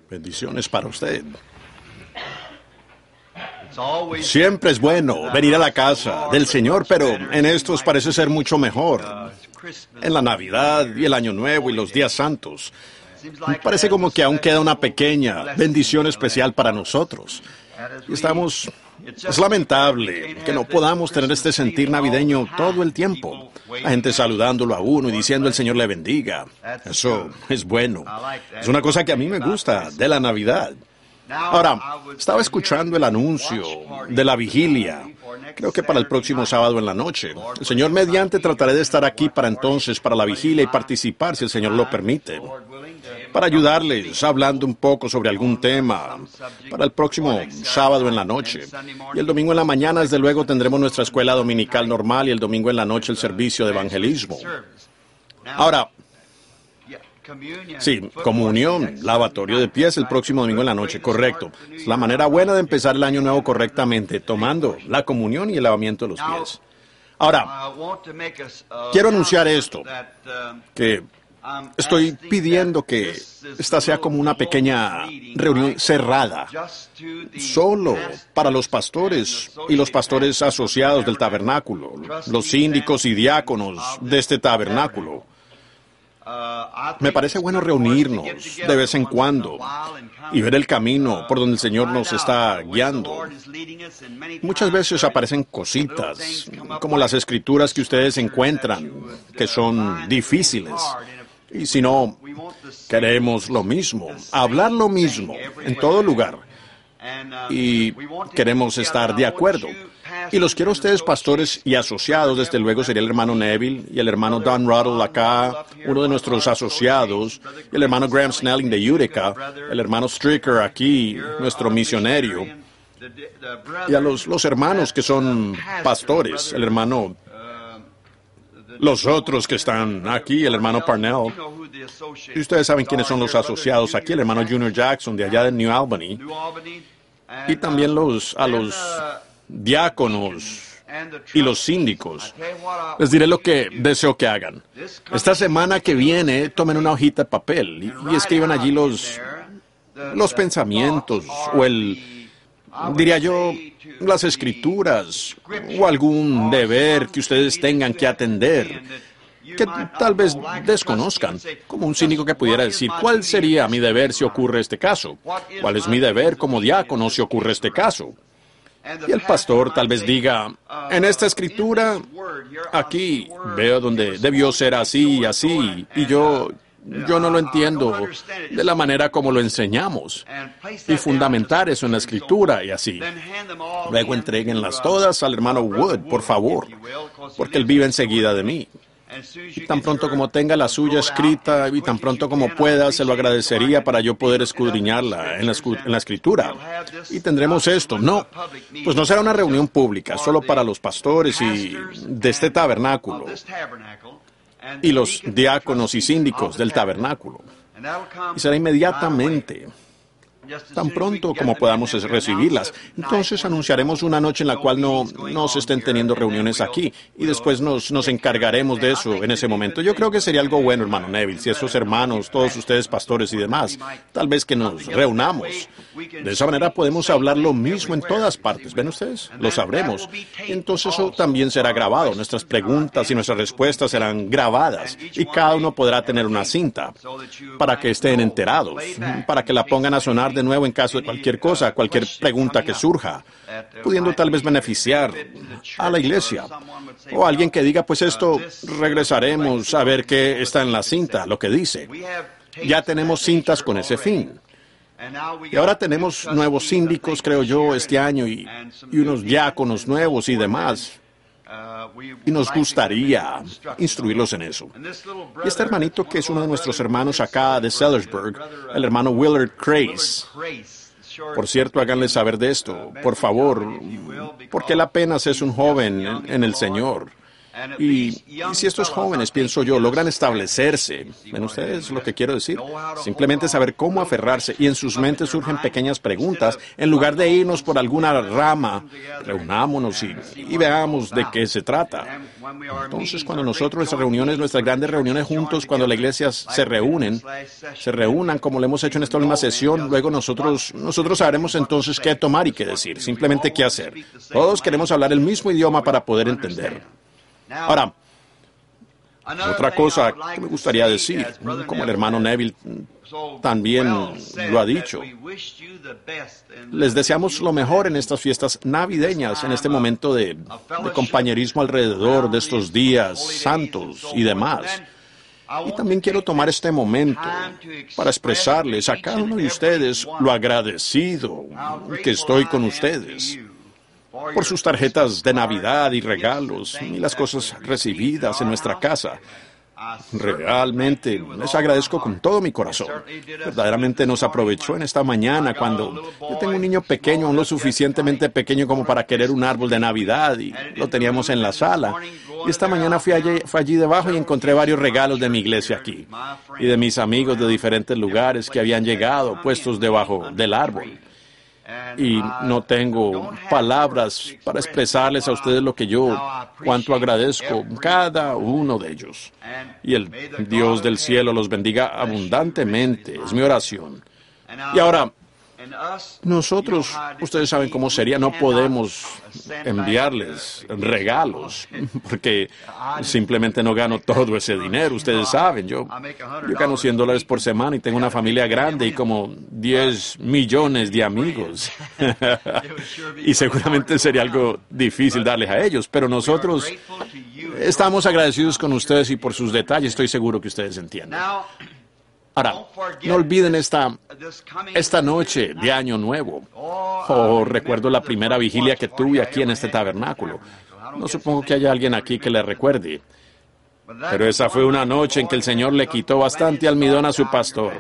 Bendiciones para usted. Siempre es bueno venir a la casa del Señor, pero en estos parece ser mucho mejor. En la Navidad y el Año Nuevo y los días santos, parece como que aún queda una pequeña bendición especial para nosotros. Y es lamentable que no podamos tener este sentir navideño todo el tiempo. La gente saludándolo a uno y diciendo el Señor le bendiga. Eso es bueno. Es una cosa que a mí me gusta de la Navidad. Ahora, estaba escuchando el anuncio de la vigilia, creo que para el próximo sábado en la noche. El Señor mediante trataré de estar aquí para entonces, para la vigilia y participar, si el Señor lo permite, para ayudarles hablando un poco sobre algún tema para el próximo sábado en la noche. Y el domingo en la mañana, desde luego, tendremos nuestra escuela dominical normal y el domingo en la noche el servicio de evangelismo. Ahora, sí, comunión, lavatorio de pies el próximo domingo en la noche, correcto. Es la manera buena de empezar el año nuevo correctamente, tomando la comunión y el lavamiento de los pies. Ahora, quiero anunciar esto, que estoy pidiendo que esta sea como una pequeña reunión cerrada, solo para los pastores y los pastores asociados del tabernáculo, los síndicos y diáconos de este tabernáculo. Me parece bueno reunirnos de vez en cuando y ver el camino por donde el Señor nos está guiando. Muchas veces aparecen cositas, como las escrituras que ustedes encuentran, que son difíciles. Y si no, queremos lo mismo, hablar lo mismo en todo lugar. Y queremos estar de acuerdo. Y los quiero a ustedes, pastores y asociados, desde luego sería el hermano Neville y el hermano Don Ruddle acá, uno de nuestros asociados, y el hermano Graham Snelling de Utica, el hermano Stricker aquí, nuestro misionero, y a los hermanos que son pastores, el hermano, los otros que están aquí, el hermano Parnell. Y ustedes saben quiénes son los asociados aquí, el hermano Junior Jackson de allá de New Albany, y también a los diáconos y los síndicos. Les diré lo que deseo que hagan. Esta semana que viene, tomen una hojita de papel y escriban allí los pensamientos o diría yo, las escrituras o algún deber que ustedes tengan que atender, que tal vez desconozcan, como un síndico que pudiera decir, ¿cuál sería mi deber si ocurre este caso? ¿Cuál es mi deber como diácono si ocurre este caso? Y el pastor tal vez diga, en esta escritura, aquí veo donde debió ser así y así, y yo no lo entiendo de la manera como lo enseñamos, y fundamentar eso en la escritura y así. Luego entréguenlas todas al hermano Wood, por favor, porque él vive enseguida de mí. Y tan pronto como tenga la suya escrita y tan pronto como pueda, se lo agradecería para yo poder escudriñarla en la escritura. Y tendremos esto. No, pues no será una reunión pública, solo para los pastores y de este tabernáculo y los diáconos y síndicos del tabernáculo. Y será inmediatamente, tan pronto como podamos recibirlas. Entonces anunciaremos una noche en la cual no se estén teniendo reuniones aquí y después nos encargaremos de eso en ese momento. Yo creo que sería algo bueno, hermano Neville, si esos hermanos, todos ustedes pastores y demás, tal vez que nos reunamos. De esa manera podemos hablar lo mismo en todas partes. ¿Ven ustedes? Lo sabremos. Entonces eso también será grabado. Nuestras preguntas y nuestras respuestas serán grabadas y cada uno podrá tener una cinta para que estén enterados, para que la pongan a sonar de nuevo en caso de cualquier cosa, cualquier pregunta que surja, pudiendo tal vez beneficiar a la iglesia. O alguien que diga, pues esto regresaremos a ver qué está en la cinta, lo que dice. Ya tenemos cintas con ese fin. Y ahora tenemos nuevos síndicos, creo yo, este año y unos diáconos nuevos y demás. Y nos gustaría instruirlos en eso. Y este hermanito que es uno de nuestros hermanos acá de Sellersburg, el hermano Willard Crace. Por cierto, háganle saber de esto, por favor, porque él apenas es un joven en el Señor. Y si estos jóvenes, pienso yo, logran establecerse, ¿ven ustedes lo que quiero decir? Simplemente saber cómo aferrarse y en sus mentes surgen pequeñas preguntas, en lugar de irnos por alguna rama, reunámonos y veamos de qué se trata. Entonces, cuando nosotros, nuestras reuniones, nuestras grandes reuniones juntos, cuando la iglesia se reúnan como lo hemos hecho en esta última sesión, luego nosotros sabremos entonces qué tomar y qué decir, simplemente qué hacer. Todos queremos hablar el mismo idioma para poder entender. Ahora, otra cosa que me gustaría decir, como el hermano Neville también lo ha dicho, les deseamos lo mejor en estas fiestas navideñas, en este momento de compañerismo alrededor de estos días santos y demás. Y también quiero tomar este momento para expresarles a cada uno de ustedes lo agradecido que estoy con ustedes por sus tarjetas de Navidad y regalos y las cosas recibidas en nuestra casa. Realmente les agradezco con todo mi corazón. Verdaderamente nos aprovechó en esta mañana cuando yo tengo un niño pequeño, aún lo suficientemente pequeño como para querer un árbol de Navidad y lo teníamos en la sala. Y esta mañana fui allí debajo y encontré varios regalos de mi iglesia aquí y de mis amigos de diferentes lugares que habían llegado puestos debajo del árbol. Y no tengo palabras para expresarles a ustedes cuánto agradezco cada uno de ellos. Y el Dios del cielo los bendiga abundantemente, es mi oración. Y ahora, nosotros, ustedes saben cómo sería, no podemos enviarles regalos, porque simplemente no gano todo ese dinero, ustedes saben, yo gano $100 por semana y tengo una familia grande y como 10 millones de amigos, y seguramente sería algo difícil darles a ellos, pero nosotros estamos agradecidos con ustedes y por sus detalles, estoy seguro que ustedes entienden. Ahora, no olviden esta noche de Año Nuevo. Recuerdo la primera vigilia que tuve aquí en este tabernáculo. No supongo que haya alguien aquí que le recuerde. Pero esa fue una noche en que el Señor le quitó bastante almidón a su pastor.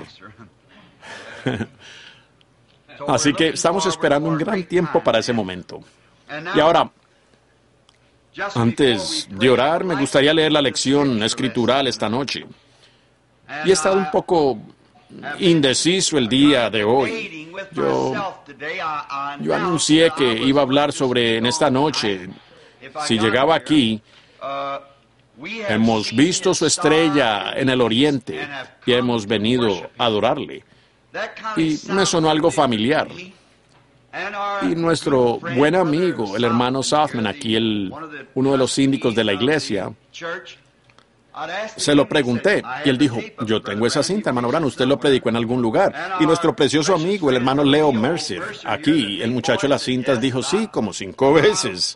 Así que estamos esperando un gran tiempo para ese momento. Y ahora, antes de orar, me gustaría leer la lección escritural esta noche. Y he estado un poco indeciso el día de hoy. Yo anuncié que iba a hablar sobre en esta noche, si llegaba aquí, hemos visto su estrella en el oriente y hemos venido a adorarle. Y me sonó algo familiar. Y nuestro buen amigo, el hermano Southman, aquí uno de los síndicos de la iglesia, se lo pregunté y él dijo, yo tengo esa cinta, hermano Branham, usted lo predicó en algún lugar. Y nuestro precioso amigo, el hermano Leo Mercer, aquí, el muchacho de las cintas, dijo, sí, como 5 veces.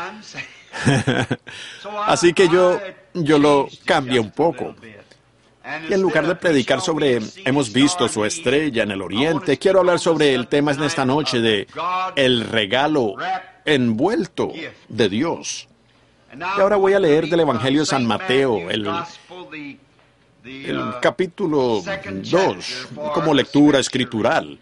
Así que yo lo cambié un poco. Y en lugar de predicar sobre, hemos visto su estrella en el oriente, quiero hablar sobre el tema en esta noche de el regalo envuelto de Dios. Y ahora voy a leer del Evangelio de San Mateo, el capítulo 2, como lectura escritural.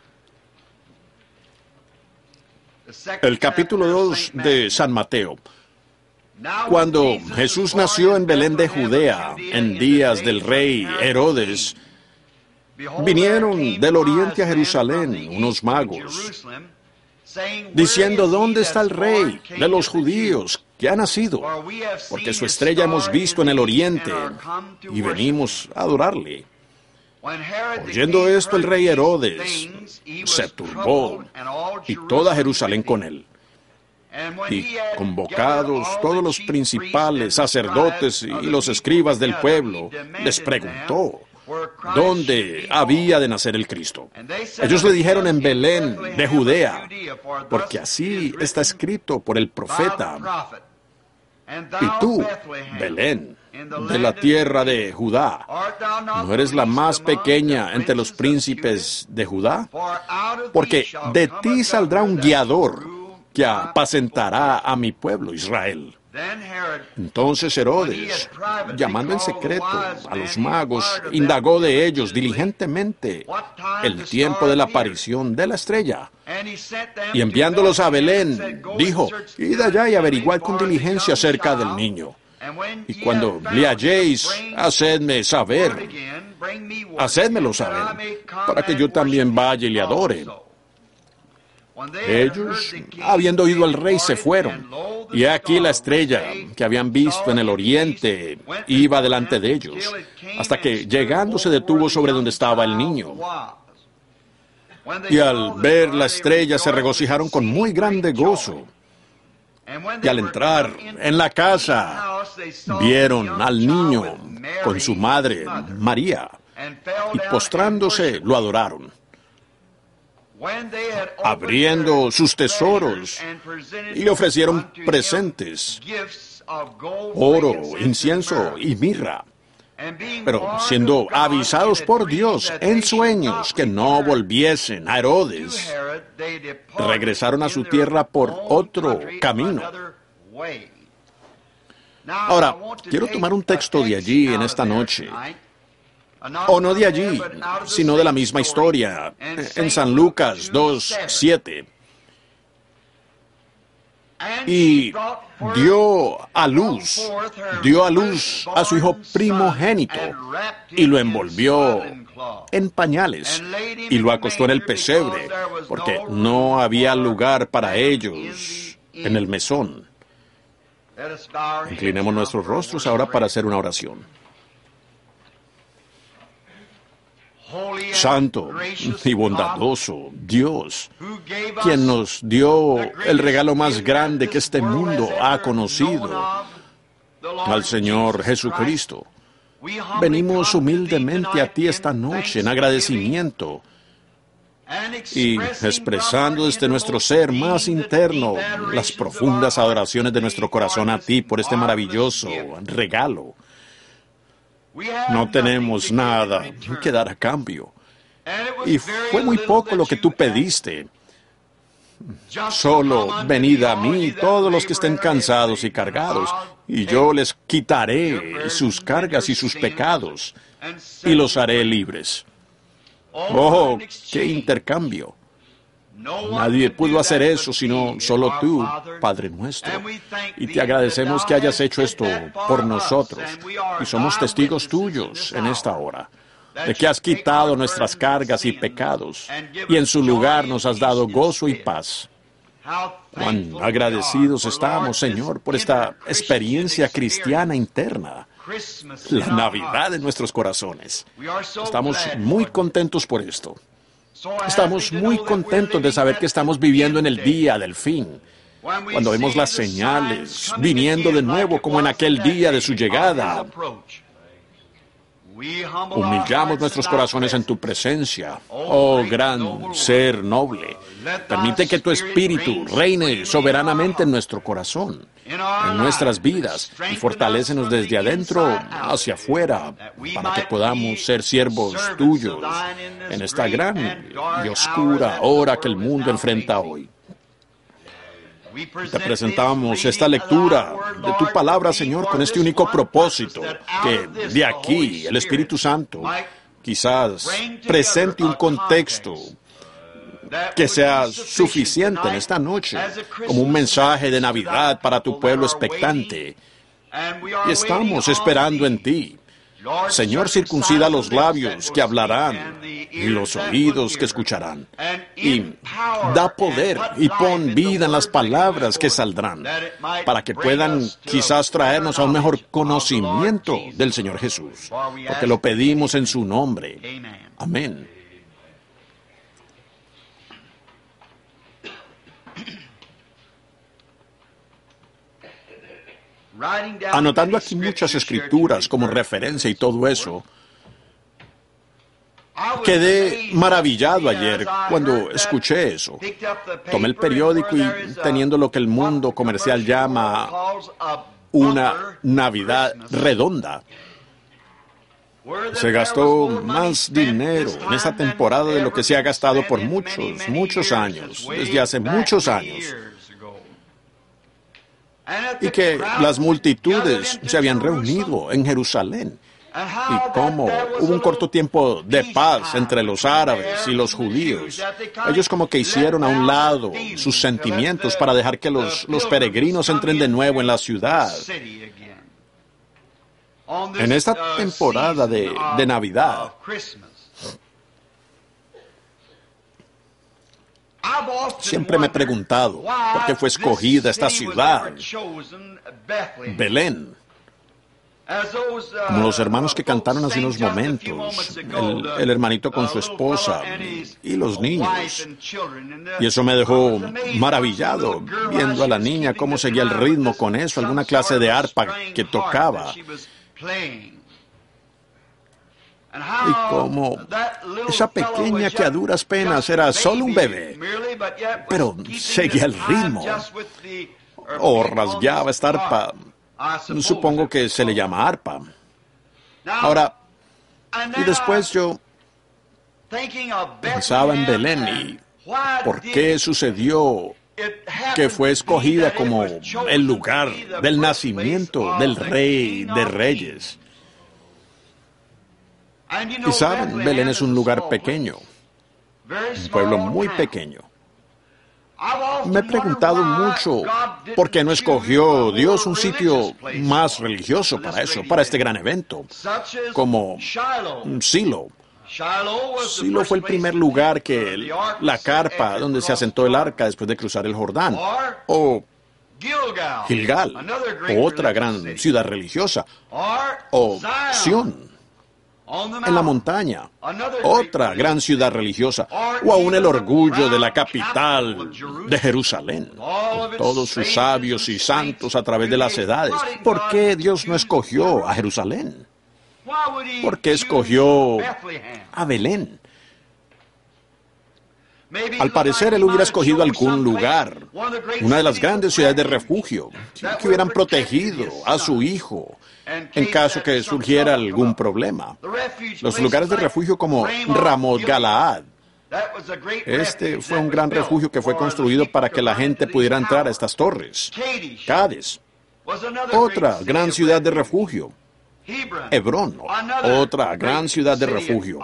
El capítulo 2 de San Mateo. Cuando Jesús nació en Belén de Judea, en días del rey Herodes, vinieron del oriente a Jerusalén unos magos, diciendo, ¿dónde está el rey de los judíos que ha nacido? Porque su estrella hemos visto en el oriente y venimos a adorarle. Oyendo esto, el rey Herodes se turbó y toda Jerusalén con él. Y convocados todos los principales sacerdotes y los escribas del pueblo, les preguntó dónde había de nacer el Cristo. Ellos le dijeron en Belén de Judea, porque así está escrito por el profeta. Y tú, Belén, de la tierra de Judá, ¿no eres la más pequeña entre los príncipes de Judá? Porque de ti saldrá un guiador que apacentará a mi pueblo Israel. Entonces Herodes, llamando en secreto a los magos, indagó de ellos diligentemente el tiempo de la aparición de la estrella. Y enviándolos a Belén, dijo, id allá y averiguad con diligencia acerca del niño. Y cuando le halléis, hacédmelo saber, para que yo también vaya y le adore. Ellos, habiendo oído al rey, se fueron, y aquí la estrella que habían visto en el oriente iba delante de ellos, hasta que llegando se detuvo sobre donde estaba el niño. Y al ver la estrella se regocijaron con muy grande gozo. Y al entrar en la casa, vieron al niño con su madre, María, y postrándose lo adoraron. Abriendo sus tesoros, y le ofrecieron presentes, oro, incienso y mirra. Pero siendo avisados por Dios en sueños que no volviesen a Herodes, regresaron a su tierra por otro camino. Ahora, quiero tomar un texto de allí en esta noche. O no de allí, sino de la misma historia, en San Lucas 2:7. Y dio a luz a su hijo primogénito, y lo envolvió en pañales, y lo acostó en el pesebre, porque no había lugar para ellos en el mesón. Inclinemos nuestros rostros ahora para hacer una oración. Santo y bondadoso Dios, quien nos dio el regalo más grande que este mundo ha conocido, al Señor Jesucristo. Venimos humildemente a ti esta noche en agradecimiento y expresando desde nuestro ser más interno las profundas adoraciones de nuestro corazón a ti por este maravilloso regalo. No tenemos nada que dar a cambio. Y fue muy poco lo que tú pediste. Solo venid a mí todos los que estén cansados y cargados, y yo les quitaré sus cargas y sus pecados, y los haré libres. ¡Oh, qué intercambio! Nadie pudo hacer eso sino solo tú, Padre nuestro. Y te agradecemos que hayas hecho esto por nosotros. Y somos testigos tuyos en esta hora, de que has quitado nuestras cargas y pecados, y en su lugar nos has dado gozo y paz. Cuán agradecidos estamos, Señor, por esta experiencia cristiana interna, la Navidad en nuestros corazones. Estamos muy contentos por esto. Estamos muy contentos de saber que estamos viviendo en el día del fin, cuando vemos las señales viniendo de nuevo como en aquel día de su llegada. Humillamos nuestros corazones en tu presencia, oh gran ser noble. Permite que tu espíritu reine soberanamente en nuestro corazón, en nuestras vidas, y fortalécenos desde adentro hacia afuera, para que podamos ser siervos tuyos en esta gran y oscura hora que el mundo enfrenta hoy. Te presentamos esta lectura de tu palabra, Señor, con este único propósito, que de aquí el Espíritu Santo quizás presente un contexto que sea suficiente en esta noche, como un mensaje de Navidad para tu pueblo expectante. Y estamos esperando en ti. Señor, circuncida los labios que hablarán y los oídos que escucharán. Y da poder y pon vida en las palabras que saldrán, para que puedan quizás traernos a un mejor conocimiento del Señor Jesús, porque lo pedimos en su nombre. Amén. Anotando aquí muchas escrituras como referencia y todo eso, quedé maravillado ayer cuando escuché eso. Tomé el periódico y, teniendo lo que el mundo comercial llama una Navidad redonda, se gastó más dinero en esta temporada de lo que se ha gastado por muchos años, desde hace muchos años. Y que las multitudes se habían reunido en Jerusalén. Y cómo hubo un corto tiempo de paz entre los árabes y los judíos. Ellos como que hicieron a un lado sus sentimientos para dejar que los peregrinos entren de nuevo en la ciudad. En esta temporada de Navidad, siempre me he preguntado por qué fue escogida esta ciudad, Belén. Como los hermanos que cantaron hace unos momentos, el hermanito con su esposa y los niños. Y eso me dejó maravillado, viendo a la niña cómo seguía el ritmo con eso, alguna clase de arpa que tocaba. Y como esa pequeña que a duras penas era solo un bebé, pero seguía el ritmo, o rasgueaba esta arpa. Supongo que se le llama arpa. Ahora, y después yo pensaba en Belén y por qué sucedió que fue escogida como el lugar del nacimiento del Rey de Reyes. Y saben, Belén es un lugar pequeño, un pueblo muy pequeño. Me he preguntado mucho por qué no escogió Dios un sitio más religioso para eso, para este gran evento, como Silo. Silo fue el primer lugar que la carpa donde se asentó el arca después de cruzar el Jordán, o Gilgal, otra gran ciudad religiosa, o Sión, en la montaña, otra gran ciudad religiosa, o aún el orgullo de la capital de Jerusalén, con todos sus sabios y santos a través de las edades. ¿Por qué Dios no escogió a Jerusalén? ¿Por qué escogió a Belén? Al parecer, él hubiera escogido algún lugar, una de las grandes ciudades de refugio, que hubieran protegido a su hijo en caso que surgiera algún problema. Los lugares de refugio como Ramot Galaad. Este fue un gran refugio que fue construido para que la gente pudiera entrar a estas torres. Cades, otra gran ciudad de refugio. Hebrón, otra gran ciudad de refugio.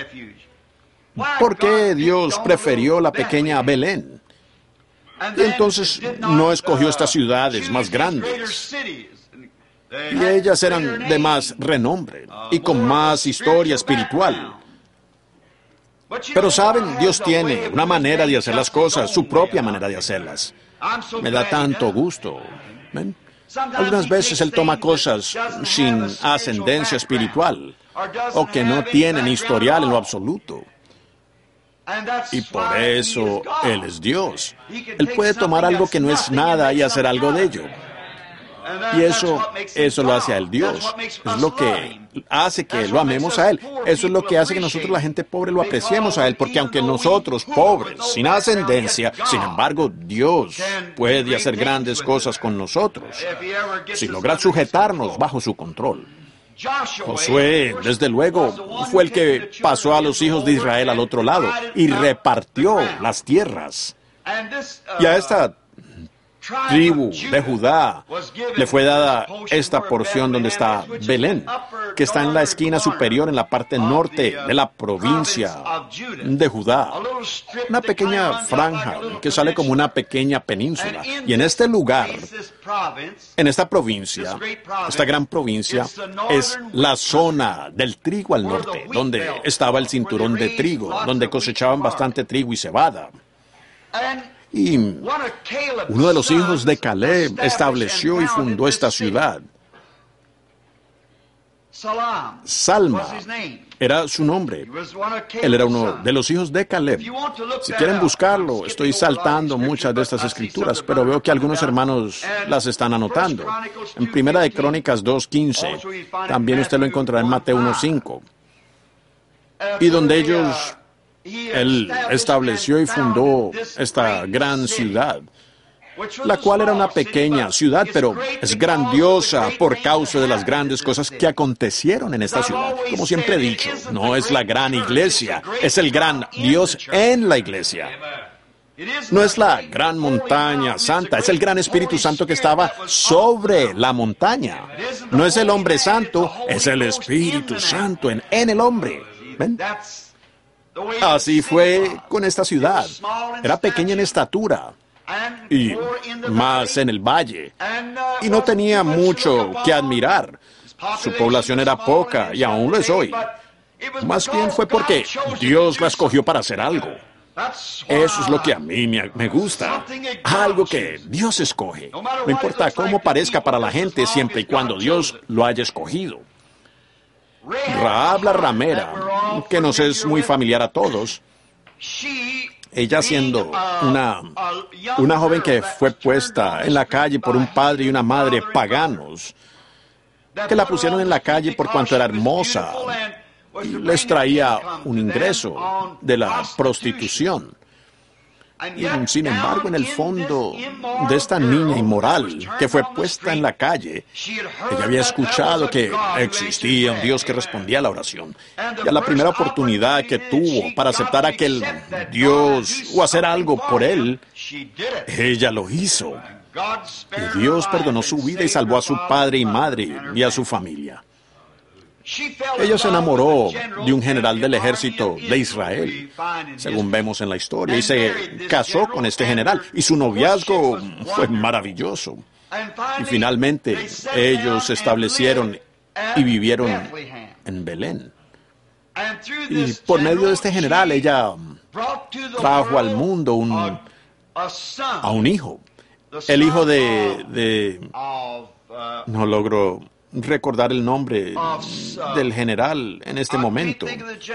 ¿Por qué Dios prefirió la pequeña Belén? Y entonces no escogió estas ciudades más grandes. Y ellas eran de más renombre y con más historia espiritual. Pero saben, Dios tiene una manera de hacer las cosas, su propia manera de hacerlas. Me da tanto gusto. ¿Ven? Algunas veces Él toma cosas sin ascendencia espiritual o que no tienen historial en lo absoluto. Y por eso Él es Dios. Él puede tomar algo que no es nada y hacer algo de ello. Y eso lo hace a Él Dios. Es lo que hace que lo amemos a Él. Eso es lo que hace que nosotros, la gente pobre, lo apreciemos a Él. Porque aunque nosotros, pobres, sin ascendencia, sin embargo, Dios puede hacer grandes cosas con nosotros si logra sujetarnos bajo su control. Josué, desde luego, fue el que pasó a los hijos de Israel al otro lado y repartió las tierras. Y a esta tribu de Judá le fue dada esta porción donde está Belén, que está en la esquina superior en la parte norte de la provincia de Judá. Una pequeña franja que sale como una pequeña península. Y en este lugar, en esta provincia, esta gran provincia, es la zona del trigo al norte, donde estaba el cinturón de trigo, donde cosechaban bastante trigo y cebada. Y uno de los hijos de Caleb estableció y fundó esta ciudad. Salma era su nombre. Él era uno de los hijos de Caleb. Si quieren buscarlo, estoy saltando muchas de estas escrituras, pero veo que algunos hermanos las están anotando. En Primera de Crónicas 2:15, también usted lo encontrará en Mateo 1:5. Y donde Él estableció y fundó esta gran ciudad, la cual era una pequeña ciudad, pero es grandiosa por causa de las grandes cosas que acontecieron en esta ciudad. Como siempre he dicho, no es la gran iglesia, es el gran Dios en la iglesia. No es la gran montaña santa, es el gran Espíritu Santo que estaba sobre la montaña. No es el hombre santo, es el Espíritu Santo en el hombre. ¿Ven? Así fue con esta ciudad. Era pequeña en estatura y más en el valle. Y no tenía mucho que admirar, Su población era poca y aún lo es hoy. Más bien fue porque Dios la escogió para hacer algo. Eso es lo que a mí me gusta. Algo que Dios escoge. No importa cómo parezca para la gente, siempre y cuando Dios lo haya escogido. Rahab la ramera, que nos es muy familiar a todos, ella siendo una joven que fue puesta en la calle por un padre y una madre paganos, que la pusieron en la calle por cuanto era hermosa, y les traía un ingreso de la prostitución. Y sin embargo, en el fondo de esta niña inmoral que fue puesta en la calle, ella había escuchado que existía un Dios que respondía a la oración. Y a la primera oportunidad que tuvo para aceptar a aquel Dios o hacer algo por él, ella lo hizo. Y Dios perdonó su vida y salvó a su padre y madre y a su familia. Ella se enamoró de un general del ejército de Israel, según vemos en la historia, y se casó con este general, y su noviazgo fue maravilloso. Y finalmente ellos se establecieron y vivieron en Belén. Y por medio de este general ella trajo al mundo a un hijo, el hijo no logro recordar el nombre del general en este momento.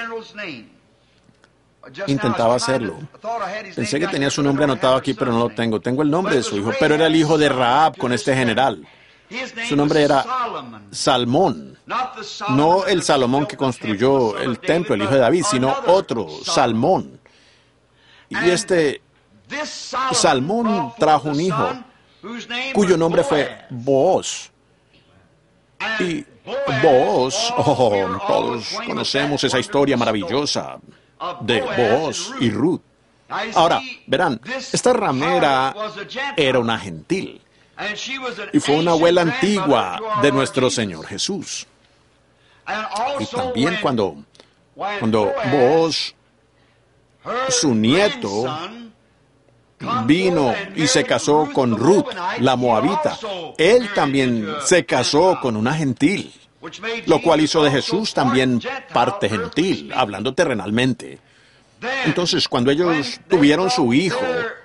Intentaba hacerlo. Pensé que tenía su nombre anotado aquí, pero no lo tengo. Tengo el nombre de su hijo, pero era el hijo de Rahab con este general. Su nombre era Salmón. No el Salomón que construyó el templo, el hijo de David, sino otro, Salmón. Y este Salmón trajo un hijo cuyo nombre fue Booz. Y Booz, todos conocemos esa historia maravillosa de Booz y Ruth. Ahora, verán, esta ramera era una gentil y fue una abuela antigua de nuestro Señor Jesús. Y también cuando Booz, su nieto, vino y se casó con Ruth, la moabita, él también se casó con una gentil, lo cual hizo de Jesús también parte gentil, hablando terrenalmente. Entonces, cuando ellos tuvieron su hijo,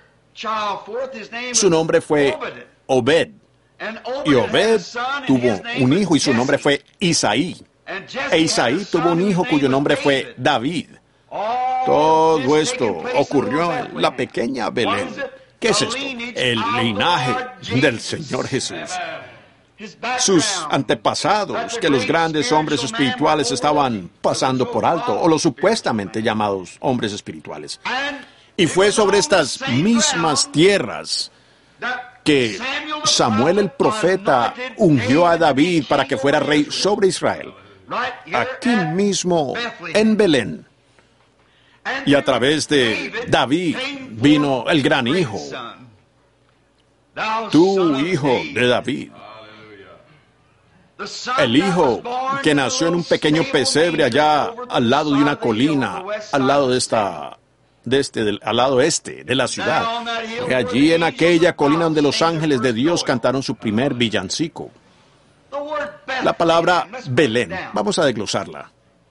su nombre fue Obed. Y Obed tuvo un hijo y su nombre fue Isaí. E Isaí tuvo un hijo cuyo nombre fue David. Todo esto ocurrió en la pequeña Belén. ¿Qué es esto? El linaje del Señor Jesús. Sus antepasados, que los grandes hombres espirituales estaban pasando por alto, o los supuestamente llamados hombres espirituales. Y fue sobre estas mismas tierras que Samuel el profeta ungió a David para que fuera rey sobre Israel. Aquí mismo en Belén. Y a través de David vino el gran hijo, tu hijo de David. El hijo que nació en un pequeño pesebre allá al lado de una colina, al lado al lado este de la ciudad. Y allí en aquella colina donde los ángeles de Dios cantaron su primer villancico. La palabra Belén, vamos a desglosarla.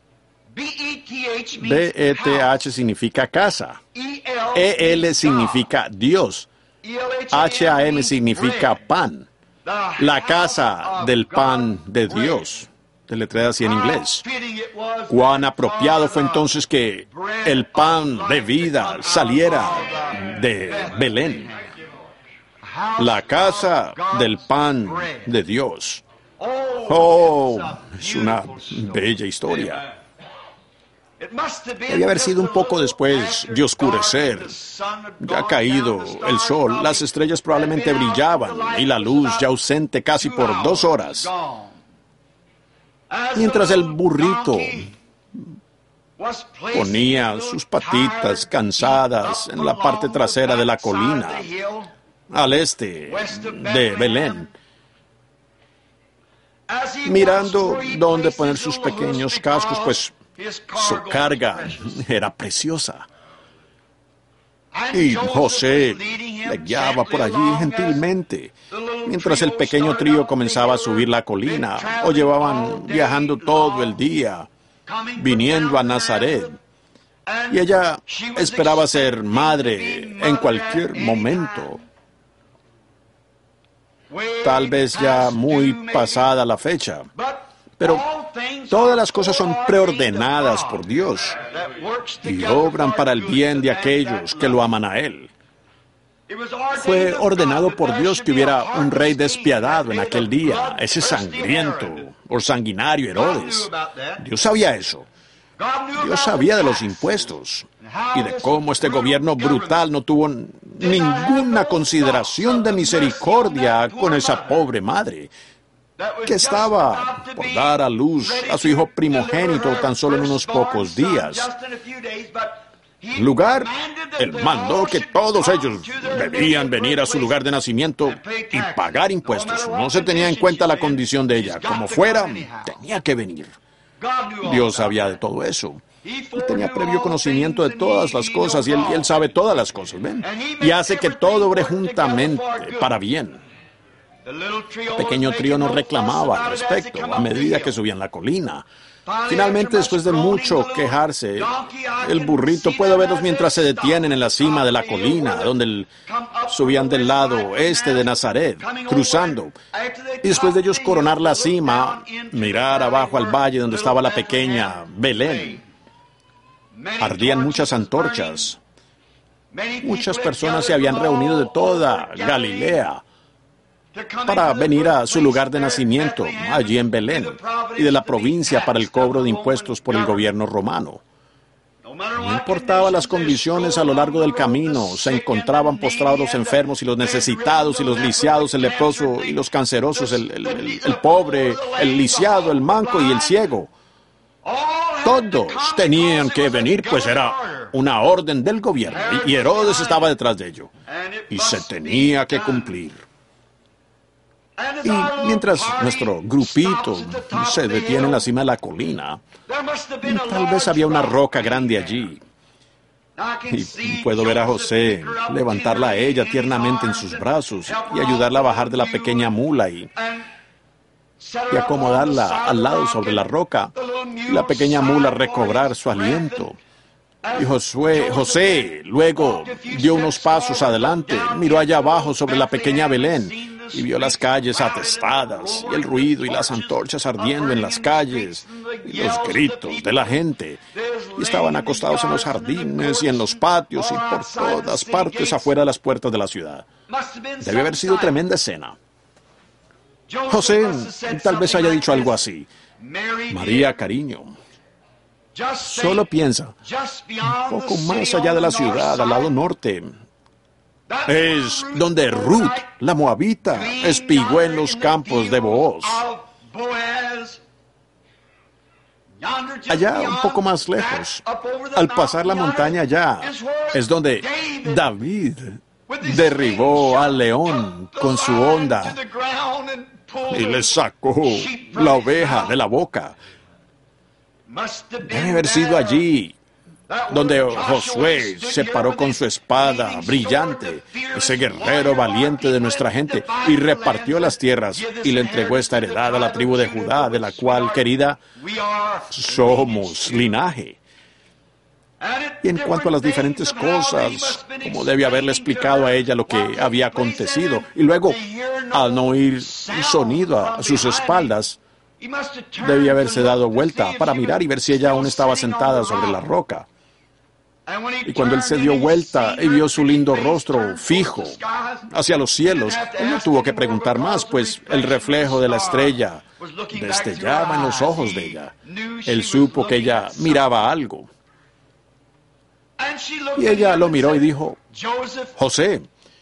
B-E-T-H significa casa. E-L significa Dios. H-A-M significa pan. La casa del pan de Dios. Deletrea así en inglés. Cuán apropiado fue entonces que el pan de vida saliera de Belén. La casa del pan de Dios. Oh, es una bella historia. Debía haber sido un poco después de oscurecer. Ya ha caído el sol, las estrellas probablemente brillaban y la luz ya ausente casi por 2 horas. Mientras el burrito ponía sus patitas cansadas en la parte trasera de la colina, al este de Belén, mirando dónde poner sus pequeños cascos, pues su carga era preciosa. Y José le guiaba por allí gentilmente. mientras el pequeño trío comenzaba a subir la colina, o llevaban viajando todo el día, viniendo a Nazaret. Y ella esperaba ser madre en cualquier momento. Tal vez ya muy pasada la fecha. Pero todas las cosas son preordenadas por Dios y obran para el bien de aquellos que lo aman a Él. Fue ordenado por Dios que hubiera un rey despiadado en aquel día, ese sangriento o sanguinario Herodes. Dios sabía eso. Dios sabía de los impuestos y de cómo este gobierno brutal no tuvo ninguna consideración de misericordia con esa pobre madre que estaba por dar a luz a su hijo primogénito tan solo en unos pocos días. En lugar, él mandó que todos ellos debían venir a su lugar de nacimiento y pagar impuestos. No se tenía en cuenta la condición de ella. Como fuera, tenía que venir. Dios sabía de todo eso. Él tenía previo conocimiento de todas las cosas y él sabe todas las cosas, ¿ven? Y hace que todo obre juntamente para bien. El pequeño trío no reclamaba al respecto a medida que subían la colina. Finalmente, después de mucho quejarse, el burrito puede verlos mientras se detienen en la cima de la colina, donde subían del lado este de Nazaret, cruzando. Y después de ellos coronar la cima, mirar abajo al valle donde estaba la pequeña Belén. Ardían muchas antorchas. Muchas personas se habían reunido de toda Galilea para venir a su lugar de nacimiento, allí en Belén, y de la provincia para el cobro de impuestos por el gobierno romano. No importaba las condiciones a lo largo del camino, se encontraban postrados los enfermos y los necesitados y los lisiados, el leproso y los cancerosos, el pobre, el lisiado, el manco y el ciego. Todos tenían que venir, pues era una orden del gobierno, y Herodes estaba detrás de ello, y se tenía que cumplir. Y mientras nuestro grupito se detiene en la cima de la colina, tal vez había una roca grande allí. Y puedo ver a José levantarla a ella tiernamente en sus brazos y ayudarla a bajar de la pequeña mula y acomodarla al lado sobre la roca, y la pequeña mula recobrar su aliento. Y José luego dio unos pasos adelante, miró allá abajo sobre la pequeña Belén y vio las calles atestadas y el ruido y las antorchas ardiendo en las calles y los gritos de la gente. Y estaban acostados en los jardines y en los patios y por todas partes afuera de las puertas de la ciudad. Debe haber sido tremenda escena. José tal vez haya dicho algo así: María, cariño, solo piensa, un poco más allá de la ciudad, al lado norte, es donde Ruth, la moabita, espigó en los campos de Booz. Allá, un poco más lejos, al pasar la montaña allá, es donde David derribó al león con su honda y le sacó la oveja de la boca. Debe haber sido allí donde Josué se paró con su espada brillante, ese guerrero valiente de nuestra gente, y repartió las tierras y le entregó esta heredad a la tribu de Judá, de la cual, querida, somos linaje. Y en cuanto a las diferentes cosas, como debe haberle explicado a ella lo que había acontecido, y luego, al no oír sonido a sus espaldas, debía haberse dado vuelta para mirar y ver si ella aún estaba sentada sobre la roca. Y cuando él se dio vuelta y vio su lindo rostro fijo hacia los cielos, él no tuvo que preguntar más, pues el reflejo de la estrella destellaba en los ojos de ella. Él supo que ella miraba algo. Y ella lo miró y dijo: José,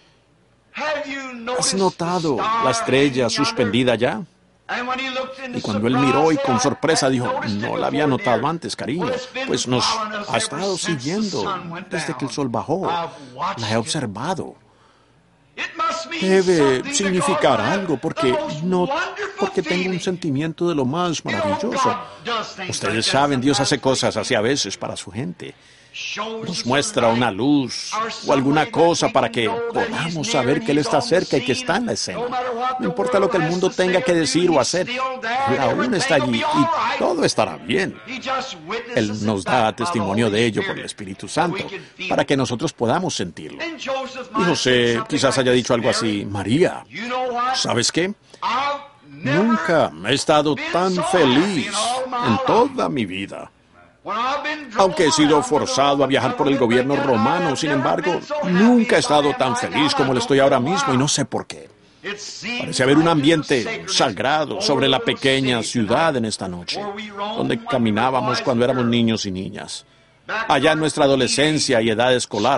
¿has notado la estrella suspendida allá? Y cuando él miró y con sorpresa dijo: no la había notado antes, cariño, pues nos ha estado siguiendo desde que el sol bajó. La he observado. Debe significar algo, porque tengo un sentimiento de lo más maravilloso. Ustedes saben, Dios hace cosas así a veces para su gente. nos muestra una luz o alguna cosa para que podamos saber que Él está cerca y que está en la escena. No importa lo que el mundo tenga que decir o hacer, Él aún está allí y todo estará bien. Él nos da testimonio de ello por el Espíritu Santo, para que nosotros podamos sentirlo. Y José quizás haya dicho algo así: María, ¿sabes qué? Nunca he estado tan feliz en toda mi vida. Aunque he sido forzado a viajar por el gobierno romano, sin embargo, nunca he estado tan feliz como lo estoy ahora mismo y no sé por qué. Parece haber un ambiente sagrado sobre la pequeña ciudad en esta noche, donde caminábamos cuando éramos niños y niñas, allá en nuestra adolescencia y edad escolar.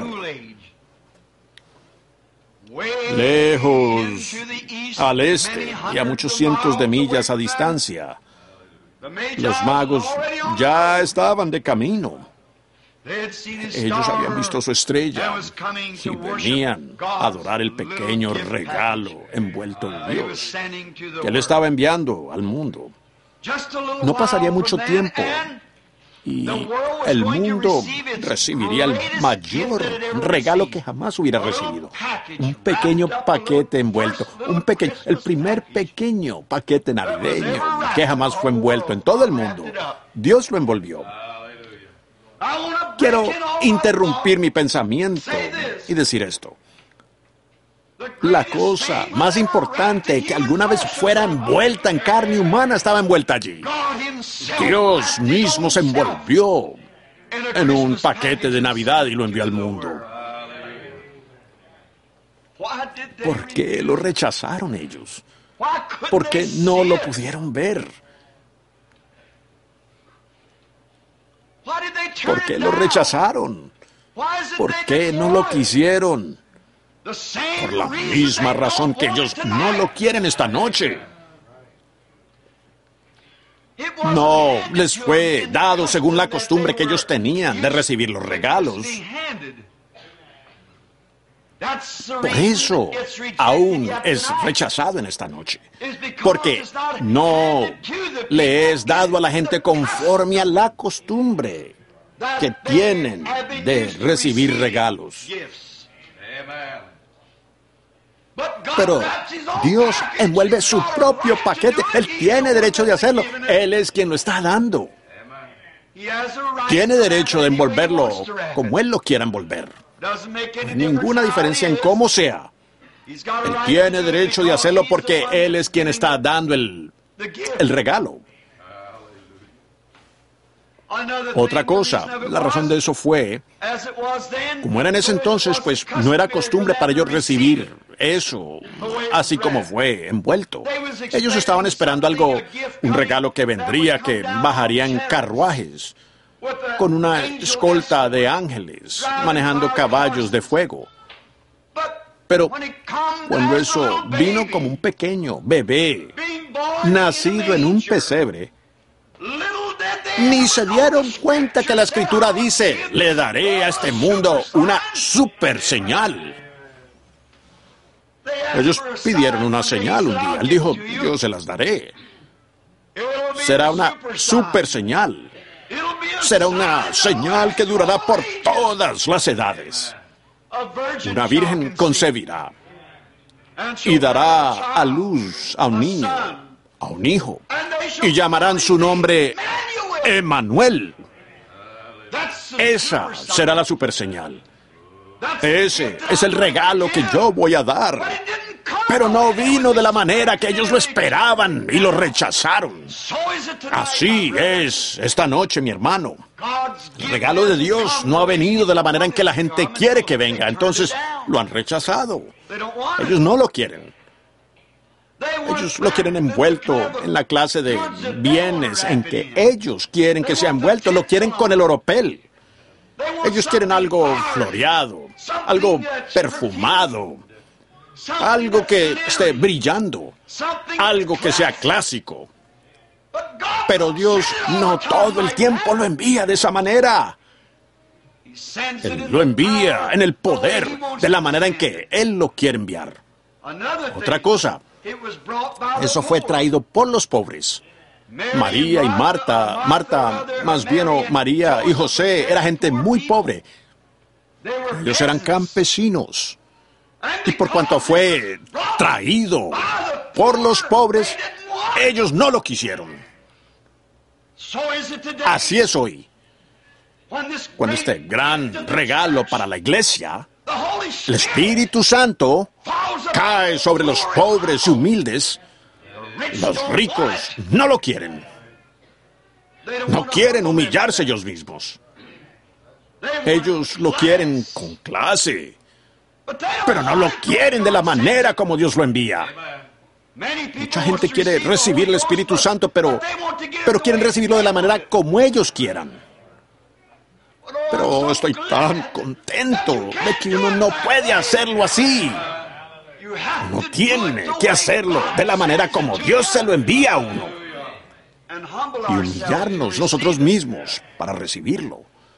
Lejos al este y a muchos cientos de millas a distancia, los magos ya estaban de camino. Ellos habían visto su estrella y venían a adorar el pequeño regalo envuelto en Dios que Él estaba enviando al mundo. No pasaría mucho tiempo y el mundo recibiría el mayor regalo que jamás hubiera recibido. Un pequeño paquete envuelto, el primer pequeño paquete navideño que jamás fue envuelto en todo el mundo. Dios lo envolvió. Quiero interrumpir mi pensamiento y decir esto. La cosa más importante que alguna vez fuera envuelta en carne humana estaba envuelta allí. Dios mismo se envolvió en un paquete de Navidad y lo envió al mundo. ¿Por qué lo rechazaron ellos? ¿Por qué no lo pudieron ver? ¿Por qué lo rechazaron? ¿Por qué no lo quisieron? Por la misma razón que ellos no lo quieren esta noche. No les fue dado según la costumbre que ellos tenían de recibir los regalos. Por eso aún es rechazado en esta noche. Porque no le es dado a la gente conforme a la costumbre que tienen de recibir regalos. Pero Dios envuelve su propio paquete. Él tiene derecho de hacerlo. Él es quien lo está dando. Tiene derecho de envolverlo como Él lo quiera envolver. No hay ninguna diferencia en cómo sea. Él tiene derecho de hacerlo porque Él es quien está dando el regalo. Otra cosa, la razón de eso fue, como era en ese entonces, pues no era costumbre para ellos recibir eso, así como fue envuelto. Ellos estaban esperando algo, un regalo que vendría, que bajaría en carruajes, con una escolta de ángeles, manejando caballos de fuego. Pero cuando eso vino como un pequeño bebé, nacido en un pesebre, ni se dieron cuenta que la Escritura dice: le daré a este mundo una super señal. Ellos pidieron una señal un día. Él dijo: yo se las daré. Será una super señal. Será una señal que durará por todas las edades. Una virgen concebirá y dará a luz a un niño, a un hijo, y llamarán su nombre Emmanuel. Esa será la super señal. Ese es el regalo que yo voy a dar. Pero no vino de la manera que ellos lo esperaban y lo rechazaron. Así es esta noche, mi hermano. El regalo de Dios no ha venido de la manera en que la gente quiere que venga. Entonces lo han rechazado. Ellos no lo quieren. Ellos lo quieren envuelto en la clase de bienes en que ellos quieren que sea envuelto. Lo quieren con el oropel. Ellos quieren algo floreado, algo perfumado, algo que esté brillando, algo que sea clásico. Pero Dios no todo el tiempo lo envía de esa manera. Él lo envía en el poder, de la manera en que Él lo quiere enviar. Otra cosa, eso fue traído por los pobres. María y Marta, más bien, o María y José, era gente muy pobre. Ellos eran campesinos. Y por cuanto fue traído por los pobres, ellos no lo quisieron. Así es hoy. Cuando este gran regalo para la iglesia, el Espíritu Santo, cae sobre los pobres y humildes, los ricos no lo quieren. No quieren humillarse ellos mismos. Ellos lo quieren con clase, pero no lo quieren de la manera como Dios lo envía. Mucha gente quiere recibir el Espíritu Santo, pero quieren recibirlo de la manera como ellos quieran. Pero estoy tan contento de que uno no puede hacerlo así. Uno tiene que hacerlo de la manera como Dios se lo envía a uno. Y humillarnos nosotros mismos para recibirlo.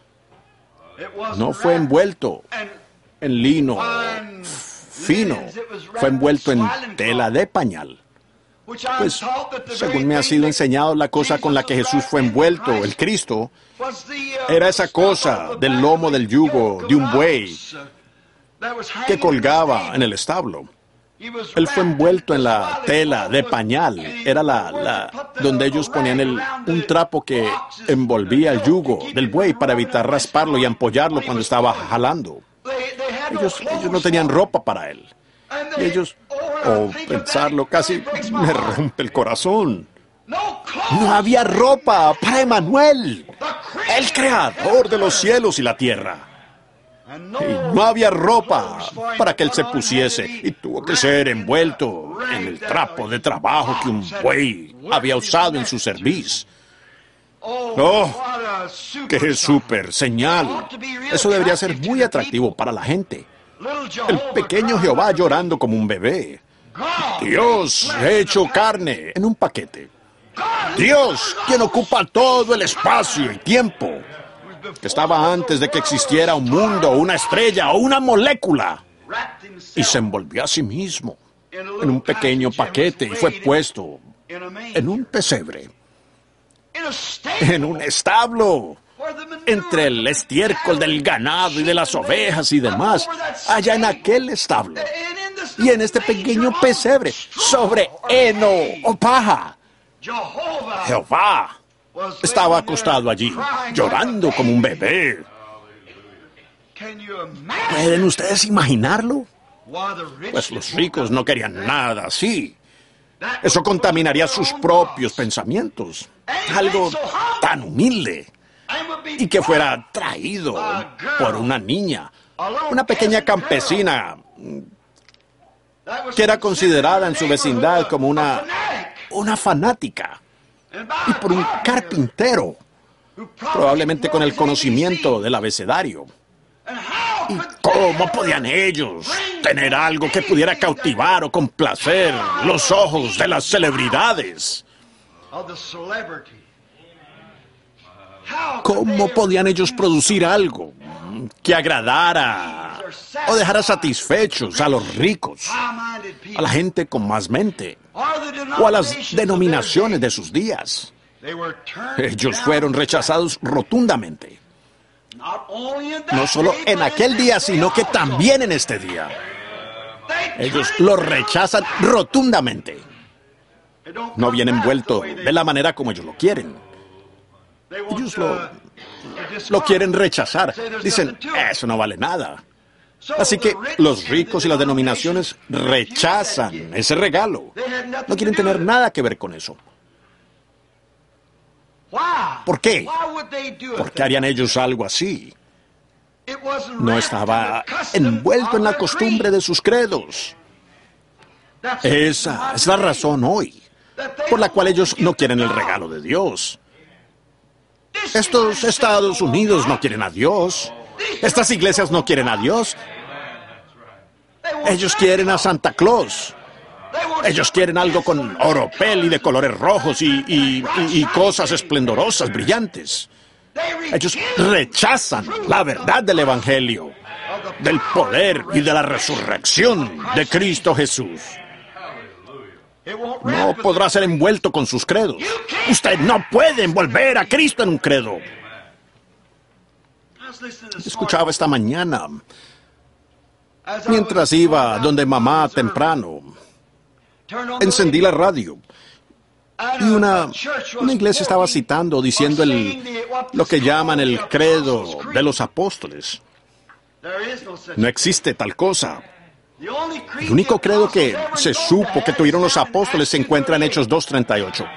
No fue envuelto en lino fino, fue envuelto en tela de pañal. Pues, según me ha sido enseñado, la cosa con la que Jesús fue envuelto, el Cristo, era esa cosa del lomo del yugo de un buey que colgaba en el establo. Él fue envuelto en la tela de pañal. Era donde ellos ponían un trapo que envolvía el yugo del buey para evitar rasparlo y ampollarlo cuando estaba jalando. Ellos no tenían ropa para él. Y ellos, pensarlo, casi me rompe el corazón. No había ropa para Emmanuel, el creador de los cielos y la tierra. Y no había ropa para que él se pusiese, y tuvo que ser envuelto en el trapo de trabajo que un buey había usado en su cerviz. ¡Oh! ¡Qué súper señal! Eso debería ser muy atractivo para la gente. El pequeño Jehová llorando como un bebé. Dios hecho carne en un paquete. Dios, quien ocupa todo el espacio y tiempo, que estaba antes de que existiera un mundo, una estrella o una molécula, y se envolvió a sí mismo en un pequeño paquete y fue puesto en un pesebre, en un establo, entre el estiércol del ganado y de las ovejas y demás, allá en aquel establo, y en este pequeño pesebre, sobre heno o paja, Jehová estaba acostado allí, llorando como un bebé. ¿Pueden ustedes imaginarlo? Pues los ricos no querían nada así. Eso contaminaría sus propios pensamientos. Algo tan humilde. Y que fuera traído por una niña, una pequeña campesina, que era considerada en su vecindad como una fanática. Y por un carpintero, probablemente con el conocimiento del abecedario. ¿Y cómo podían ellos tener algo que pudiera cautivar o complacer los ojos de las celebridades? ¿Cómo podían ellos producir algo que agradara o dejara satisfechos a los ricos, a la gente con más mente, o a las denominaciones de sus días? Ellos fueron rechazados rotundamente. No solo en aquel día, sino que también en este día. Ellos lo rechazan rotundamente. No viene envuelto de la manera como ellos lo quieren. Ellos lo quieren rechazar. Dicen, eso no vale nada. Así que los ricos y las denominaciones rechazan ese regalo. No quieren tener nada que ver con eso. ¿Por qué? ¿Por qué harían ellos algo así? No estaba envuelto en la costumbre de sus credos. Esa es la razón hoy por la cual ellos no quieren el regalo de Dios. Estos Estados Unidos no quieren a Dios. Estas iglesias no quieren a Dios. Ellos quieren a Santa Claus. Ellos quieren algo con oropel y de colores rojos y cosas esplendorosas, brillantes. Ellos rechazan la verdad del Evangelio, del poder y de la resurrección de Cristo Jesús. No podrá ser envuelto con sus credos. Usted no puede envolver a Cristo en un credo. Escuchaba esta mañana, mientras iba donde mamá temprano, encendí la radio y una iglesia estaba citando, diciendo lo que llaman el credo de los apóstoles. No existe tal cosa. El único credo que se supo que tuvieron los apóstoles se encuentra en Hechos 2:38.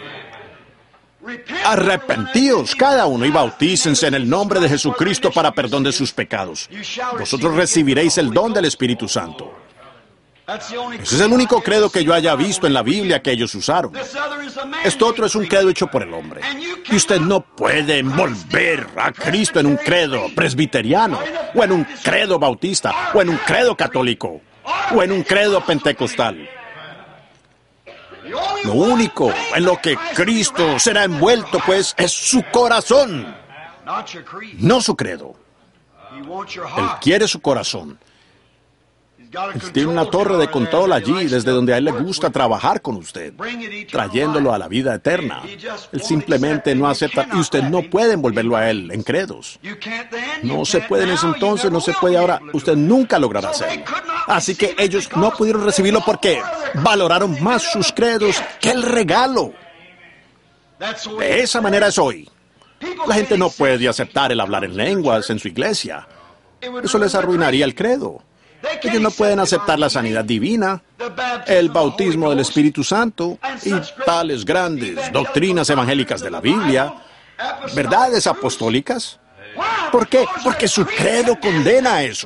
Arrepentíos cada uno y bautícense en el nombre de Jesucristo para perdón de sus pecados. Vosotros recibiréis el don del Espíritu Santo. Ese es el único credo que yo haya visto en la Biblia que ellos usaron. Esto otro es un credo hecho por el hombre. Y usted no puede envolver a Cristo en un credo presbiteriano, o en un credo bautista, o en un credo católico, o en un credo pentecostal. Lo único en lo que Cristo será envuelto, pues, es su corazón, no su credo. Él quiere su corazón. Él tiene una torre de control allí, desde donde a él le gusta trabajar con usted, trayéndolo a la vida eterna. Él simplemente no acepta, y usted no puede envolverlo a él en credos. No se puede en ese entonces, no se puede ahora. Usted nunca logrará hacerlo. Así que ellos no pudieron recibirlo porque valoraron más sus credos que el regalo. De esa manera es hoy. La gente no puede aceptar el hablar en lenguas en su iglesia. Eso les arruinaría el credo. Ellos no pueden aceptar la sanidad divina, el bautismo del Espíritu Santo y tales grandes doctrinas evangélicas de la Biblia, verdades apostólicas. ¿Por qué? Porque su credo condena eso.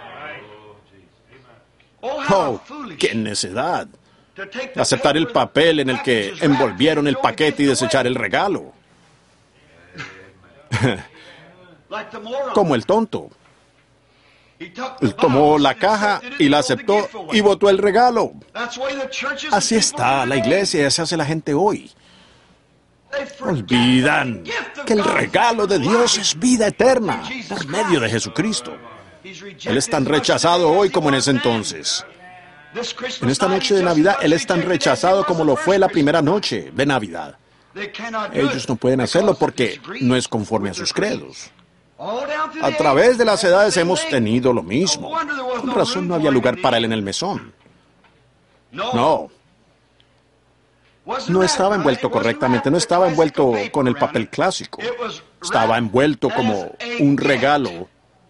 Oh, qué necedad. Aceptar el papel en el que envolvieron el paquete y desechar el regalo. Como el tonto. Él tomó la caja y la aceptó y botó el regalo. Así está la iglesia y así hace la gente hoy. Olvidan que el regalo de Dios es vida eterna por medio de Jesucristo. Él es tan rechazado hoy como en ese entonces. En esta noche de Navidad, Él es tan rechazado como lo fue la primera noche de Navidad. Ellos no pueden hacerlo porque no es conforme a sus credos. A través de las edades hemos tenido lo mismo. Con razón no había lugar para él en el mesón. No estaba envuelto correctamente, no estaba envuelto con el papel clásico. Estaba envuelto como un regalo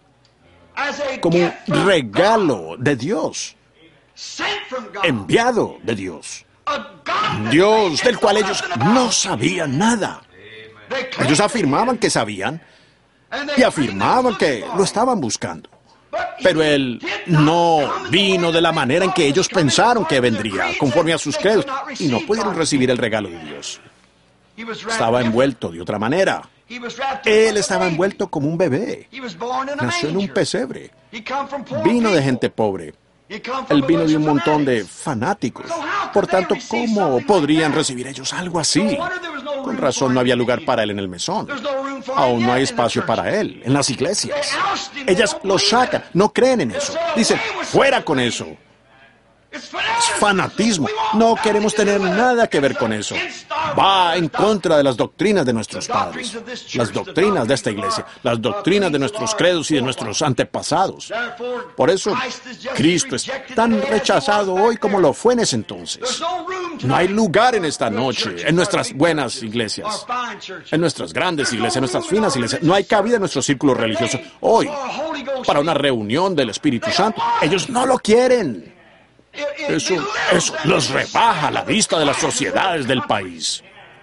de Dios, enviado de Dios. Dios del cual ellos no sabían nada. Ellos afirmaban que sabían, y afirmaban que lo estaban buscando. Pero Él no vino de la manera en que ellos pensaron que vendría, conforme a sus credos, y no pudieron recibir el regalo de Dios. Estaba envuelto de otra manera. Él estaba envuelto como un bebé. Nació en un pesebre. Vino de gente pobre. Él vino de un montón de fanáticos. Por tanto, ¿cómo podrían recibir ellos algo así? Con razón no había lugar para él en el mesón. Aún no hay espacio para él en las iglesias. Ellas lo sacan, no creen en eso. Dicen, fuera con eso. Es fanatismo. No queremos tener nada que ver con eso. Va en contra de las doctrinas de nuestros padres, las doctrinas de esta iglesia, las doctrinas de nuestros credos y de nuestros antepasados. Por eso, Cristo es tan rechazado hoy como lo fue en ese entonces. No hay lugar en esta noche, en nuestras buenas iglesias, en nuestras grandes iglesias, en nuestras finas iglesias. No hay cabida en nuestro círculo religioso hoy para una reunión del Espíritu Santo. Ellos no lo quieren. Eso los rebaja a la vista de las sociedades del país.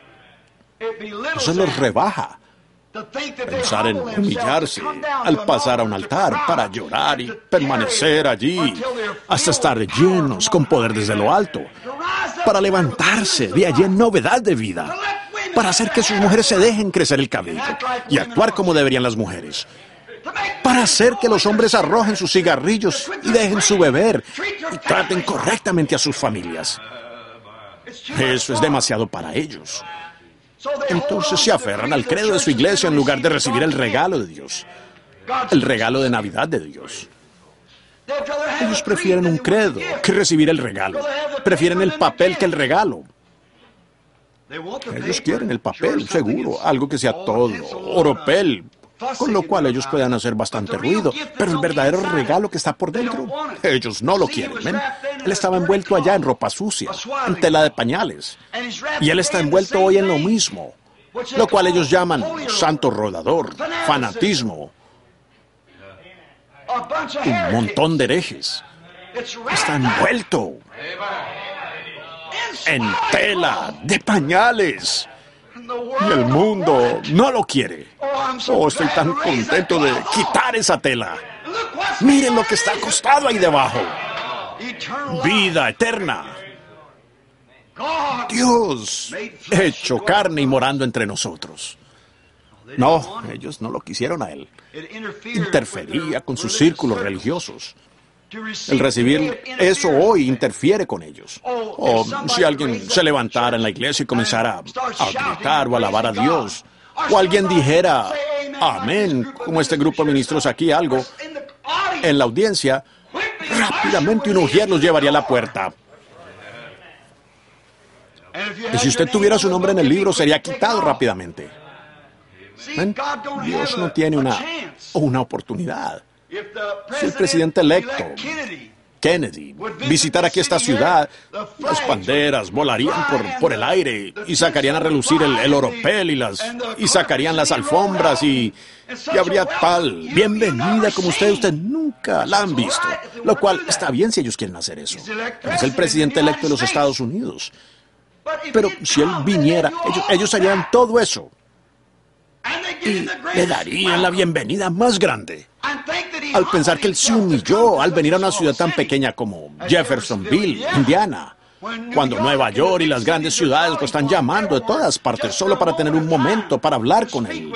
Eso los rebaja. Pensar en humillarse al pasar a un altar para llorar y permanecer allí hasta estar llenos con poder desde lo alto, para levantarse de allí en novedad de vida, para hacer que sus mujeres se dejen crecer el cabello y actuar como deberían las mujeres, para hacer que los hombres arrojen sus cigarrillos y dejen su beber y traten correctamente a sus familias. Eso es demasiado para ellos. Entonces se aferran al credo de su iglesia en lugar de recibir el regalo de Dios, el regalo de Navidad de Dios. Ellos prefieren un credo que recibir el regalo. Prefieren el papel que el regalo. Ellos quieren el papel, seguro, algo que sea todo oropel, con lo cual ellos puedan hacer bastante ruido. Pero el verdadero regalo que está por dentro, ellos no lo quieren. ¿Ven? Él estaba envuelto allá en ropa sucia, en tela de pañales. Y él está envuelto hoy en lo mismo, lo cual ellos llaman santo rodador, fanatismo, un montón de herejes. Está envuelto en tela de pañales. Y el mundo no lo quiere. Oh, estoy tan contento de quitar esa tela. Miren lo que está acostado ahí debajo. Vida eterna. Dios hecho carne y morando entre nosotros. No, ellos no lo quisieron a él. Interfería con sus círculos religiosos. El recibir eso hoy interfiere con ellos. O si alguien se levantara en la iglesia y comenzara a gritar o alabar a Dios, o alguien dijera amén, como este grupo de ministros aquí, algo, en la audiencia, rápidamente un ujier los llevaría a la puerta. Y si usted tuviera su nombre en el libro, sería quitado rápidamente. ¿Ven? Dios no tiene una oportunidad. Si el presidente electo, Kennedy, visitara aquí esta ciudad, las banderas volarían por el aire y sacarían a relucir el oropel y sacarían las alfombras y habría tal bienvenida como usted nunca la han visto. Lo cual está bien si ellos quieren hacer eso. Es el presidente electo de los Estados Unidos. Pero si él viniera, ellos harían todo eso. Y le darían la bienvenida más grande. Al pensar que él se humilló al venir a una ciudad tan pequeña como Jeffersonville, Indiana, cuando Nueva York y las grandes ciudades lo están llamando de todas partes solo para tener un momento para hablar con él.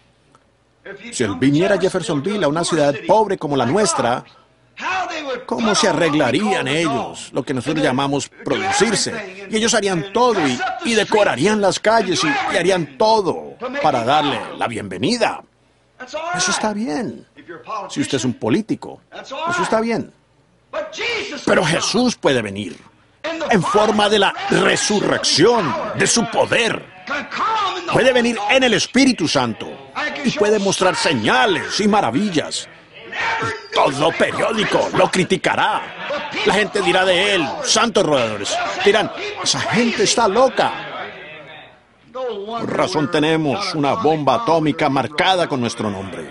Si él viniera a Jeffersonville, a una ciudad pobre como la nuestra, ¿cómo se arreglarían ellos? Lo que nosotros llamamos producirse. Y ellos harían todo y decorarían las calles y harían todo para darle la bienvenida. Eso está bien. Si usted es un político, eso está bien. Pero Jesús puede venir en forma de la resurrección, de su poder. Puede venir en el Espíritu Santo y puede mostrar señales y maravillas. Y todo periódico lo criticará. La gente dirá de él, santos rodadores. Dirán, esa gente está loca. Por razón tenemos una bomba atómica marcada con nuestro nombre.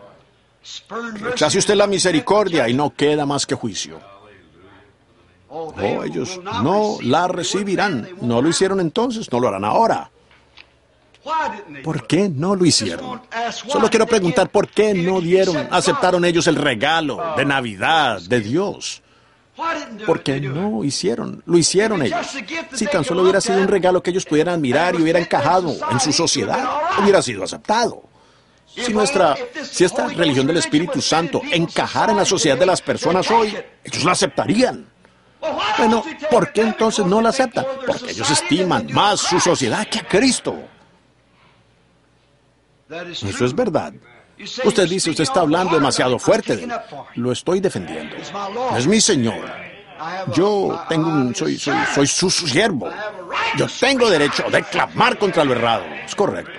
Rechace usted la misericordia y no queda más que juicio. Oh, ellos no la recibirán. No lo hicieron entonces, no lo harán ahora. ¿Por qué no lo hicieron? Solo quiero preguntar por qué no aceptaron ellos el regalo de Navidad de Dios. ¿Por qué no hicieron? Lo hicieron ellos. Si tan solo hubiera sido un regalo que ellos pudieran mirar y hubiera encajado en su sociedad, hubiera sido aceptado. Si esta religión del Espíritu Santo encajara en la sociedad de las personas hoy, ellos la aceptarían. Bueno, ¿por qué entonces no la aceptan? Porque ellos estiman más su sociedad que a Cristo. Eso es verdad. Usted dice, usted está hablando demasiado fuerte de él. Lo estoy defendiendo. Es mi Señor. Yo soy su siervo. Yo tengo derecho de clamar contra lo errado. Es correcto.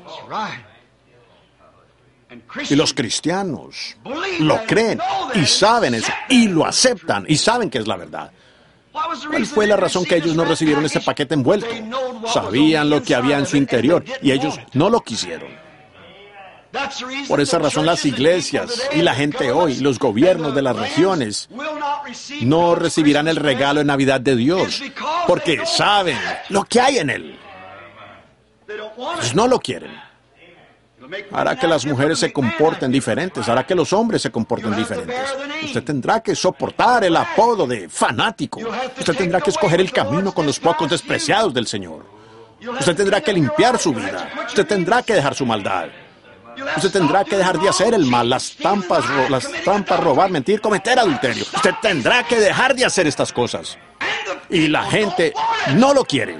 Y los cristianos lo creen y saben eso y lo aceptan y saben que es la verdad. ¿Cuál fue la razón que ellos no recibieron este paquete envuelto? Sabían lo que había en su interior y ellos no lo quisieron. Por esa razón las iglesias y la gente hoy, los gobiernos de las regiones, no recibirán el regalo de Navidad de Dios, porque saben lo que hay en él. Ellos no lo quieren. Hará que las mujeres se comporten diferentes, hará que los hombres se comporten diferentes. Usted tendrá que soportar el apodo de fanático. Usted tendrá que escoger el camino con los pocos despreciados del Señor. Usted tendrá que limpiar su vida. Usted tendrá que dejar su maldad. Usted tendrá que dejar de hacer el mal, las trampas, robar, mentir, cometer adulterio. Usted tendrá que dejar de hacer estas cosas. Y la gente no lo quiere.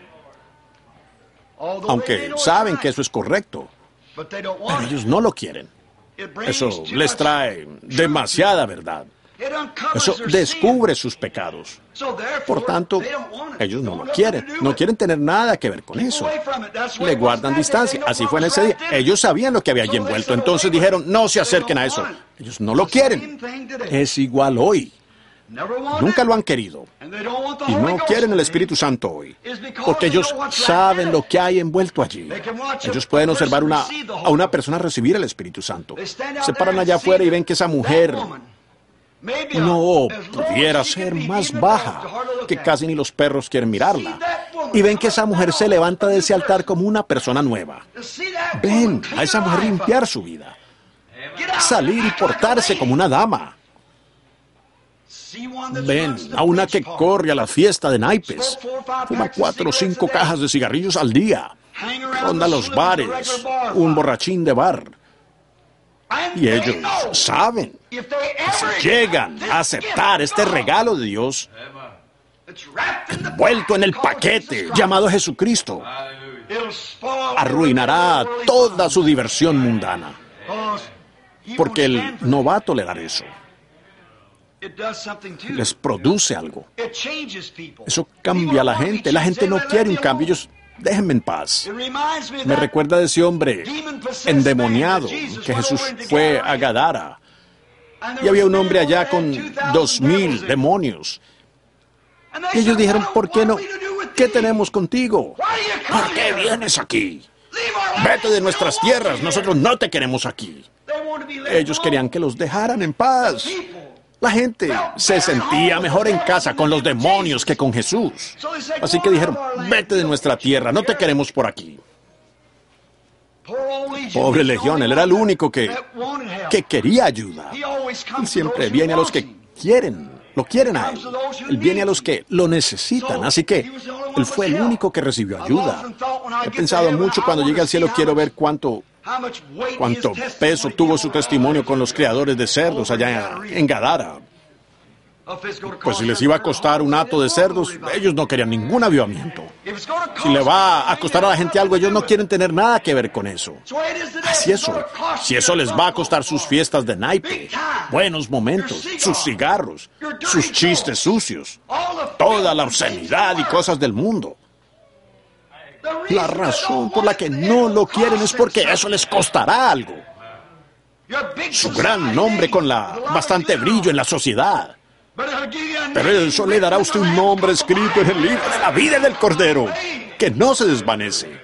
Aunque saben que eso es correcto. Pero ellos no lo quieren. Eso les trae demasiada verdad. Eso descubre sus pecados. Por tanto, ellos no lo quieren. No quieren tener nada que ver con eso. Le guardan distancia. Así fue en ese día. Ellos sabían lo que había allí envuelto. Entonces dijeron, no se acerquen a eso. Ellos no lo quieren. Es igual hoy. Nunca lo han querido. Y no quieren el Espíritu Santo hoy. Porque ellos saben lo que hay envuelto allí. Ellos pueden observar a una persona recibir el Espíritu Santo. Se paran allá afuera y ven que esa mujer no pudiera ser más baja, que casi ni los perros quieren mirarla. Y ven que esa mujer se levanta de ese altar como una persona nueva. Ven a esa mujer limpiar su vida. Salir y portarse como una dama. Ven a una que corre a la fiesta de naipes, fuma 4 o 5 cajas de cigarrillos al día, ronda los bares, un borrachín de bar. Y ellos saben que si llegan a aceptar este regalo de Dios, envuelto en el paquete llamado Jesucristo, arruinará toda su diversión mundana, porque Él no va a tolerar eso. Les produce algo. Eso cambia a la gente. La gente no quiere un cambio. Ellos, déjenme en paz. Me recuerda de ese hombre endemoniado que Jesús fue a Gadara. Y había un hombre allá con 2,000 demonios. Y ellos dijeron, ¿por qué no? ¿Qué tenemos contigo? ¿Por qué vienes aquí? Vete de nuestras tierras. Nosotros no te queremos aquí. Ellos querían que los dejaran en paz. La gente se sentía mejor en casa con los demonios que con Jesús. Así que dijeron, vete de nuestra tierra, no te queremos por aquí. Pobre Legión, él era el único que quería ayuda. Él siempre viene a los que lo quieren a él. Él viene a los que lo necesitan. Así que él fue el único que recibió ayuda. He pensado mucho cuando llegue al cielo, quiero ver cuánto peso tuvo su testimonio con los criadores de cerdos allá en Gadara. Pues si les iba a costar un hato de cerdos, ellos no querían ningún avivamiento. Si le va a costar a la gente algo, ellos no quieren tener nada que ver con eso. Así es hoy. Si eso les va a costar sus fiestas de naipe, buenos momentos, sus cigarros, sus chistes sucios, toda la obscenidad y cosas del mundo. La razón por la que no lo quieren es porque eso les costará algo. Su gran nombre con bastante brillo en la sociedad. Pero eso le dará a usted un nombre escrito en el libro de la vida del Cordero, que no se desvanece.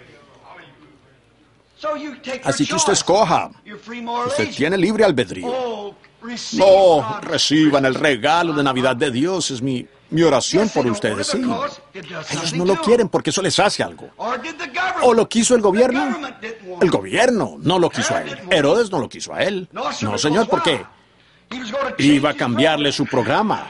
Así que usted escoja. Usted tiene libre albedrío. No, reciban el regalo de Navidad de Dios. Es mi oración por ustedes, sí. Ellos no lo quieren porque eso les hace algo. ¿O lo quiso el gobierno? El gobierno no lo quiso a él. Herodes no lo quiso a él. No, señor, ¿por qué? Iba a cambiarle su programa.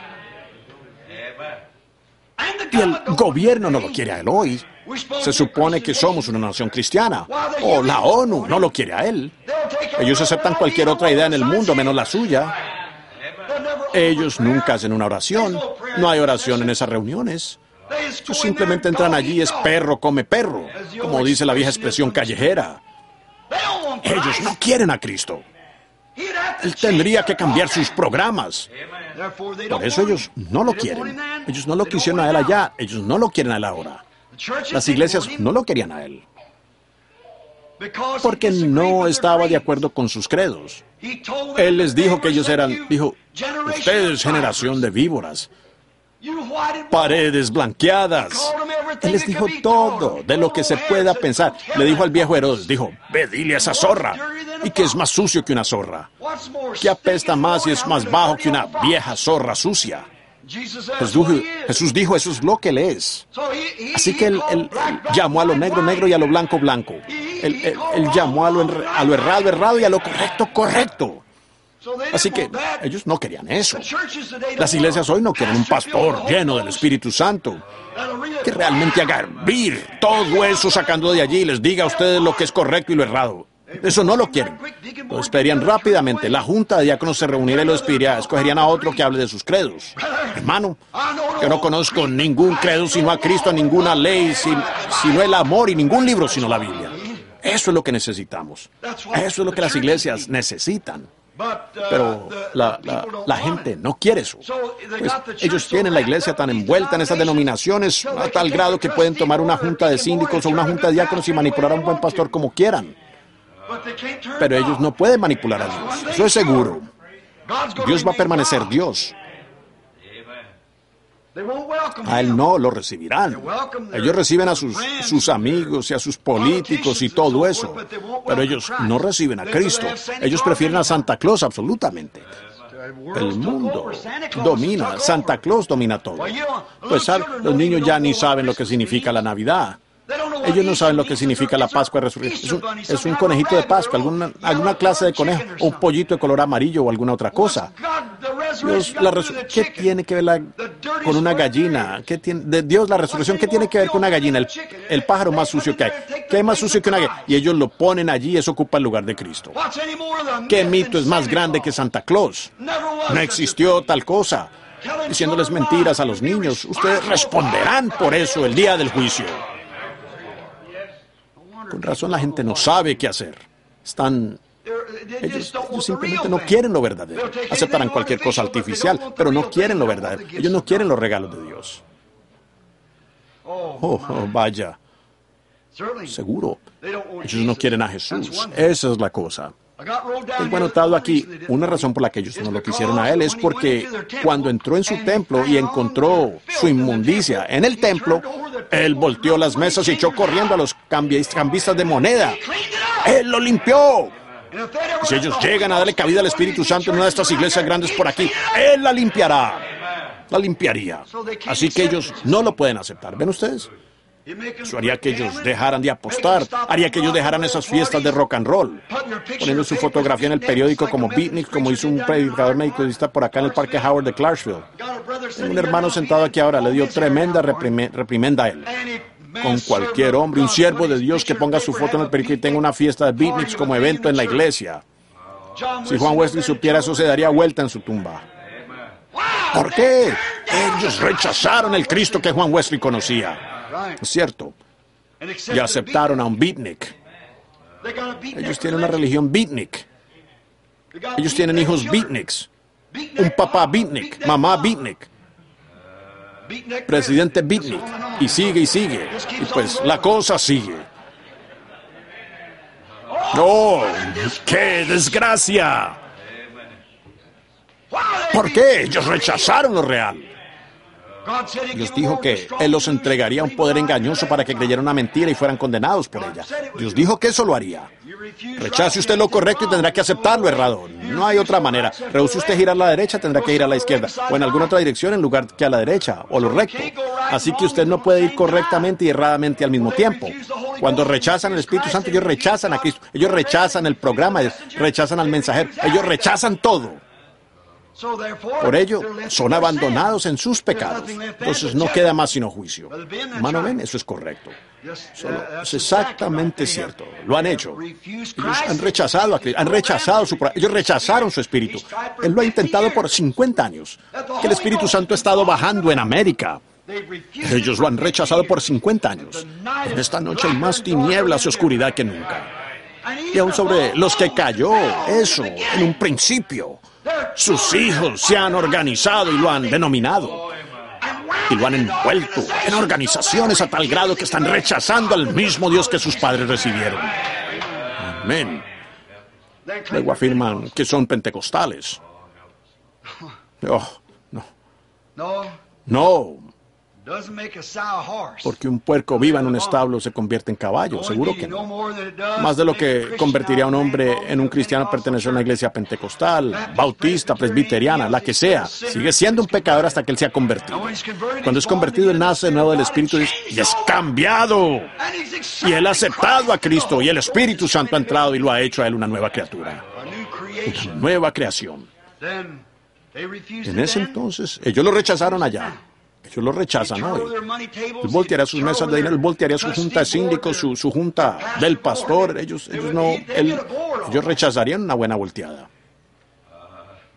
Y el gobierno no lo quiere a él hoy. Se supone que somos una nación cristiana. O la ONU no lo quiere a él. Ellos aceptan cualquier otra idea en el mundo menos la suya. Ellos nunca hacen una oración. No hay oración en esas reuniones. Ellos simplemente entran allí y es perro come perro, como dice la vieja expresión callejera. Ellos no quieren a Cristo. Él tendría que cambiar sus programas. Por eso ellos no lo quieren. Ellos no lo quisieron a él allá. Ellos no lo quieren a él ahora. Las iglesias no lo querían a él. Porque no estaba de acuerdo con sus credos. Él les dijo que ellos dijo, ustedes generación de víboras, paredes blanqueadas. Él les dijo todo de lo que se pueda pensar. Le dijo al viejo Herodes, dijo, ve, dile a esa zorra, y que es más sucio que una zorra, que apesta más y es más bajo que una vieja zorra sucia. Jesús dijo, eso es lo que él es. Así que él llamó a lo negro, negro, y a lo blanco, blanco. Él llamó a lo errado, errado, y a lo correcto, correcto. Así que ellos no querían eso. Las iglesias hoy no quieren un pastor lleno del Espíritu Santo, que realmente haga hervir todo eso sacando de allí y les diga a ustedes lo que es correcto y lo errado. Eso no lo quieren. Lo despedirían rápidamente. La junta de diáconos se reuniría y lo despediría. Escogerían a otro que hable de sus credos. Hermano, yo no conozco ningún credo sino a Cristo, ninguna ley sino el amor, y ningún libro sino la Biblia. Eso es lo que necesitamos. Eso es lo que las iglesias necesitan. Pero la gente no quiere eso. Pues ellos tienen la iglesia tan envuelta en esas denominaciones a tal grado que pueden tomar una junta de síndicos o una junta de diáconos y manipular a un buen pastor como quieran. Pero ellos no pueden manipular a Dios. Eso es seguro. Dios va a permanecer Dios. A Él no lo recibirán. Ellos reciben a sus amigos y a sus políticos y todo eso. Pero ellos no reciben a Cristo. Ellos prefieren a Santa Claus absolutamente. El mundo domina. Santa Claus domina todo. Pues los niños ya ni saben lo que significa la Navidad. Ellos no saben lo que significa la Pascua de Resurrección. Es un conejito de Pascua, alguna clase de conejo, o un pollito de color amarillo o alguna otra cosa. Dios, ¿qué tiene que ver con una gallina? Dios, la resurrección, ¿qué tiene que ver con una gallina? El pájaro más sucio que hay. ¿Qué es más sucio que una gallina? Y ellos lo ponen allí y eso ocupa el lugar de Cristo. ¿Qué mito es más grande que Santa Claus? No existió tal cosa. Diciéndoles mentiras a los niños. Ustedes responderán por eso el día del juicio. Con razón la gente no sabe qué hacer. Ellos simplemente no quieren lo verdadero. Aceptarán cualquier cosa artificial, pero no quieren lo verdadero. Ellos no quieren los regalos de Dios. Vaya. Seguro. Ellos no quieren a Jesús. Esa es la cosa. Tengo anotado aquí, una razón por la que ellos no lo quisieron a Él es porque cuando entró en su templo y encontró su inmundicia en el templo, Él volteó las mesas y echó corriendo a los cambistas de moneda. ¡Él lo limpió! Si ellos llegan a darle cabida al Espíritu Santo en una de estas iglesias grandes por aquí, Él la limpiará. La limpiaría. Así que ellos no lo pueden aceptar. ¿Ven ustedes? Eso haría que ellos dejaran de apostar, haría que ellos dejaran esas fiestas de rock and roll, poniendo su fotografía en el periódico como beatnik, como hizo un predicador medicista por acá en el Parque Howard de Clarksville. Tengo un hermano sentado aquí ahora, le dio tremenda reprimenda a él. Con cualquier hombre, un siervo de Dios que ponga su foto en el periódico y tenga una fiesta de beatniks como evento en la iglesia. Si Juan Wesley supiera eso, se daría vuelta en su tumba. ¿Por qué? Ellos rechazaron el Cristo que Juan Wesley conocía. Es cierto. Y aceptaron a un beatnik. Ellos tienen una religión beatnik. Ellos tienen hijos beatniks. Un papá beatnik, mamá beatnik, presidente beatnik. Y sigue y sigue. Y pues la cosa sigue. ¡Oh! ¡Qué desgracia! ¿Por qué? Ellos rechazaron lo real. Dios dijo que Él los entregaría a un poder engañoso para que creyeran una mentira y fueran condenados por ella. Dios dijo que eso lo haría. Rechace usted lo correcto y tendrá que aceptar lo errado. No hay otra manera. Rehúse usted girar a la derecha, tendrá que ir a la izquierda. O en alguna otra dirección en lugar que a la derecha, o lo recto. Así que usted no puede ir correctamente y erradamente al mismo tiempo. Cuando rechazan el Espíritu Santo, ellos rechazan a Cristo. Ellos rechazan el programa, ellos rechazan al mensajero. Ellos rechazan todo. Por ello, son abandonados en sus pecados. Entonces no queda más sino juicio. Hermano Ben, eso es correcto. Es exactamente cierto. Lo han hecho. Ellos han rechazado a Cristo, ellos rechazaron su espíritu. Él lo ha intentado por 50 años. Que el Espíritu Santo ha estado bajando en América. Ellos lo han rechazado por 50 años. En esta noche hay más tinieblas y oscuridad que nunca. Y aún sobre los que cayó, eso, en un principio. Sus hijos se han organizado y lo han denominado. Y lo han envuelto en organizaciones a tal grado que están rechazando al mismo Dios que sus padres recibieron. Amén. Luego afirman que son pentecostales. Oh, no. No. Porque un puerco viva en un establo se convierte en caballo, seguro que no. Más de lo que convertiría a un hombre en un cristiano pertenecer a una iglesia pentecostal, bautista, presbiteriana, la que sea. Sigue siendo un pecador hasta que él sea convertido. Cuando es convertido, él nace de nuevo del Espíritu y es cambiado. Y él ha aceptado a Cristo y el Espíritu Santo ha entrado y lo ha hecho a él una nueva criatura. Una nueva creación. En ese entonces, ellos lo rechazaron allá. Ellos lo rechazan hoy. Él voltearía sus mesas de dinero, él voltearía su junta de síndicos, su junta del pastor. Ellos rechazarían una buena volteada.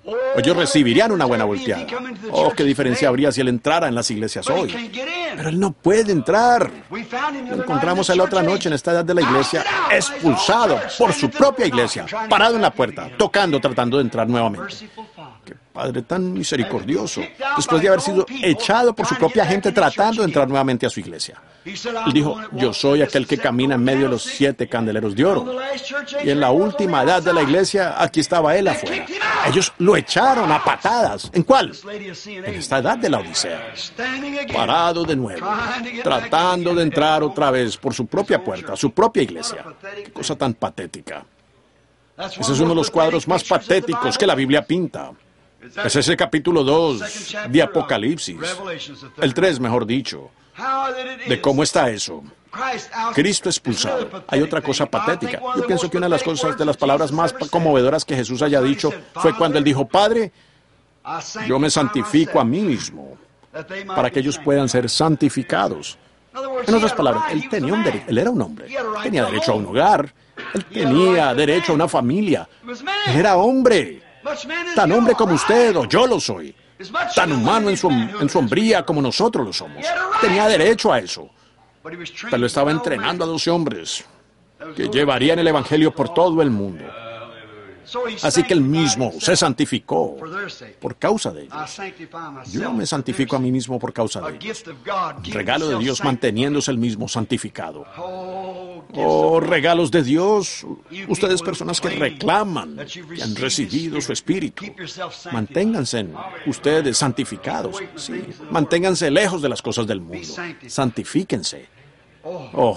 Ellos recibirían una buena volteada. Oh, qué diferencia habría si él entrara en las iglesias hoy. Pero él no puede entrar. Lo encontramos a la otra noche en esta edad de la iglesia, expulsado por su propia iglesia, parado en la puerta, tocando, tratando de entrar nuevamente. Qué Padre tan misericordioso, después de haber sido echado por su propia gente tratando de entrar nuevamente a su iglesia. Él dijo, yo soy aquel que camina en medio de los 7 candeleros de oro. Y en la última edad de la iglesia, aquí estaba él afuera. Ellos lo echaron a patadas. ¿En cuál? En esta edad de la Odisea. Parado de nuevo, tratando de entrar otra vez por su propia puerta, su propia iglesia. Qué cosa tan patética. Ese es uno de los cuadros más patéticos que la Biblia pinta. Es ese capítulo 2 de Apocalipsis, el 3, mejor dicho, de cómo está eso. Cristo expulsado. Hay otra cosa patética. Yo pienso que una de las cosas, de las palabras más conmovedoras que Jesús haya dicho fue cuando él dijo, Padre, yo me santifico a mí mismo para que ellos puedan ser santificados. En otras palabras, él tenía un derecho, él era un hombre, tenía derecho a un hogar, él tenía derecho a una familia, él era hombre, tan hombre como usted o yo lo soy, tan humano en su hombría como nosotros lo somos, tenía derecho a eso, pero estaba entrenando a 12 hombres que llevarían el evangelio por todo el mundo. Así que él mismo se santificó por causa de ellos. Yo me santifico a mí mismo por causa de ellos. Regalo de Dios manteniéndose el mismo santificado. Oh, regalos de Dios. Ustedes personas que reclaman, que han recibido su espíritu. Manténganse ustedes santificados. Sí, manténganse lejos de las cosas del mundo. Santifíquense. Oh.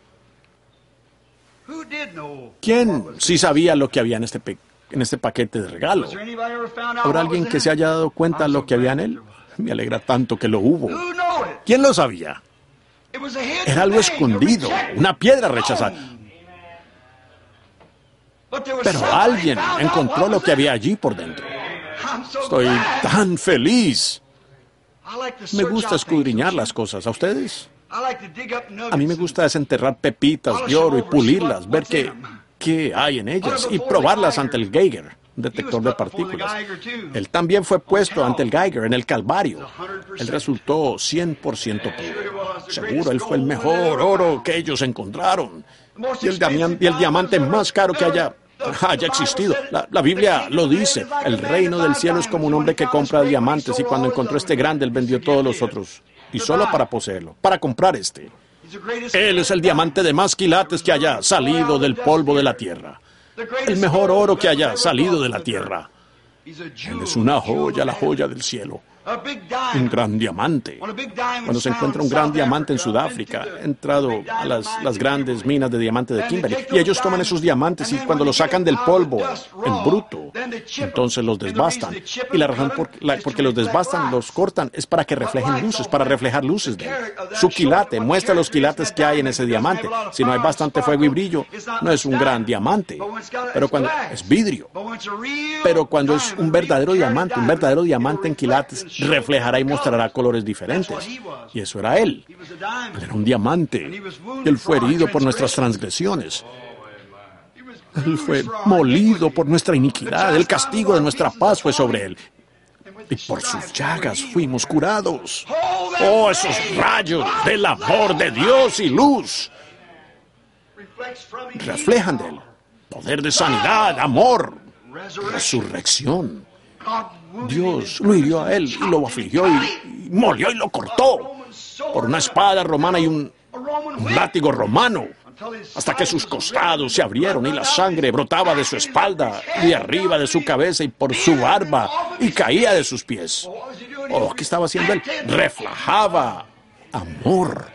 ¿Quién sí sabía lo que había en este paquete de regalo? ¿Habrá alguien que se haya dado cuenta de lo que había en él? Me alegra tanto que lo hubo. ¿Quién lo sabía? Era algo escondido, una piedra rechazada. Pero alguien encontró lo que había allí por dentro. Estoy tan feliz. Me gusta escudriñar las cosas. ¿A ustedes? A mí me gusta desenterrar pepitas de oro y pulirlas, ver qué hay en ellas y probarlas ante el Geiger, un detector de partículas. Él también fue puesto ante el Geiger en el Calvario. Él resultó 100% puro. Seguro, él fue el mejor oro que ellos encontraron. Y el diamante más caro que haya existido. La Biblia lo dice. El reino del cielo es como un hombre que compra diamantes y cuando encontró este grande, él vendió todos los otros. Y solo para poseerlo, para comprar este. Él es el diamante de más quilates que haya salido del polvo de la tierra. El mejor oro que haya salido de la tierra. Él es una joya, la joya del cielo. Un gran diamante. Cuando se encuentra un gran diamante en Sudáfrica, he entrado a las grandes minas de diamante de Kimberley, y ellos toman esos diamantes y cuando los sacan del polvo, en bruto, entonces los desbastan. Y la razón porque los desbastan, los cortan, es para que reflejen luces, para reflejar luces de él. Su quilate muestra los quilates que hay en ese diamante. Si no hay bastante fuego y brillo, no es un gran diamante. Pero cuando es vidrio. Pero cuando es un verdadero diamante en quilates, reflejará y mostrará colores diferentes. Y eso era él. Él era un diamante. Él fue herido por nuestras transgresiones. Él fue molido por nuestra iniquidad. El castigo de nuestra paz fue sobre él. Y por sus llagas fuimos curados. Oh, esos rayos del amor de Dios y luz. Reflejan de él. Poder de sanidad, amor, resurrección. Dios lo hirió a él y lo afligió y molió y lo cortó por una espada romana y un látigo romano, hasta que sus costados se abrieron y la sangre brotaba de su espalda, de arriba de su cabeza y por su barba y caía de sus pies. Oh, ¿qué estaba haciendo él? Reflejaba amor.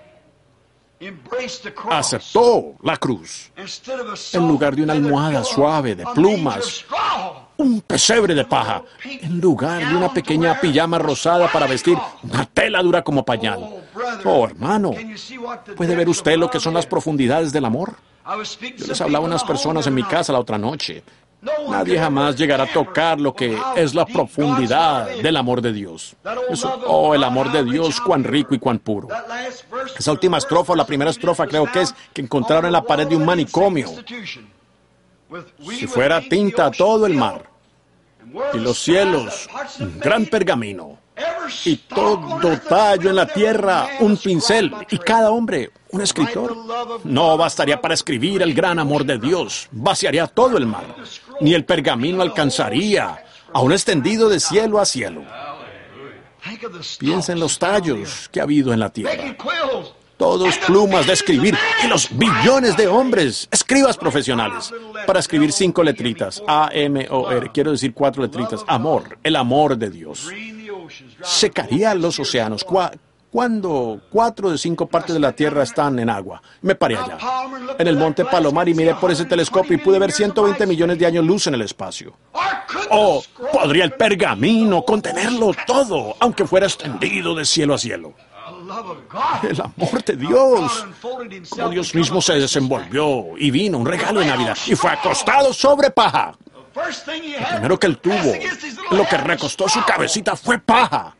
Aceptó la cruz en lugar de una almohada suave de plumas, un pesebre de paja, en lugar de una pequeña pijama rosada para vestir, una tela dura como pañal. Oh, hermano, ¿puede ver usted lo que son las profundidades del amor? Yo les hablaba a unas personas en mi casa la otra noche. Nadie jamás llegará a tocar lo que es la profundidad del amor de Dios. Eso, oh, el amor de Dios, cuán rico y cuán puro. Esa última estrofa, o la primera estrofa creo que es, que encontraron en la pared de un manicomio. Si fuera tinta todo el mar, Y los cielos, un gran pergamino. Y todo tallo en la tierra, un pincel. Y cada hombre, un escritor. No bastaría para escribir el gran amor de Dios. Vaciaría todo el mar. Ni el pergamino alcanzaría, aún extendido de cielo a cielo. Piensa en los tallos que ha habido en la tierra. Todos plumas de escribir, y los billones de hombres, escribas profesionales, para escribir 5 letritas, A-M-O-R, quiero decir 4 letritas, amor, el amor de Dios. Secaría los océanos. Cuando 4 de 5 partes de la tierra están en agua. Me paré allá, en el monte Palomar, y miré por ese telescopio y pude ver 120 millones de años luz en el espacio. Oh, podría el pergamino contenerlo todo, aunque fuera extendido de cielo a cielo. El amor de Dios, como Dios mismo se desenvolvió y vino, un regalo de Navidad, y fue acostado sobre paja. Lo primero que él tuvo, lo que recostó su cabecita, fue paja.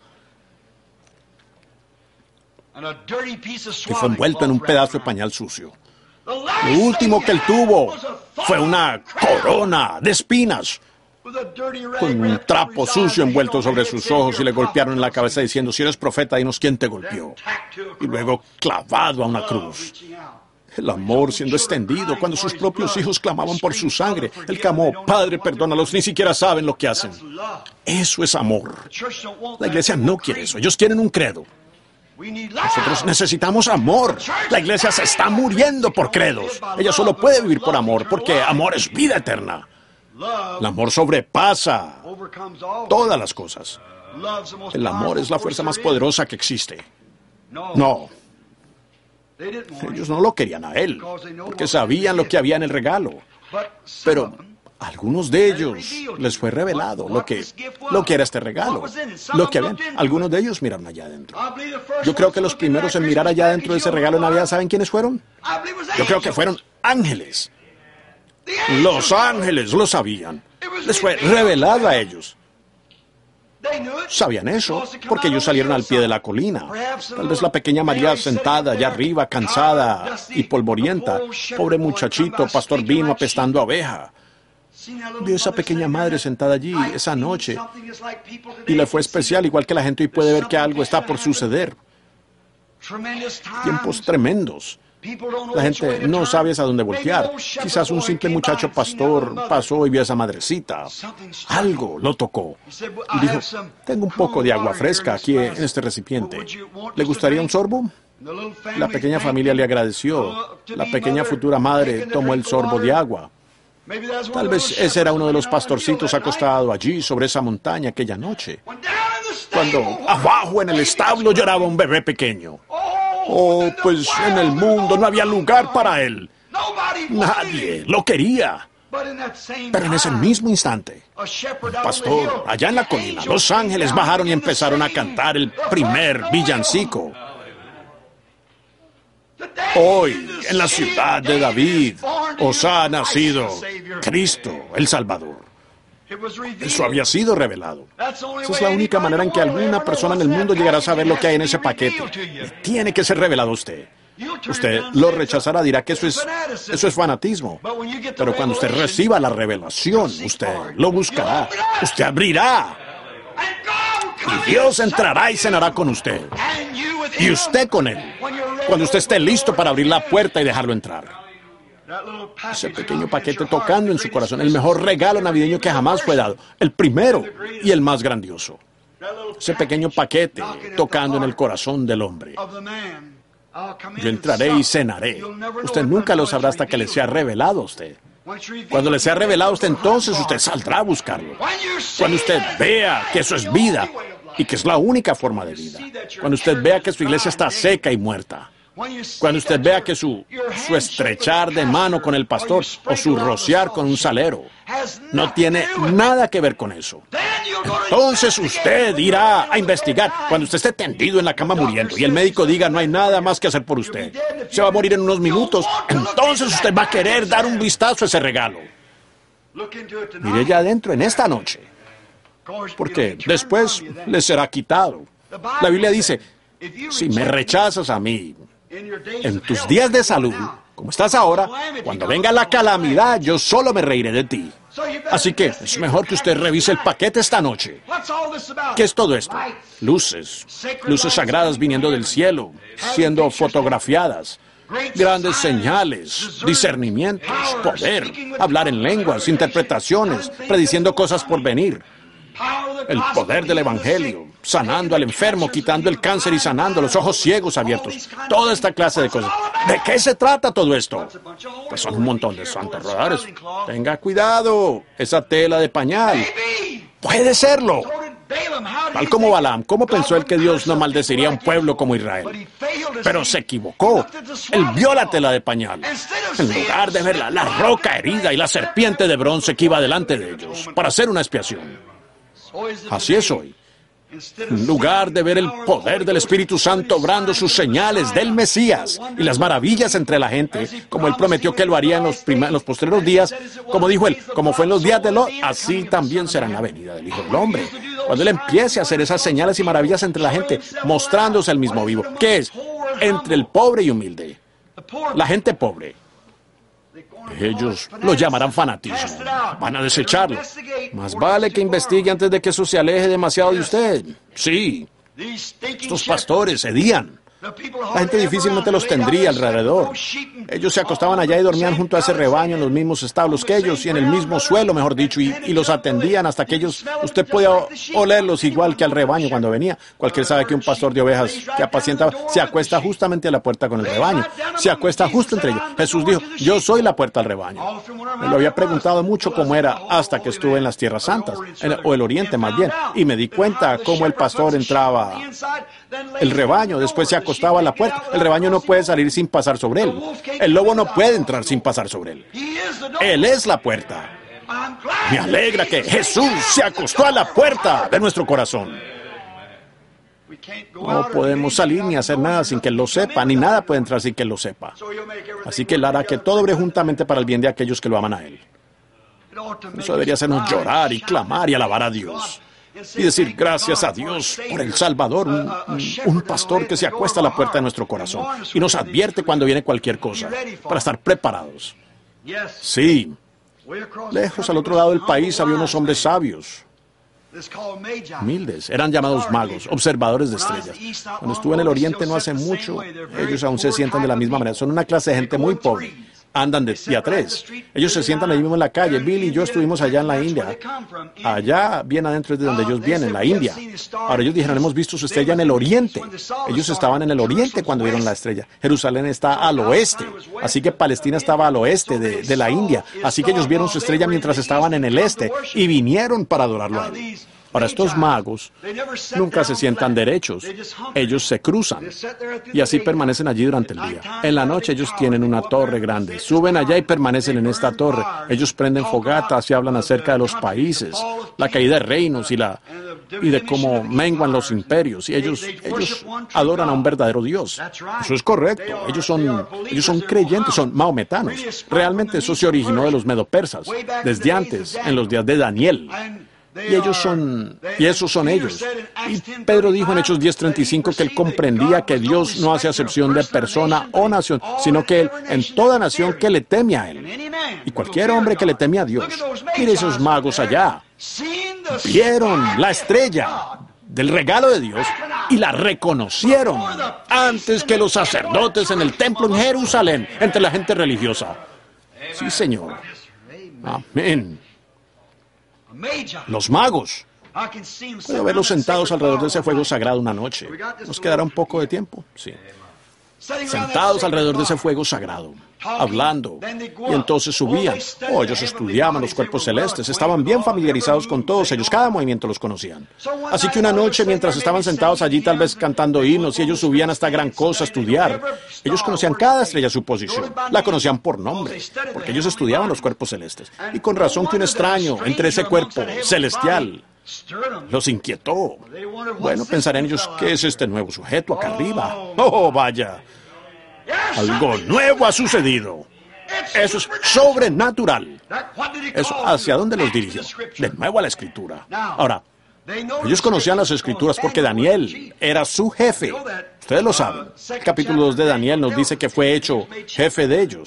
Y fue envuelto en un pedazo de pañal sucio. Lo último que él tuvo fue una corona de espinas, con un trapo sucio envuelto sobre sus ojos, y le golpearon en la cabeza diciendo: si eres profeta, dinos quién te golpeó. Y luego clavado a una cruz. El amor siendo extendido cuando sus propios hijos clamaban por su sangre. Él clamó: Padre, perdónalos, ni siquiera saben lo que hacen. Eso es amor. La iglesia no quiere eso. Ellos quieren un credo. Nosotros necesitamos amor. La iglesia se está muriendo por credos. Ella solo puede vivir por amor, porque amor es vida eterna. El amor sobrepasa todas las cosas. El amor es la fuerza más poderosa que existe. No. Ellos no lo querían a él, porque sabían lo que había en el regalo. Pero a algunos de ellos les fue revelado lo que era este regalo. Algunos de ellos miraron allá adentro. Yo creo que los primeros en mirar allá adentro de ese regalo de Navidad, ¿saben quiénes fueron? Yo creo que fueron ángeles. Los ángeles lo sabían. Les fue revelado a ellos. Sabían eso, porque ellos salieron al pie de la colina. Tal vez la pequeña María sentada allá arriba, cansada y polvorienta. Pobre muchachito, pastor vino apestando a abeja. Vio esa pequeña madre sentada allí esa noche, y le fue especial, igual que la gente hoy puede ver que algo está por suceder. Tiempos tremendos. La gente no sabe hacia dónde voltear. Quizás un simple muchacho pastor pasó y vio a esa madrecita. Algo lo tocó. Y dijo: tengo un poco de agua fresca aquí en este recipiente. ¿Le gustaría un sorbo? La pequeña familia le agradeció. La pequeña futura madre tomó el sorbo de agua. Tal vez ese era uno de los pastorcitos acostado allí sobre esa montaña aquella noche, cuando abajo en el establo lloraba un bebé pequeño. Oh, pues en el mundo no había lugar para él. Nadie lo quería. Pero en ese mismo instante, un pastor allá en la colina, los ángeles bajaron y empezaron a cantar el primer villancico. Hoy, en la ciudad de David, os ha nacido Cristo, el Salvador. Eso había sido revelado. Esa es la única manera en que alguna persona en el mundo llegará a saber lo que hay en ese paquete. Y tiene que ser revelado a usted. Usted lo rechazará, dirá que eso es fanatismo. Pero cuando usted reciba la revelación, usted lo buscará. Usted abrirá. Y Dios entrará y cenará con usted. Y usted con él. Cuando usted esté listo para abrir la puerta y dejarlo entrar. Ese pequeño paquete tocando en su corazón, el mejor regalo navideño que jamás fue dado, el primero y el más grandioso. Ese pequeño paquete tocando en el corazón del hombre. Yo entraré y cenaré. Usted nunca lo sabrá hasta que le sea revelado a usted. Cuando le sea revelado a usted, entonces usted saldrá a buscarlo. Cuando usted vea que eso es vida y que es la única forma de vida. Cuando usted vea que su iglesia está seca y muerta. Cuando usted vea que su estrechar de mano con el pastor o su rociar con un salero no tiene nada que ver con eso, entonces usted irá a investigar. Cuando usted esté tendido en la cama muriendo y el médico diga: no hay nada más que hacer por usted, se va a morir en unos minutos, entonces usted va a querer dar un vistazo a ese regalo. Mire allá adentro en esta noche, porque después le será quitado. La Biblia dice: si me rechazas a mí en tus días de salud, como estás ahora, cuando venga la calamidad, yo solo me reiré de ti. Así que es mejor que usted revise el paquete esta noche. ¿Qué es todo esto? Luces sagradas viniendo del cielo, siendo fotografiadas. Grandes señales, discernimientos, poder, hablar en lenguas, interpretaciones, prediciendo cosas por venir. El poder del Evangelio, sanando al enfermo, quitando el cáncer y sanando, los ojos ciegos abiertos. Toda esta clase de cosas. ¿De qué se trata todo esto? Pues son un montón de santos raros. Tenga cuidado, esa tela de pañal. Puede serlo. Tal como Balaam, ¿cómo pensó él que Dios no maldeciría a un pueblo como Israel? Pero se equivocó. Él vio la tela de pañal. En lugar de ver la roca herida y la serpiente de bronce que iba delante de ellos para hacer una expiación. Así es hoy. En lugar de ver el poder del Espíritu Santo obrando sus señales del Mesías y las maravillas entre la gente, como Él prometió que lo haría en los postreros días, como dijo Él, como fue en los días de Lot, así también será en la venida del Hijo del Hombre. Cuando Él empiece a hacer esas señales y maravillas entre la gente, mostrándose el mismo vivo. ¿Qué es? Entre el pobre y humilde. La gente pobre. Ellos lo llamarán fanatismo. Van a desecharlo. Más vale que investigue antes de que eso se aleje demasiado de usted. Sí. Estos pastores cedían. La gente difícilmente los tendría alrededor. Ellos se acostaban allá y dormían junto a ese rebaño en los mismos establos que ellos y en el mismo suelo, mejor dicho, y los atendían hasta que usted podía olerlos igual que al rebaño cuando venía. Cualquiera sabe que un pastor de ovejas que apacienta se acuesta justamente a la puerta con el rebaño. Se acuesta justo entre ellos. Jesús dijo, yo soy la puerta al rebaño. Me lo había preguntado mucho cómo era hasta que estuve en las Tierras Santas, o el Oriente más bien, y me di cuenta cómo el pastor entraba el rebaño, después se acostaba a la puerta. El rebaño no puede salir sin pasar sobre él. El lobo no puede entrar sin pasar sobre él. Él es la puerta. Me alegra que Jesús se acostó a la puerta de nuestro corazón. No podemos salir ni hacer nada sin que Él lo sepa, ni nada puede entrar sin que Él lo sepa. Así que Él hará que todo obre juntamente para el bien de aquellos que lo aman a Él. Eso debería hacernos llorar y clamar y alabar a Dios. Y decir gracias a Dios por el Salvador, un pastor que se acuesta a la puerta de nuestro corazón y nos advierte cuando viene cualquier cosa, para estar preparados. Sí, lejos al otro lado del país había unos hombres sabios, humildes, eran llamados magos, observadores de estrellas. Cuando estuve en el Oriente no hace mucho, ellos aún se sientan de la misma manera, son una clase de gente muy pobre. Andan de día 3. Ellos se sientan ahí mismo en la calle. Bill y yo estuvimos allá en la India. Allá, bien adentro es de donde ellos vienen, la India. Ahora ellos dijeron, hemos visto su estrella en el oriente. Ellos estaban en el oriente cuando vieron la estrella. Jerusalén está al oeste. Así que Palestina estaba al oeste de la India. Así que ellos vieron su estrella mientras estaban en el este y vinieron para adorarlo a él. Ahora, estos magos nunca se sientan derechos, ellos se cruzan y así permanecen allí durante el día. En la noche ellos tienen una torre grande, suben allá y permanecen en esta torre. Ellos prenden fogatas y hablan acerca de los países, la caída de reinos y de cómo menguan los imperios. Y ellos adoran a un verdadero Dios. Eso es correcto. Ellos son creyentes, son maometanos. Realmente eso se originó de los medopersas, desde antes, en los días de Daniel. Y esos son ellos. Y Pedro dijo en Hechos 10:35 que él comprendía que Dios no hace acepción de persona o nación, sino que él, en toda nación que le teme a él. Y cualquier hombre que le teme a Dios. Mire esos magos allá. Vieron la estrella del regalo de Dios y la reconocieron antes que los sacerdotes en el templo en Jerusalén, entre la gente religiosa. Sí, Señor. Amén. Los magos. Puedo verlos sentados alrededor de ese fuego sagrado una noche. ¿Nos quedará un poco de tiempo? Sí. Sentados alrededor de ese fuego sagrado, hablando. Y entonces subían. Ellos estudiaban los cuerpos celestes. Estaban bien familiarizados con todos ellos. Cada movimiento los conocían. Así que una noche, mientras estaban sentados allí, tal vez cantando himnos, y ellos subían hasta gran cosa a estudiar, ellos conocían cada estrella a su posición. La conocían por nombre, porque ellos estudiaban los cuerpos celestes. Y con razón que un extraño entre ese cuerpo celestial los inquietó. Bueno, pensarían ellos, ¿qué es este nuevo sujeto acá arriba? ¡Oh, vaya! Algo nuevo ha sucedido. Eso es sobrenatural. ¿Eso hacia dónde los dirigió? De nuevo a la Escritura. Ahora, ellos conocían las Escrituras porque Daniel era su jefe. Ustedes lo saben. El capítulo 2 de Daniel nos dice que fue hecho jefe de ellos.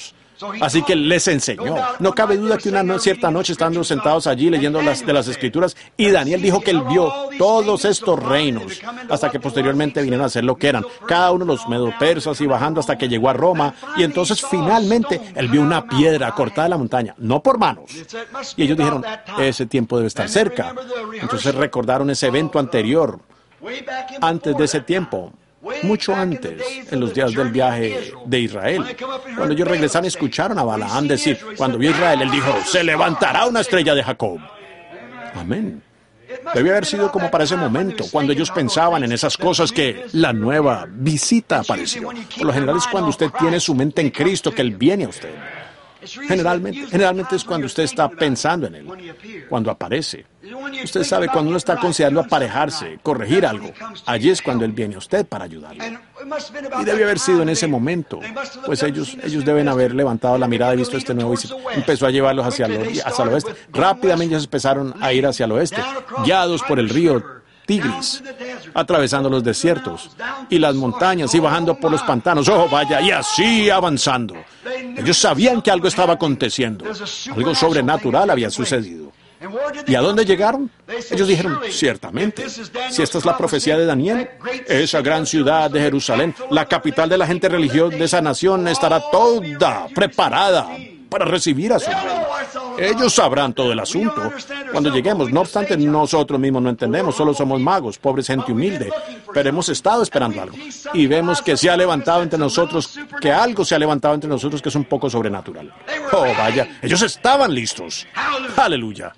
Así que les enseñó. No cabe duda que una cierta noche estando sentados allí leyendo de las Escrituras, y Daniel dijo que él vio todos estos reinos, hasta que posteriormente vinieron a ser lo que eran. Cada uno de los medo-persas y bajando hasta que llegó a Roma, y entonces finalmente él vio una piedra cortada de la montaña, no por manos. Y ellos dijeron, ese tiempo debe estar cerca. Entonces recordaron ese evento anterior, antes de ese tiempo. Mucho antes, en los días del viaje de Israel, cuando ellos regresaron, escucharon a Balaam decir, cuando vio Israel, él dijo, se levantará una estrella de Jacob. Amén. Debe haber sido como para ese momento, cuando ellos pensaban en esas cosas, que la nueva visita apareció. Por lo general es cuando usted tiene su mente en Cristo, que Él viene a usted. Generalmente es cuando usted está pensando en Él, cuando aparece. Usted sabe, cuando uno está considerando aparejarse, corregir algo, allí es cuando Él viene a usted para ayudarle. Y debe haber sido en ese momento, pues ellos deben haber levantado la mirada y visto este nuevo visito. Empezó a llevarlos hacia el oeste. Rápidamente ellos empezaron a ir hacia el oeste, guiados por el río Tigris, atravesando los desiertos y las montañas y bajando por los pantanos. ¡Oh, vaya! Y así avanzando. Ellos sabían que algo estaba aconteciendo. Algo sobrenatural había sucedido. ¿Y a dónde llegaron? Ellos dijeron, ciertamente, si esta es la profecía de Daniel, esa gran ciudad de Jerusalén, la capital de la gente religiosa de esa nación, estará toda preparada para recibir a su rey. Ellos sabrán todo el asunto cuando lleguemos. No obstante, nosotros mismos no entendemos, solo somos magos, pobres gente humilde, pero hemos estado esperando algo. Y vemos que se ha levantado entre nosotros, que algo se ha levantado entre nosotros que es un poco sobrenatural. Oh, vaya, ellos estaban listos. Aleluya.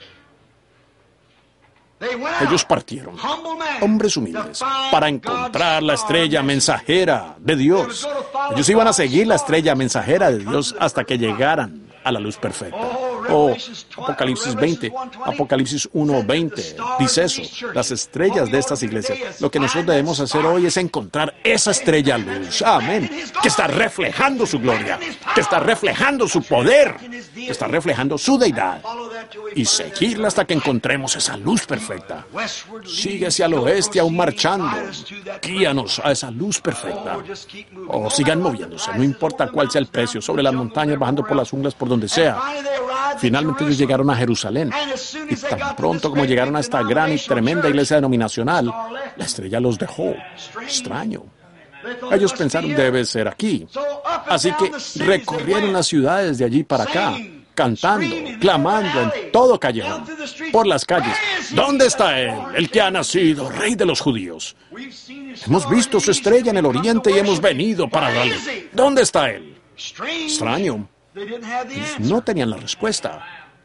Ellos partieron, hombres humildes, para encontrar la estrella mensajera de Dios. Ellos iban a seguir la estrella mensajera de Dios hasta que llegaran a la luz perfecta. Oh, Apocalipsis 20, Apocalipsis 1:20, dice eso, las estrellas de estas iglesias. Lo que nosotros debemos hacer hoy es encontrar esa estrella luz, amén, que está reflejando su gloria, que está reflejando su poder, que está reflejando su deidad, y seguirla hasta que encontremos esa luz perfecta. Sigue hacia el oeste aún marchando, guíanos a esa luz perfecta. O sigan moviéndose, no importa cuál sea el precio, sobre las montañas, bajando por las junglas, por donde sea. Finalmente ellos llegaron a Jerusalén, y tan pronto como llegaron a esta gran y tremenda iglesia denominacional, la estrella los dejó. Extraño. Ellos pensaron, debe ser aquí. Así que recorrieron las ciudades de allí para acá, cantando, clamando en todo callejón, por las calles. ¿Dónde está Él, el que ha nacido, Rey de los judíos? Hemos visto su estrella en el oriente y hemos venido para darle. ¿Dónde está Él? Extraño. Ellos no tenían la respuesta.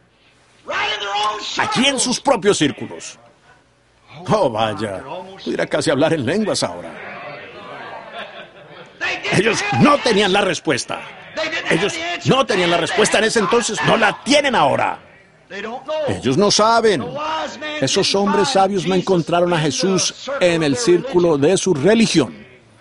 Aquí en sus propios círculos. Oh, vaya. Pudiera casi hablar en lenguas ahora. Ellos no tenían la respuesta. Ellos no tenían la respuesta en ese entonces. No la tienen ahora. Ellos no saben. Esos hombres sabios no encontraron a Jesús en el círculo de su religión.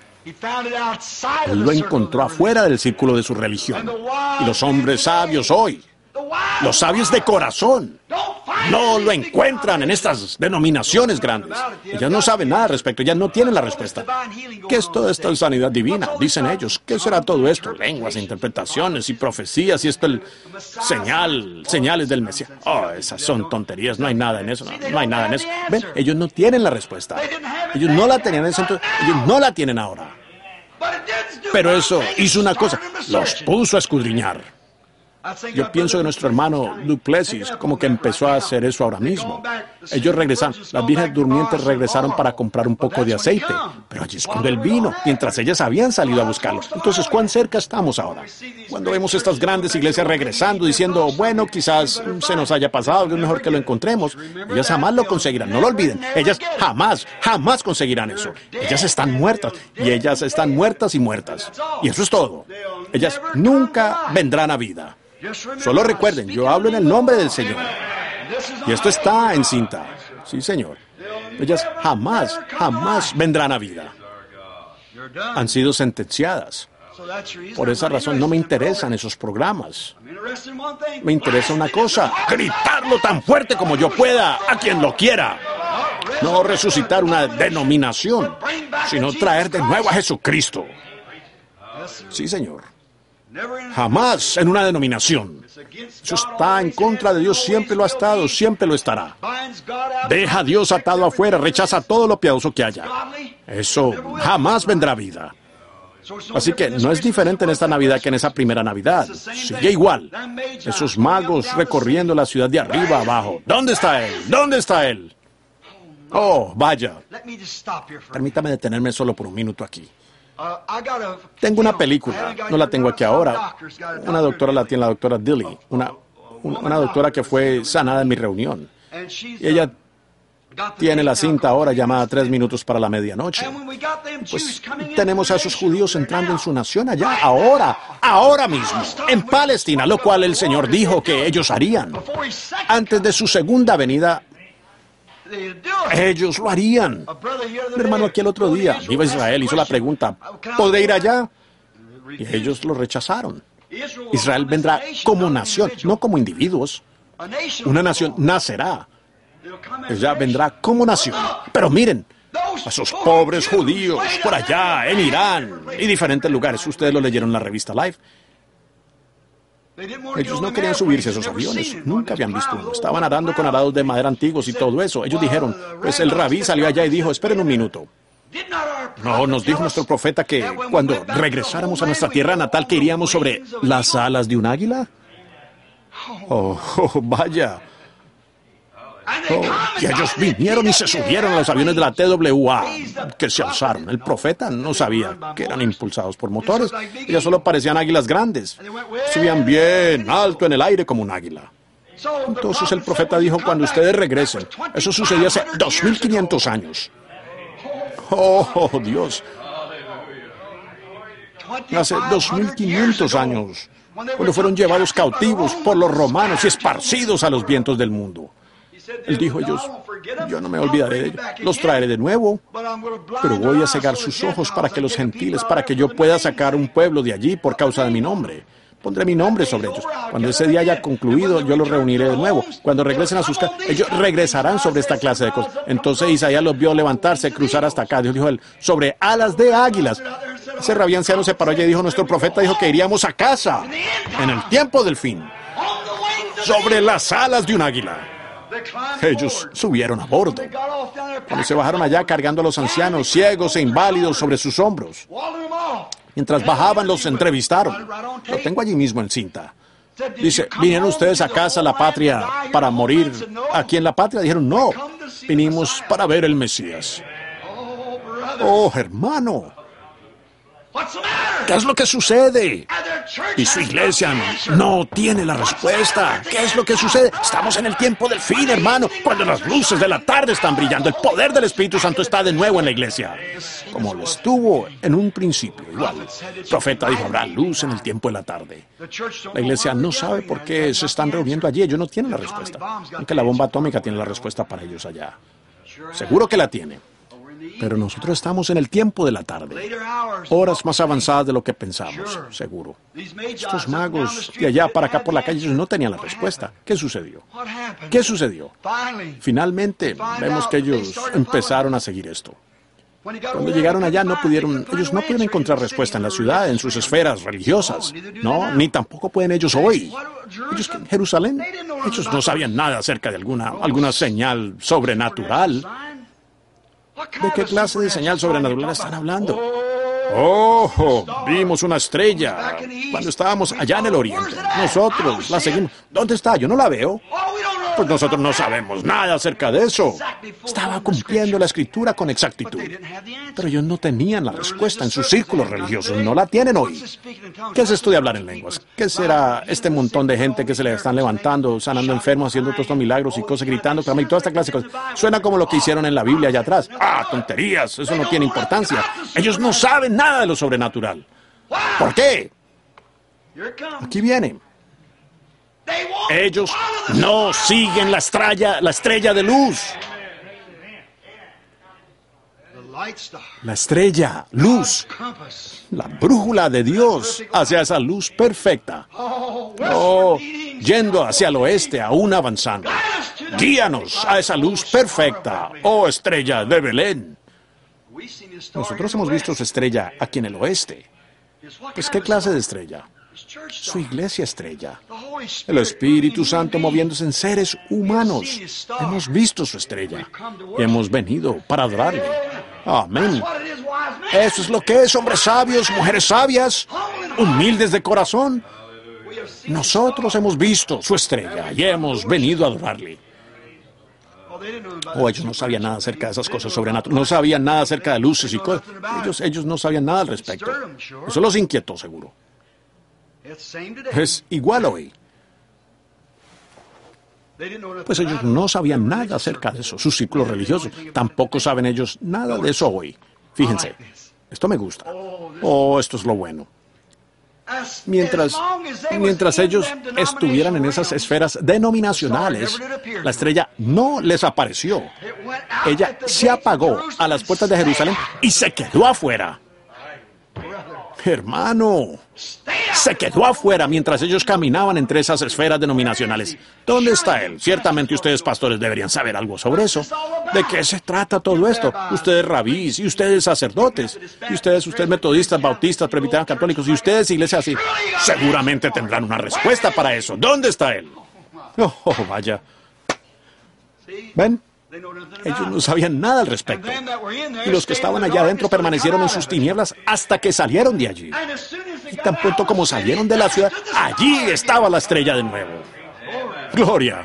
Él lo encontró afuera del círculo de su religión. Y los hombres sabios hoy, los sabios de corazón, no lo encuentran en estas denominaciones grandes. Ellas no saben nada al respecto, ellas no tienen la respuesta. ¿Qué es toda esta sanidad divina? Dicen ellos. ¿Qué será todo esto? Lenguas, interpretaciones y profecías y esto el señales del Mesías. Oh, esas son tonterías, no hay nada en eso, no hay nada en eso. Ven, ellos no tienen la respuesta. Ellos no la tenían en ese entonces, ellos no la tienen ahora. Pero eso hizo una cosa, los puso a escudriñar. Yo pienso que nuestro hermano Duplessis como que empezó a hacer eso ahora mismo. Ellos regresaron, las vírgenes durmientes regresaron para comprar un poco de aceite, pero allí es cuando él vino, mientras ellas habían salido a buscarlo. Entonces, ¿cuán cerca estamos ahora? Cuando vemos estas grandes iglesias regresando, diciendo, bueno, quizás se nos haya pasado, es mejor que lo encontremos. Ellas jamás lo conseguirán, no lo olviden. Ellas jamás conseguirán eso. Ellas están muertas, y ellas están muertas y muertas. Y eso es todo. Ellas nunca vendrán a vida. Solo recuerden, yo hablo en el nombre del Señor. Y esto está en cinta. Sí, Señor. Ellas jamás vendrán a vida. Han sido sentenciadas. Por esa razón no me interesan esos programas. Me interesa una cosa, gritarlo tan fuerte como yo pueda a quien lo quiera. No resucitar una denominación, sino traer de nuevo a Jesucristo. Sí, Señor. Jamás en una denominación. Eso está en contra de Dios, siempre lo ha estado, siempre lo estará. Deja a Dios atado afuera, rechaza todo lo piadoso que haya. Eso jamás vendrá vida. Así que no es diferente en esta Navidad que en esa primera Navidad. Sigue igual. Esos magos recorriendo la ciudad de arriba a abajo. ¿Dónde está él? ¿Dónde está él? Oh, vaya. Permítame detenerme solo por un minuto aquí. Tengo una película, no la tengo aquí ahora. Una doctora la tiene, la doctora Dilly, una doctora que fue sanada en mi reunión. Y ella tiene la cinta ahora llamada 3 minutos para la medianoche. Pues tenemos a esos judíos entrando en su nación allá, ahora mismo, en Palestina, lo cual el Señor dijo que ellos harían. Antes de su segunda venida, ellos lo harían. Un hermano aquí el otro día, viva Israel, hizo la pregunta, ¿podré ir allá? Y ellos lo rechazaron. Israel vendrá como nación, no como individuos. Una nación nacerá. Ella vendrá como nación. Pero miren, a esos pobres judíos por allá, en Irán y diferentes lugares. Ustedes lo leyeron en la revista Life. Ellos no querían subirse a esos aviones, nunca habían visto uno. Estaban arando con arados de madera antiguos y todo eso. Ellos dijeron, pues el rabí salió allá y dijo, esperen un minuto. No, nos dijo nuestro profeta que cuando regresáramos a nuestra tierra natal que iríamos sobre las alas de un águila. Oh, vaya. Y ellos vinieron y se subieron a los aviones de la TWA, que se alzaron. El profeta no sabía que eran impulsados por motores. Ellos solo parecían águilas grandes. Subían bien alto en el aire como un águila. Entonces el profeta dijo, cuando ustedes regresen, eso sucedió hace 2500 años. Oh, Dios. Hace 2500 años, cuando fueron llevados cautivos por los romanos y esparcidos a los vientos del mundo. Él dijo a ellos, yo no me olvidaré de ellos, los traeré de nuevo, pero voy a cegar sus ojos para que los gentiles, para que yo pueda sacar un pueblo de allí por causa de mi nombre. Pondré mi nombre sobre ellos. Cuando ese día haya concluido, yo los reuniré de nuevo. Cuando regresen a sus casas, ellos regresarán sobre esta clase de cosas. Entonces Isaías los vio levantarse, cruzar hasta acá. Dios dijo él, sobre alas de águilas. Ese rabí anciano se paró allí y dijo, nuestro profeta dijo que iríamos a casa en el tiempo del fin, sobre las alas de un águila. Ellos subieron a bordo. Cuando se bajaron allá cargando a los ancianos, ciegos e inválidos sobre sus hombros. Mientras bajaban, los entrevistaron. Lo tengo allí mismo en cinta. Dice, ¿vinieron ustedes a casa a la patria para morir aquí en la patria? Dijeron, no, vinimos para ver el Mesías. Oh, hermano, ¿qué es lo que sucede? Y su iglesia no tiene la respuesta. ¿Qué es lo que sucede? Estamos en el tiempo del fin, hermano, cuando las luces de la tarde están brillando. El poder del Espíritu Santo está de nuevo en la iglesia, como lo estuvo en un principio. Igual, el profeta dijo, habrá luz en el tiempo de la tarde. La iglesia no sabe por qué se están reuniendo allí. Ellos no tienen la respuesta. Aunque la bomba atómica tiene la respuesta para ellos allá. Seguro que la tiene. Pero nosotros estamos en el tiempo de la tarde, horas más avanzadas de lo que pensamos, seguro. Estos magos de allá para acá por la calle, ellos no tenían la respuesta. ¿Qué sucedió? ¿Qué sucedió? Finalmente, vemos que ellos empezaron a seguir esto. Cuando llegaron allá, ellos no pudieron encontrar respuesta en la ciudad, en sus esferas religiosas. No, ni tampoco pueden ellos hoy. Ellos en Jerusalén, ellos no sabían nada acerca de alguna señal sobrenatural. ¿De qué clase de señal sobrenatural están hablando? Oh, vimos una estrella cuando estábamos allá en el oriente. Nosotros la seguimos. ¿Dónde está? Yo no la veo. Pues nosotros no sabemos nada acerca de eso. Estaba cumpliendo la escritura con exactitud. Pero ellos no tenían la respuesta en sus círculos religiosos. No la tienen hoy. ¿Qué es esto de hablar en lenguas? ¿Qué será este montón de gente que se le están levantando, sanando enfermos, haciendo todos estos milagros y cosas, gritando, clamando y toda esta clase de cosas? Suena como lo que hicieron en la Biblia allá atrás. ¡Ah, tonterías! Eso no tiene importancia. Ellos no saben nada de lo sobrenatural. ¿Por qué? Aquí viene. Ellos no siguen la estrella de luz. La estrella, luz, la brújula de Dios hacia esa luz perfecta. Oh, yendo hacia el oeste, aún avanzando. Guíanos a esa luz perfecta, oh estrella de Belén. Nosotros hemos visto su estrella aquí en el oeste. Pues, ¿qué clase de estrella? Su iglesia estrella. El Espíritu Santo moviéndose en seres humanos. Hemos visto su estrella. Y hemos venido para adorarle. Amén. Eso es lo que es, hombres sabios, mujeres sabias, humildes de corazón. Nosotros hemos visto su estrella y hemos venido a adorarle. Ellos no sabían nada acerca de esas cosas sobrenaturales. No sabían nada acerca de luces y cosas. Ellos no sabían nada al respecto. Eso los inquietó, seguro. Es igual hoy. Pues ellos no sabían nada acerca de eso. Sus círculos religiosos tampoco saben ellos nada de eso hoy. Fíjense, esto me gusta. Esto es lo bueno. Mientras ellos estuvieran en esas esferas denominacionales, la estrella no les apareció. Ella se apagó a las puertas de Jerusalén y se quedó afuera. Hermano, se quedó afuera mientras ellos caminaban entre esas esferas denominacionales. ¿Dónde está él? Ciertamente ustedes, pastores, deberían saber algo sobre eso. ¿De qué se trata todo esto? Ustedes rabís, y ustedes sacerdotes, y ustedes metodistas, bautistas, presbiterianos, católicos, y ustedes iglesias así. Seguramente tendrán una respuesta para eso. ¿Dónde está él? Vaya. ¿Ven? Ellos no sabían nada al respecto. Y los que estaban allá adentro permanecieron en sus tinieblas hasta que salieron de allí. Y tan pronto como salieron de la ciudad, allí estaba la estrella de nuevo. ¡Gloria!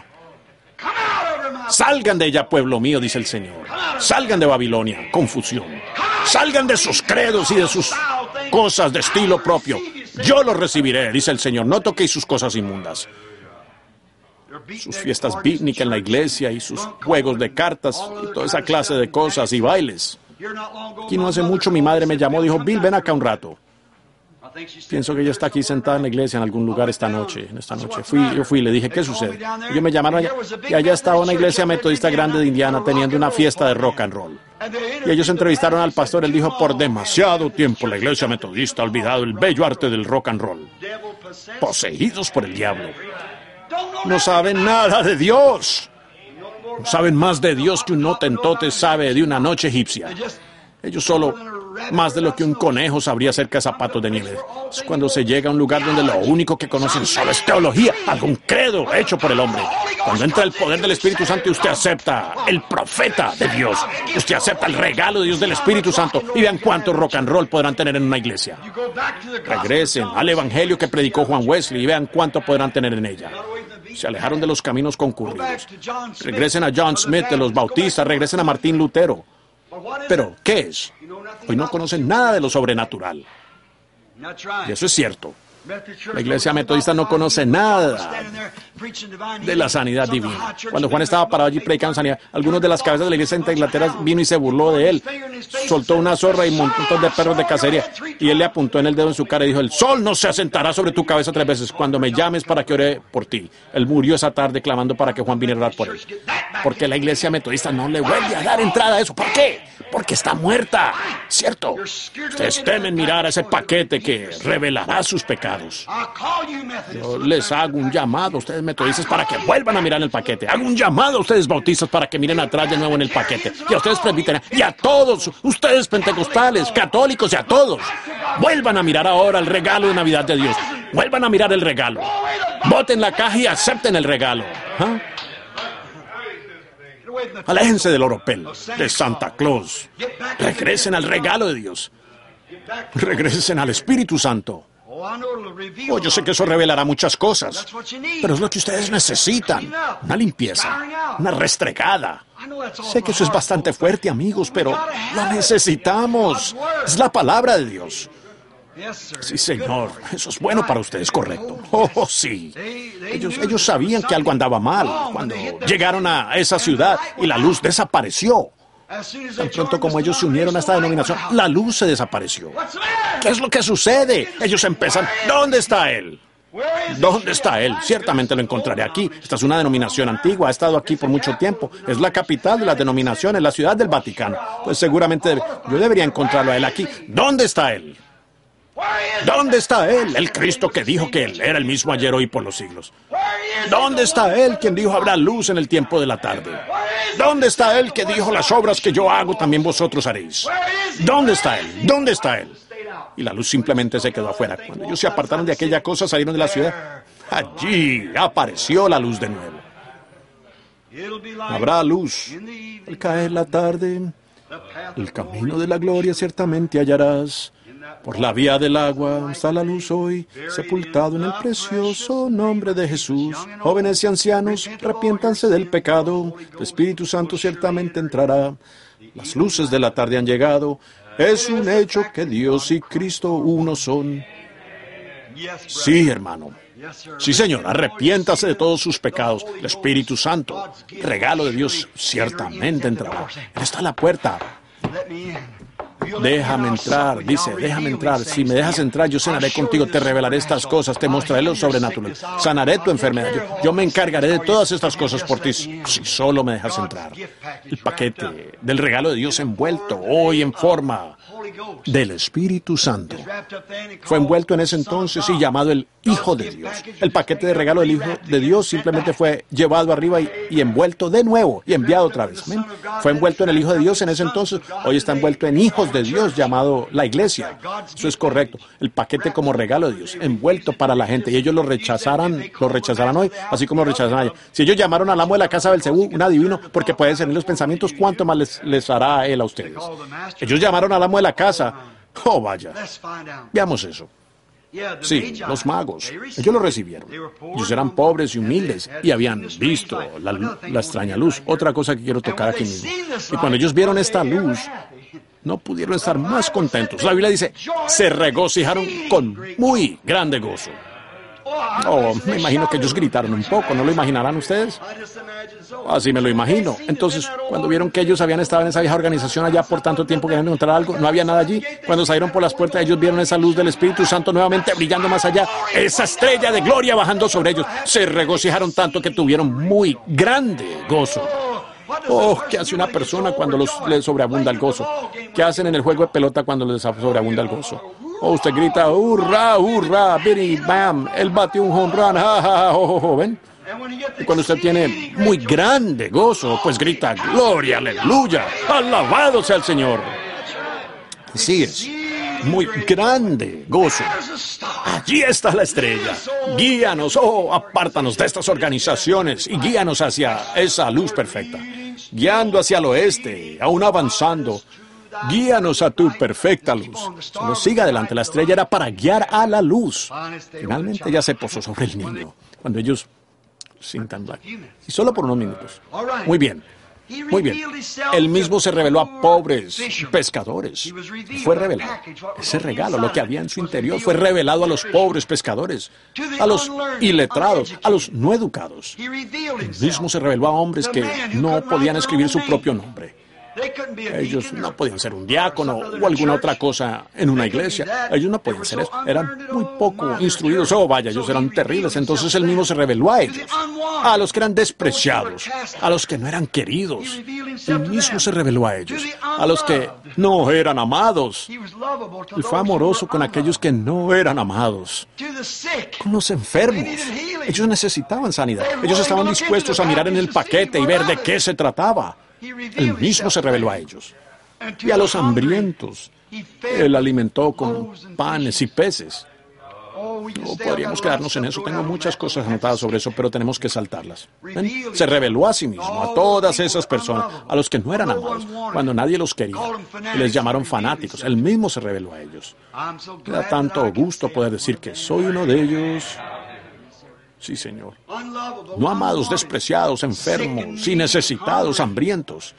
Salgan de ella, pueblo mío, dice el Señor. Salgan de Babilonia, confusión. Salgan de sus credos y de sus cosas de estilo propio. Yo los recibiré, dice el Señor. No toquéis sus cosas inmundas. Sus fiestas picnic en la iglesia y sus juegos de cartas y toda esa clase de cosas y bailes. Aquí no hace mucho mi madre me llamó y dijo, Bill, ven acá un rato. Pienso que ella está aquí sentada en la iglesia en algún lugar esta noche. Yo fui y le dije, ¿qué sucede? Ellos me llamaron allá y allá estaba una iglesia metodista grande de Indiana teniendo una fiesta de rock and roll. Y ellos entrevistaron al pastor. Él dijo, por demasiado tiempo la iglesia metodista ha olvidado el bello arte del rock and roll. Poseídos por el diablo. No saben nada de Dios. No saben más de Dios que un hotentote sabe de una noche egipcia. Ellos solo, más de lo que un conejo sabría acerca de zapatos de nieve. Es cuando se llega a un lugar donde lo único que conocen solo es teología, algún credo hecho por el hombre. Cuando entra el poder del Espíritu Santo y usted acepta el profeta de Dios, usted acepta el regalo de Dios del Espíritu Santo y vean cuánto rock and roll podrán tener en una iglesia. Regresen al evangelio que predicó Juan Wesley y vean cuánto podrán tener en ella. Se alejaron de los caminos concurridos. Regresen a John Smith de los bautistas, regresen a Martín Lutero. Pero, ¿qué es? Hoy no conocen nada de lo sobrenatural. Y eso es cierto. La iglesia metodista no conoce nada de la sanidad divina. Cuando Juan estaba parado allí predicando sanidad, algunos de las cabezas de la iglesia de Inglaterra vino y se burló de él. Soltó una zorra y un montón de perros de cacería. Y él le apuntó en el dedo en su cara y dijo, el sol no se asentará sobre tu cabeza 3 veces cuando me llames para que ore por ti. Él murió esa tarde clamando para que Juan viniera a orar por él. Porque la iglesia metodista no le vuelve a dar entrada a eso. ¿Por qué? Porque está muerta. ¿Cierto? Ustedes temen mirar a ese paquete que revelará sus pecados. Yo les hago un llamado a ustedes metodistas para que vuelvan a mirar el paquete. Hago un llamado a ustedes bautistas para que miren atrás de nuevo en el paquete. Y a ustedes presbiterianos, y a todos, ustedes pentecostales, católicos y a todos. Vuelvan a mirar ahora el regalo de Navidad de Dios. Vuelvan a mirar el regalo. Boten la caja y acepten el regalo. ¿Ah? Aléjense del oropel, de Santa Claus. Regresen al regalo de Dios. Regresen al Espíritu Santo. Yo sé que eso revelará muchas cosas, pero es lo que ustedes necesitan. Una limpieza, una restregada. Sé que eso es bastante fuerte, amigos, pero lo necesitamos. Es la palabra de Dios. Sí, Señor, eso es bueno para ustedes, correcto. Sí. Ellos sabían que algo andaba mal cuando llegaron a esa ciudad y la luz desapareció. Tan pronto como ellos se unieron a esta denominación, la luz se desapareció. ¿Qué es lo que sucede? Ellos empiezan, ¿dónde está él? ¿Dónde está él? Ciertamente lo encontraré aquí. Esta es una denominación antigua, ha estado aquí por mucho tiempo. Es la capital de las denominaciones, la ciudad del Vaticano. Pues seguramente yo debería encontrarlo a él aquí. ¿Dónde está él? ¿Dónde está él? El Cristo que dijo que él era el mismo ayer, hoy y por los siglos. ¿Dónde está él quien dijo habrá luz en el tiempo de la tarde? ¿Dónde está él que dijo las obras que yo hago también vosotros haréis? ¿Dónde está él? ¿Dónde está él? y la luz simplemente se quedó afuera. Cuando ellos se apartaron de aquella cosa, salieron de la ciudad, allí apareció la luz de nuevo. Habrá luz al caer la tarde, el camino de la gloria ciertamente hallarás. Por la vía del agua está la luz hoy, sepultado en el precioso nombre de Jesús. Jóvenes y ancianos, arrepiéntanse del pecado, el Espíritu Santo ciertamente entrará. Las luces de la tarde han llegado. Es un hecho que Dios y Cristo uno son. Sí, hermano. Sí, Señor, arrepiéntase de todos sus pecados. El Espíritu Santo, regalo de Dios, ciertamente entrará. Él está a la puerta. Déjame entrar, dice, déjame entrar. Si me dejas entrar, yo cenaré contigo, te revelaré estas cosas, te mostraré lo sobrenatural, sanaré tu enfermedad. Yo me encargaré de todas estas cosas por ti, si solo me dejas entrar. El paquete del regalo de Dios envuelto hoy en forma del Espíritu Santo. Fue envuelto en ese entonces y llamado el Hijo de Dios. El paquete de regalo del Hijo de Dios simplemente fue llevado arriba y envuelto de nuevo y enviado otra vez. Amén. Fue envuelto en el Hijo de Dios en ese entonces. Hoy está envuelto en hijos de Dios llamado la Iglesia. Eso es correcto. El paquete como regalo de Dios, envuelto para la gente. Y ellos lo rechazarán hoy, así como lo rechazarán ayer. Si ellos llamaron al amo de la casa del Belcebú, un adivino, porque pueden ser los pensamientos, ¿cuánto más les hará él a ustedes? Ellos llamaron al amo de la casa. Oh, vaya. Veamos eso. Sí, los magos. Ellos lo recibieron. Ellos eran pobres y humildes y habían visto la extraña luz. Otra cosa que quiero tocar aquí mismo. Y cuando ellos vieron esta luz, no pudieron estar más contentos. La Biblia dice, se regocijaron con muy grande gozo. Oh, me imagino que ellos gritaron un poco, ¿no lo imaginarán ustedes? Así me lo imagino. Entonces, cuando vieron que ellos habían estado en esa vieja organización allá por tanto tiempo queriendo encontrar algo, no había nada allí. Cuando salieron por las puertas, ellos vieron esa luz del Espíritu Santo nuevamente brillando más allá, esa estrella de gloria bajando sobre ellos. Se regocijaron tanto que tuvieron muy grande gozo. Oh, ¿qué hace una persona cuando les sobreabunda el gozo? ¿Qué hacen en el juego de pelota cuando les sobreabunda el gozo? Oh, usted grita, hurra, hurra, biri, bam, él batió un home run, ja, ja, ja, ¿ven? Y cuando usted tiene muy grande gozo, pues grita, gloria, aleluya, alabado sea el Señor. Así es, muy grande gozo. Allí está la estrella. Guíanos, oh, apártanos de estas organizaciones y guíanos hacia esa luz perfecta. Guiando hacia el oeste, aún avanzando. Guíanos a tu perfecta luz. Solo siga adelante. La estrella era para guiar a la luz. Finalmente ya se posó sobre el niño. Cuando ellos sientan blanco. Y solo por unos minutos. Muy bien. Muy bien. Él mismo se reveló a pobres pescadores. Fue revelado. Ese regalo, lo que había en su interior, fue revelado a los pobres pescadores, a los iletrados, a los no educados. Él mismo se reveló a hombres que no podían escribir su propio nombre. Ellos no podían ser un diácono o alguna otra cosa en una iglesia. Ellos no podían ser eso. Eran muy poco instruidos. Oh, vaya, ellos eran terribles. Entonces él mismo se reveló a ellos. A los que eran despreciados. A los que no eran queridos. Él mismo se reveló a ellos. A los que no eran amados. Él fue amoroso con aquellos que no eran amados. Con los enfermos. Ellos necesitaban sanidad. Ellos estaban dispuestos a mirar en el paquete y ver de qué se trataba. Él mismo se reveló a ellos. Y a los hambrientos, Él alimentó con panes y peces. No podríamos quedarnos en eso. Tengo muchas cosas anotadas sobre eso, pero tenemos que saltarlas. ¿Ven? Se reveló a sí mismo, a todas esas personas, a los que no eran amados, cuando nadie los quería. Y les llamaron fanáticos. Él mismo se reveló a ellos. Me da tanto gusto poder decir que soy uno de ellos. Sí, Señor. No amados, despreciados, enfermos y necesitados, hambrientos.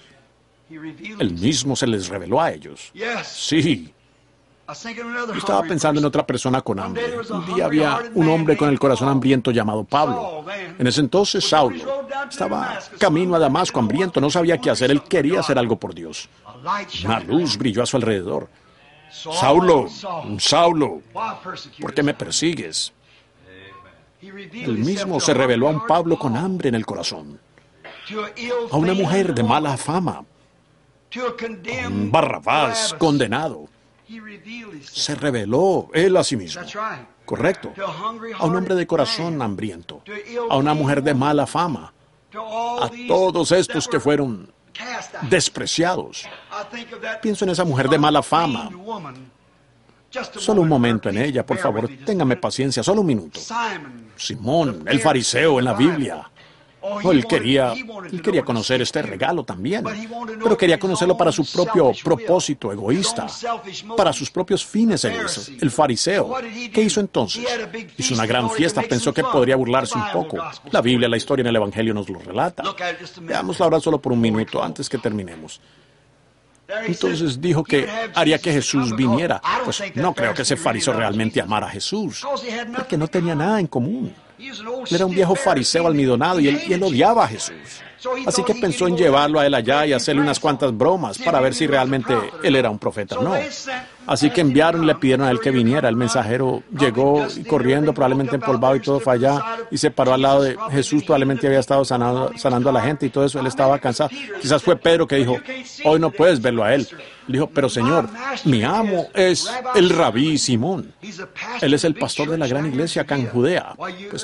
Él mismo se les reveló a ellos. Sí. Yo estaba pensando en otra persona con hambre. Un día había un hombre con el corazón hambriento llamado Pablo. En ese entonces, Saulo estaba camino a Damasco hambriento, no sabía qué hacer. Él quería hacer algo por Dios. Una luz brilló a su alrededor. Saulo, Saulo, ¿por qué me persigues? Él mismo se reveló a un Pablo con hambre en el corazón, a una mujer de mala fama, a un Barrabás condenado. Se reveló él a sí mismo. Correcto. A un hombre de corazón hambriento, a una mujer de mala fama, a todos estos que fueron despreciados. Pienso en esa mujer de mala fama Solo un momento en ella, por favor, téngame paciencia, solo un minuto. Simón, el fariseo en la Biblia. Oh, él quería conocer este regalo también, pero quería conocerlo para su propio propósito egoísta, para sus propios fines egoístas. El fariseo, ¿qué hizo entonces? Hizo una gran fiesta, pensó que podría burlarse un poco. La Biblia, la historia en el Evangelio nos lo relata. Veámoslo ahora solo por un minuto antes que terminemos. Entonces dijo que haría que Jesús viniera. Pues no creo que ese fariseo realmente amara a Jesús, porque no tenía nada en común. Él era un viejo fariseo almidonado y él odiaba a Jesús. Así que pensó en llevarlo a él allá y hacerle unas cuantas bromas para ver si realmente él era un profeta o no. Así que enviaron y le pidieron a él que viniera. El mensajero llegó y corriendo, probablemente empolvado y todo, fue allá y se paró al lado de Jesús. Probablemente había estado sanando a la gente y todo eso. Él estaba cansado. Quizás fue Pedro que dijo, hoy no puedes verlo a él. Dijo, pero Señor, mi amo es el Rabí Simón. Él es el pastor de la gran iglesia acá en Judea. Pues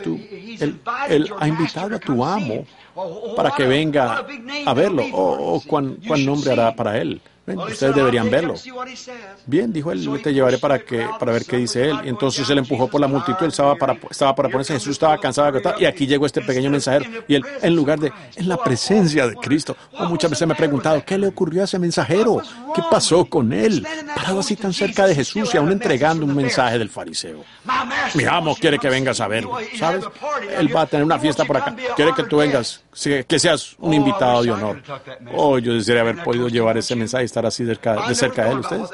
él ha invitado a tu amo para que venga a verlo. ¿Cuál nombre hará para él? Ven, ustedes deberían verlo. Bien, dijo él, te llevaré para ver qué dice él. Y entonces él empujó por la multitud, él estaba para ponerse, Jesús estaba cansado de agotar, y aquí llegó este pequeño mensajero, y él, en la presencia de Cristo. Muchas veces me he preguntado, ¿qué le ocurrió a ese mensajero? ¿Qué pasó con él? Parado así tan cerca de Jesús y aún entregando un mensaje del fariseo. Mi amo quiere que vengas a verlo, ¿sabes? Él va a tener una fiesta por acá. Quiere que tú vengas, que seas un invitado de honor. Yo desearía haber podido llevar ese mensaje y estar así de cerca de él. ¿Ustedes?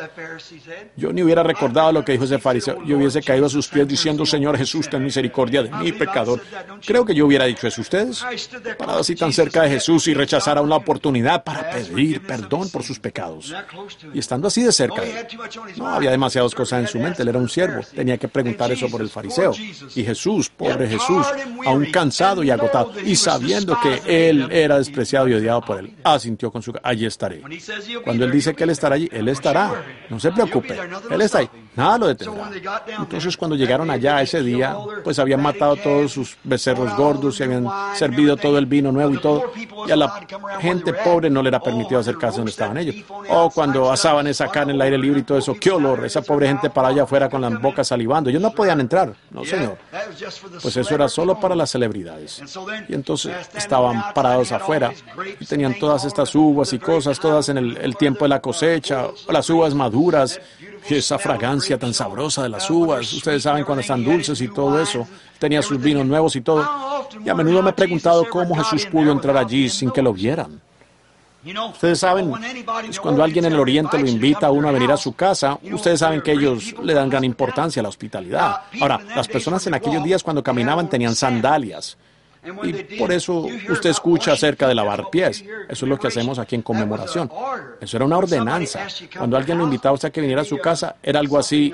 Yo ni hubiera recordado lo que dijo ese fariseo. Yo hubiese caído a sus pies diciendo, Señor Jesús, ten misericordia de mí, pecador. Creo que yo hubiera dicho eso. ¿Ustedes? Parado así tan cerca de Jesús y rechazar aún la oportunidad para pedir perdón por sus pecados. Y estando así de cerca de él. No había demasiadas cosas en su mente. Él era un siervo. Tenía que preguntar eso por el fariseo. Y Jesús, pobre Jesús, aún cansado y agotado, y sabiendo que él era despreciado y odiado por él, asintió con su... Allí estaré. Cuando él dice que él estará allí, él estará. No se preocupe. Él está ahí. Nada lo detendrá. Entonces, cuando llegaron allá ese día, pues habían matado todos sus becerros gordos y habían servido todo el vino nuevo y todo. Y a la gente pobre no le era permitido acercarse donde estaban ellos. Cuando asaban esa carne en el aire libre y todo eso, ¡qué olor! Esa pobre gente para allá afuera con las bocas salivando. Ellos no podían entrar. No, señor. Pues eso era solo para las celebridades. Y entonces estaban parados afuera y tenían todas estas uvas y cosas, todas en el tiempo de la cosecha, las uvas maduras, y esa fragancia tan sabrosa de las uvas. Ustedes saben cuando están dulces y todo eso. Tenía sus vinos nuevos y todo. Y a menudo me he preguntado cómo Jesús pudo entrar allí sin que lo vieran. Ustedes saben, es cuando alguien en el Oriente lo invita a uno a venir a su casa, ustedes saben que ellos le dan gran importancia a la hospitalidad. Ahora, las personas en aquellos días cuando caminaban tenían sandalias. Y por eso usted escucha acerca de lavar pies. Eso es lo que hacemos aquí en conmemoración. Eso era una ordenanza. Cuando alguien lo invitaba a usted a que viniera a su casa, era algo así.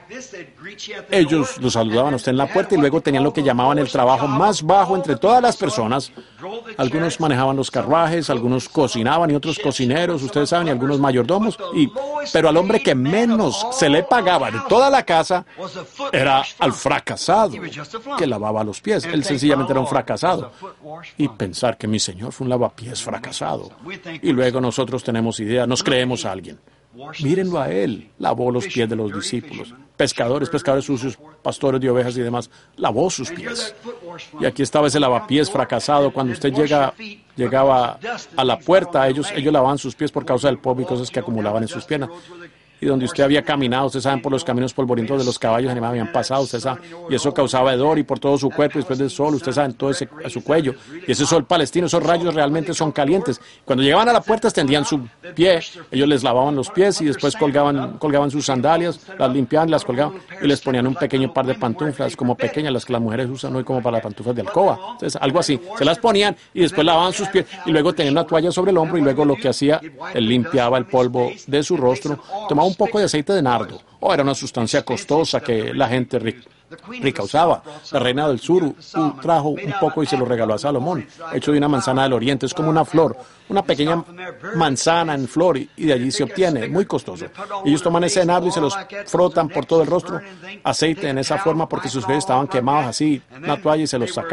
Ellos lo saludaban a usted en la puerta y luego tenían lo que llamaban el trabajo más bajo entre todas las personas. Algunos manejaban los carruajes, algunos cocinaban y otros cocineros, ustedes saben, y algunos mayordomos. Pero al hombre que menos se le pagaba de toda la casa era al fracasado que lavaba los pies. Él sencillamente era un fracasado. Y pensar que mi Señor fue un lavapiés fracasado. Y luego nosotros tenemos idea, nos creemos a alguien. Mírenlo a él, lavó los pies de los discípulos. Pescadores sucios, pastores de ovejas y demás, lavó sus pies. Y aquí estaba ese lavapiés fracasado. Cuando usted llegaba a la puerta, ellos lavaban sus pies por causa del polvo y cosas que acumulaban en sus piernas. Y donde usted había caminado, ustedes saben, por los caminos polvorientos de los caballos animales habían pasado, ustedes saben, y eso causaba hedor y por todo su cuerpo, y después del sol, ustedes saben, todo su cuello, y ese sol palestino, esos rayos realmente son calientes. Cuando llegaban a la puerta extendían su pie, ellos les lavaban los pies y después colgaban sus sandalias, las limpiaban, las colgaban y les ponían un pequeño par de pantuflas, como pequeñas, las que las mujeres usan hoy como para las pantuflas de alcoba. Entonces, algo así, se las ponían y después lavaban sus pies y luego tenían una toalla sobre el hombro y luego lo que hacía, él limpiaba el polvo de su rostro, tomaba un poco de aceite de nardo. Era una sustancia costosa que la gente rica usaba. La reina del sur trajo un poco y se lo regaló a Salomón, hecho de una manzana del oriente. Es como una flor, una pequeña manzana en flor, y de allí se obtiene, muy costoso. Ellos toman ese nardo y se los frotan por todo el rostro, aceite en esa forma, porque sus pies estaban quemados así, una toalla, y se los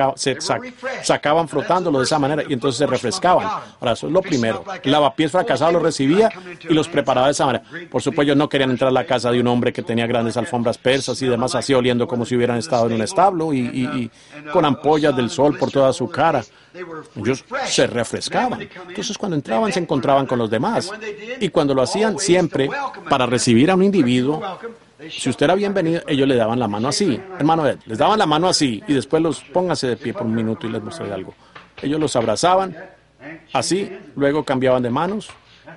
sacaban frotándolo de esa manera, y entonces se refrescaban. Ahora, eso es lo primero. El lavapiés fracasado los recibía y los preparaba de esa manera. Por supuesto, ellos no querían entrar a la casa de un hombre que tenía grandes alfombras persas y demás, así oliendo como si hubieran estado en un establo y con ampollas del sol por toda su cara. Ellos se refrescaban. Entonces, cuando entraban, se encontraban con los demás. Y cuando lo hacían, siempre, para recibir a un individuo, si usted era bienvenido, ellos le daban la mano así. Hermano Ed, les daban la mano así, y después pónganse de pie por un minuto y les mostraré algo. Ellos los abrazaban, así, luego cambiaban de manos,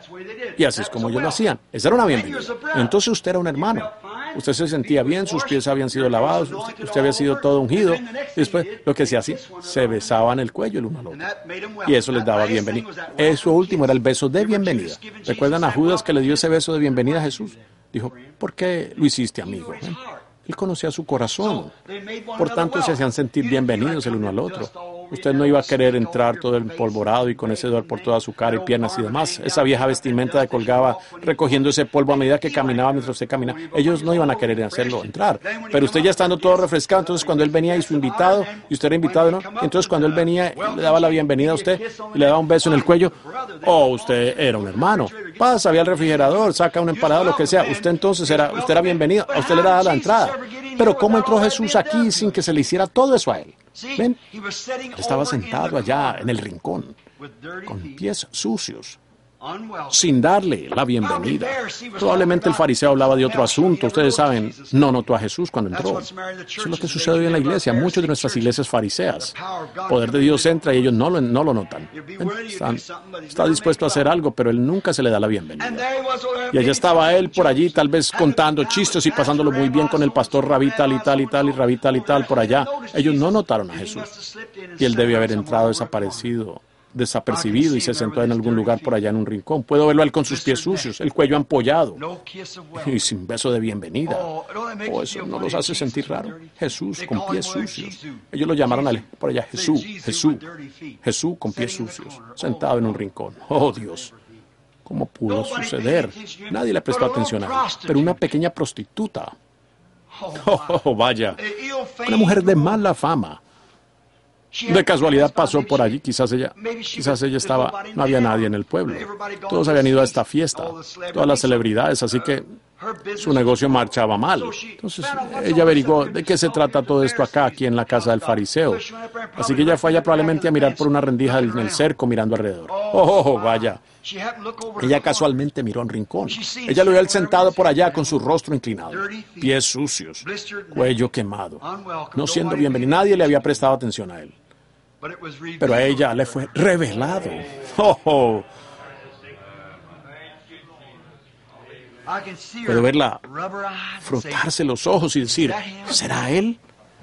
y así es como ellos lo hacían. Esa era una bienvenida. Entonces usted era un hermano. Usted se sentía bien, sus pies habían sido lavados, usted había sido todo ungido. Y después, lo que se hacía, se besaban el cuello el uno al otro. Y eso les daba bienvenida. Eso último era el beso de bienvenida. ¿Recuerdan a Judas que le dio ese beso de bienvenida a Jesús? Dijo, ¿por qué lo hiciste, amigo? Él conocía su corazón. Por tanto, se hacían sentir bienvenidos el uno al otro. Usted no iba a querer entrar todo empolvorado y con ese dolor por toda su cara y piernas y demás. Esa vieja vestimenta de colgaba recogiendo ese polvo a medida que caminaba mientras usted caminaba. Ellos no iban a querer hacerlo entrar. Pero usted ya estando todo refrescado, entonces cuando él venía y su invitado, y usted era invitado, ¿no? Entonces cuando él venía, le daba la bienvenida a usted y le daba un beso en el cuello. Oh, usted era un hermano. Pasa, había el refrigerador, saca un empanado, lo que sea. Usted entonces usted era bienvenido. A usted le daba la entrada. Pero ¿cómo entró Jesús aquí sin que se le hiciera todo eso a él? ¿Ven? Él estaba sentado allá en el rincón, con pies sucios, sin darle la bienvenida. Probablemente el fariseo hablaba de otro asunto. Ustedes saben, no notó a Jesús cuando entró. Eso es lo que sucede hoy en la iglesia. Muchas de nuestras iglesias fariseas. El poder de Dios entra y ellos no lo notan. Está dispuesto a hacer algo, pero él nunca se le da la bienvenida. Y allá estaba él por allí, tal vez contando chistes y pasándolo muy bien con el pastor rabí tal y tal y tal y rabí tal y tal por allá. Ellos no notaron a Jesús. Y él debe haber entrado desapercibido y se sentó en algún lugar por allá en un rincón. Puedo verlo a él con sus pies sucios, el cuello ampollado y sin beso de bienvenida. Eso no los hace sentir raro. Jesús con pies sucios. Ellos lo llamaron a él por allá Jesús con pies sucios, sentado en un rincón. Oh, Dios. ¿Cómo pudo suceder? Nadie le prestó atención a él. Pero una pequeña prostituta. Oh, vaya. Una mujer de mala fama. De casualidad pasó por allí, quizás ella estaba, no había nadie en el pueblo. Todos habían ido a esta fiesta, todas las celebridades, así que su negocio marchaba mal. Entonces ella averiguó de qué se trata todo esto aquí en la casa del fariseo. Así que ella fue allá probablemente a mirar por una rendija en el cerco mirando alrededor. Oh, vaya. Ella casualmente miró a un rincón. Ella lo vio él sentado por allá con su rostro inclinado, pies sucios, cuello quemado, no siendo bienvenido. Nadie le había prestado atención a él. Pero a ella le fue revelado. Oh. Puedo verla frotarse los ojos y decir, ¿será él?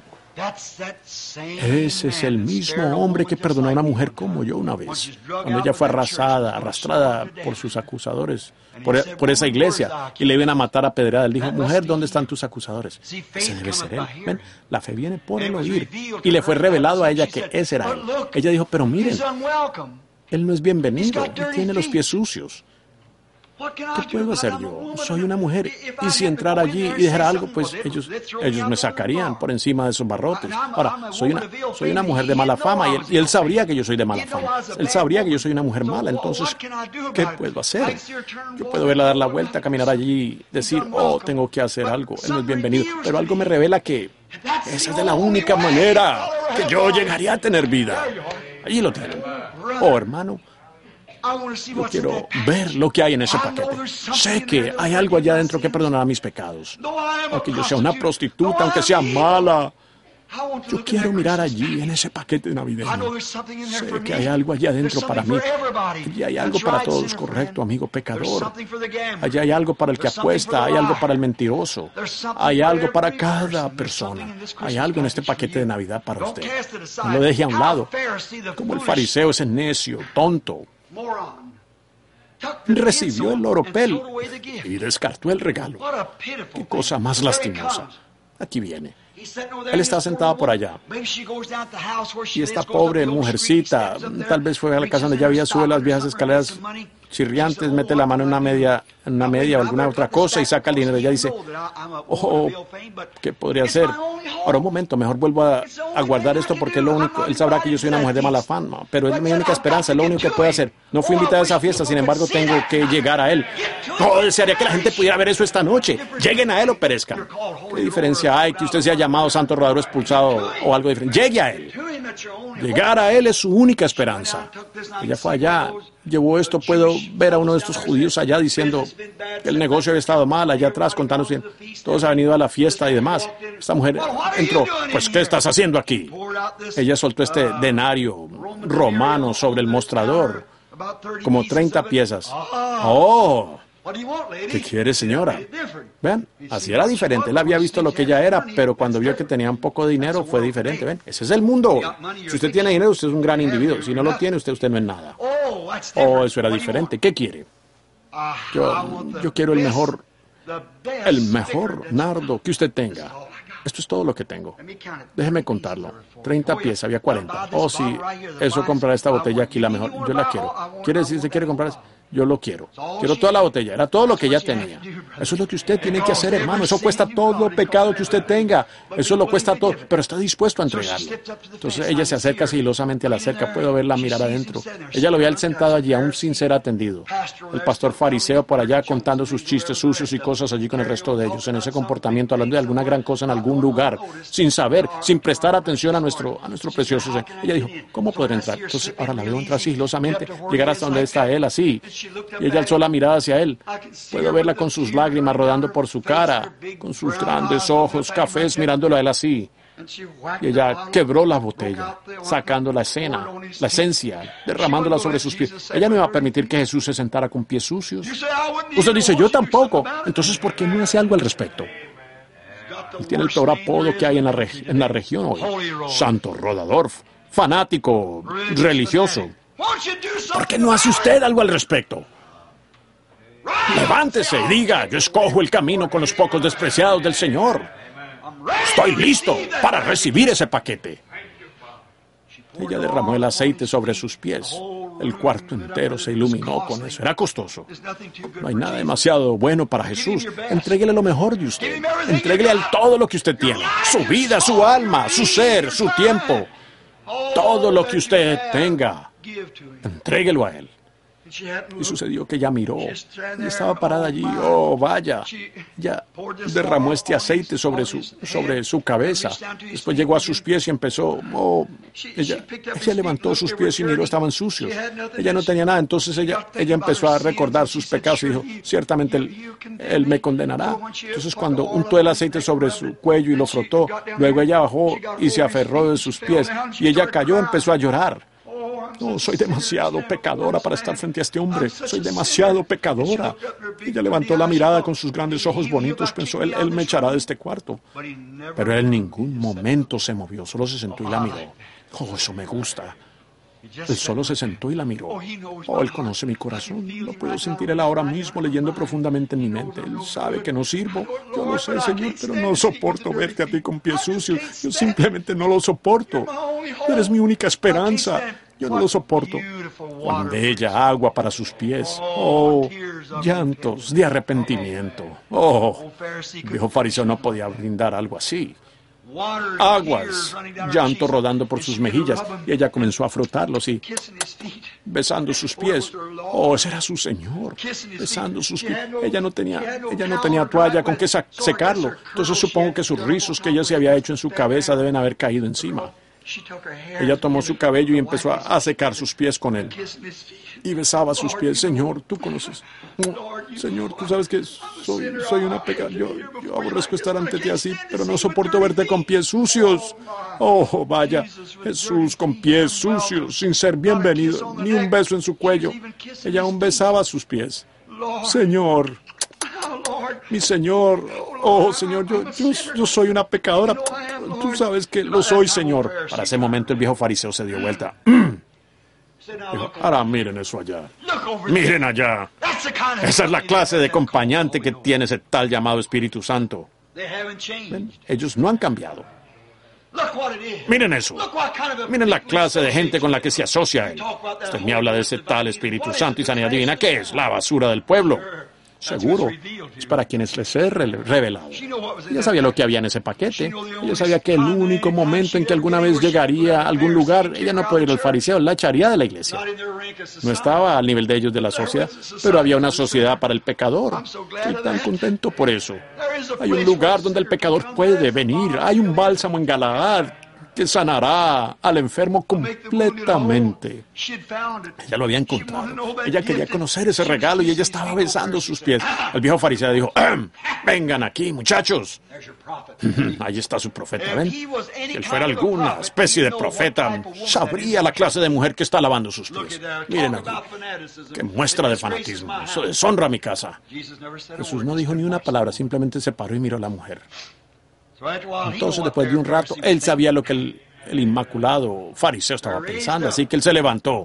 Ese es el mismo hombre que perdonó a una mujer como yo una vez, cuando ella fue arrastrada por sus acusadores, por esa iglesia, y le iban a matar a pedrada. Él dijo, mujer, ¿dónde están tus acusadores? Ese debe ser él. ¿Ven? La fe viene por el oír, y le fue revelado a ella que ese era él. Ella dijo, pero miren, él no es bienvenido, él tiene los pies sucios. ¿Qué puedo hacer yo? Soy una mujer, y si entrara allí y dijera algo, pues ellos me sacarían por encima de esos barrotes. Ahora, soy una mujer de mala fama, y él sabría que yo soy de mala fama. Él sabría que yo soy una mujer mala, entonces, ¿qué puedo hacer? Yo puedo verla dar la vuelta, caminar allí, decir, oh, tengo que hacer algo, él no es bienvenido. Pero algo me revela que esa es de la única manera que yo llegaría a tener vida. Allí lo tienen. Oh, hermano. Yo quiero ver lo que hay en ese paquete. Sé que hay algo allá adentro que perdonará mis pecados. Aunque yo sea una prostituta, aunque sea mala, yo quiero mirar allí en ese paquete navideño. Sé que hay algo allá adentro para mí. Allí hay algo para todos, correcto, amigo pecador. Allí hay algo para el que apuesta, hay algo para el mentiroso. Hay algo para cada persona. Hay algo en este paquete de Navidad para usted. No lo deje a un lado. Como el fariseo, ese necio, tonto. Recibió el oropel y descartó el regalo. Qué cosa más lastimosa. Aquí viene. Él está sentado por allá. Y esta pobre mujercita, tal vez fue a la casa donde ya había, sube las viejas escaleras chirriantes, mete la mano en una media o alguna otra cosa y saca el dinero. Ella dice, oh, ¿qué podría hacer? Ahora un momento, mejor vuelvo a guardar esto porque es lo único. Él sabrá que yo soy una mujer de mala fama, pero es mi única esperanza, es lo único que puede hacer. No fui invitada a esa fiesta, sin embargo tengo que llegar a él. Oh, desearía que la gente pudiera ver eso esta noche. Lleguen a él o perezcan. ¿Qué diferencia hay que usted sea llamado santo rodador expulsado o algo diferente? Llegue a él. Llegar a él es su única esperanza. Ella fue allá, llevó esto. Puedo ver a uno de estos judíos allá diciendo que el negocio había estado mal, allá atrás contándonos bien. Todos han venido a la fiesta y demás. Esta mujer entró. Pues, ¿qué estás haciendo aquí? Ella soltó este denario romano sobre el mostrador, como 30 piezas. Oh, ¿qué quiere, señora? Vean, así era diferente. Él había visto lo que ella era, pero cuando vio que tenía un poco de dinero fue diferente. Ven, ese es el mundo hoy. Si usted tiene dinero, usted es un gran individuo. Si no lo tiene, usted no es nada. Oh, eso era diferente. ¿Qué quiere? Yo quiero el mejor nardo que usted tenga. Esto es todo lo que tengo. Déjeme contarlo. 30 piezas, había 40. Oh, sí, eso comprará esta botella aquí, la mejor. Yo la quiero. ¿Quiere decir que quiere comprar eso? Yo lo quiero. Quiero toda la botella. Era todo lo que ella tenía. Eso es lo que usted tiene que hacer, hermano. Eso cuesta todo pecado que usted tenga. Eso lo cuesta todo. Pero está dispuesto a entregarlo. Entonces ella se acerca sigilosamente a la cerca. Puedo verla mirar adentro. Ella lo veía él sentado allí, aún sin ser atendido. El pastor fariseo por allá contando sus chistes sucios y cosas allí con el resto de ellos. En ese comportamiento, hablando de alguna gran cosa en algún lugar. Sin saber, sin prestar atención a nuestro precioso Señor. Ella dijo, ¿cómo podré entrar? Entonces ahora la veo entrar sigilosamente. Llegar hasta donde está él, así. Y ella alzó la mirada hacia él. Puedo verla con sus lágrimas rodando por su cara, con sus grandes ojos cafés mirándolo a él así. Y ella quebró la botella, sacando la esencia, derramándola sobre sus pies. Ella no iba a permitir que Jesús se sentara con pies sucios. Usted dice, yo tampoco. Entonces, ¿por qué no hace algo al respecto? Él tiene el peor apodo que hay en la región hoy. Santo rodador, fanático, religioso. ¿Por qué no hace usted algo al respecto? Levántese y diga, yo escojo el camino con los pocos despreciados del Señor. Estoy listo para recibir ese paquete. Ella derramó el aceite sobre sus pies. El cuarto entero se iluminó con eso. Era costoso. No hay nada demasiado bueno para Jesús. Entréguele lo mejor de usted. Entréguele todo lo que usted tiene. Su vida, su alma, su ser, su tiempo. Todo lo que usted tenga. Entréguelo a él. Y sucedió que ella miró y estaba parada allí. Oh, vaya. Ya derramó este aceite sobre su cabeza. Después llegó a sus pies y empezó. Oh, ella levantó sus pies y miró, estaban sucios. Ella no tenía nada. Entonces ella empezó a recordar sus pecados y dijo, ciertamente él me condenará. Entonces cuando untó el aceite sobre su cuello y lo frotó, luego ella bajó y se aferró de sus pies. Y ella cayó, empezó a llorar. No, soy demasiado pecadora para estar frente a este hombre. Soy demasiado pecadora. Ella levantó la mirada con sus grandes ojos bonitos. Pensó, él me echará de este cuarto. Pero él en ningún momento se movió. Solo se sentó y la miró. Oh, eso me gusta. Él solo se sentó y la miró. Oh, él conoce mi corazón. Lo puedo sentir él ahora mismo leyendo profundamente en mi mente. Él sabe que no sirvo. Yo lo sé, Señor, pero no soporto verte a ti con pies sucios. Yo simplemente no lo soporto. Tú eres mi única esperanza. Yo no lo soporto. Juan de ella agua para sus pies. Oh, llantos de arrepentimiento. Oh, el viejo fariseo no podía brindar algo así. Aguas, llanto rodando por sus mejillas, y ella comenzó a frotarlos y besando sus pies. Oh, ese era su Señor, besando sus pies. Ella no tenía toalla con que secarlo. Entonces supongo que sus rizos que ella se había hecho en su cabeza deben haber caído encima. Ella tomó su cabello y empezó a secar sus pies con él. Y besaba sus pies. Señor, tú conoces. Señor, tú sabes que soy una pecadora. Yo aborrezco estar ante ti así, pero no soporto verte con pies sucios. Oh, vaya. Jesús con pies sucios, sin ser bienvenido, ni un beso en su cuello. Ella aún besaba sus pies. Señor, mi Señor, oh Señor, yo soy una pecadora. Tú sabes que lo soy, Señor. Para ese momento el viejo fariseo se dio vuelta. Dijo, ahora miren eso allá. Miren allá. Esa es la clase de acompañante que tiene ese tal llamado Espíritu Santo. Ven, ellos no han cambiado. Miren eso. Miren la clase de gente con la que se asocia él. Usted me habla de ese tal Espíritu Santo y sanidad divina. ¿Qué es? La basura del pueblo. Seguro, es para quienes les he revelado. Ella sabía lo que había en ese paquete. Ella sabía que el único momento en que alguna vez llegaría a algún lugar, ella no podía ir al fariseo, la echaría de la iglesia. No estaba al nivel de ellos de la sociedad, pero había una sociedad para el pecador. Estoy tan contento por eso. Hay un lugar donde el pecador puede venir. Hay un bálsamo en Galaad que sanará al enfermo completamente. Ella lo había encontrado. Ella quería conocer ese regalo y ella estaba besando sus pies. El viejo fariseo dijo, vengan aquí, muchachos. Ahí está su profeta, ¿ven? Si él fuera alguna especie de profeta, sabría la clase de mujer que está lavando sus pies. Miren aquí. Qué muestra de fanatismo. Eso deshonra mi casa. Jesús no dijo ni una palabra, simplemente se paró y miró a la mujer. Entonces, después de un rato, él sabía lo que el inmaculado fariseo estaba pensando, así que él se levantó.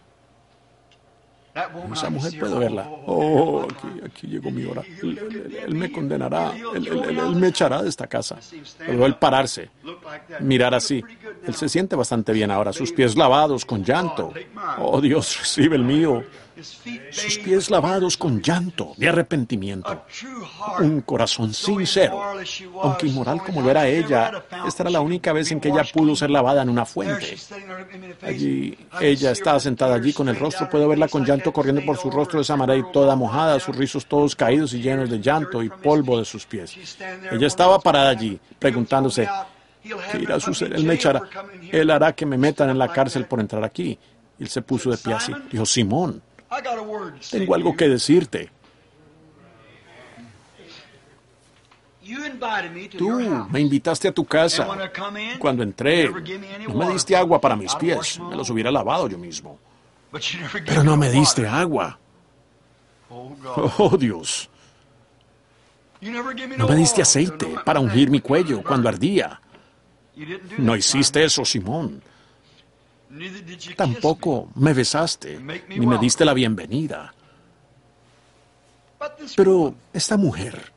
Esa mujer puedo verla. Oh, aquí llegó mi hora. Él me condenará. Él me echará de esta casa. Luego él pararse, mirar así. Él se siente bastante bien ahora. Sus pies lavados con llanto. Oh, Dios, recibe el mío. Sus pies lavados con llanto de arrepentimiento. Un corazón sincero. Aunque inmoral como lo era ella, esta era la única vez en que ella pudo ser lavada en una fuente. Allí, ella estaba sentada allí con el rostro. Puedo verla con llanto corriendo por su rostro de esa manera y toda mojada, sus rizos todos caídos y llenos de llanto y polvo de sus pies. Ella estaba parada allí, preguntándose, ¿qué irá a suceder? Él me echará. Él hará que me metan en la cárcel por entrar aquí. Y él se puso de pie así. Dijo, Simón, tengo algo que decirte. Tú me invitaste a tu casa. Cuando entré, no me diste agua para mis pies. Me los hubiera lavado yo mismo. Pero no me diste agua. Oh, Dios. No me diste aceite para ungir mi cuello cuando ardía. No hiciste eso, Simón. Tampoco me besaste, ni me diste la bienvenida. Pero esta mujer,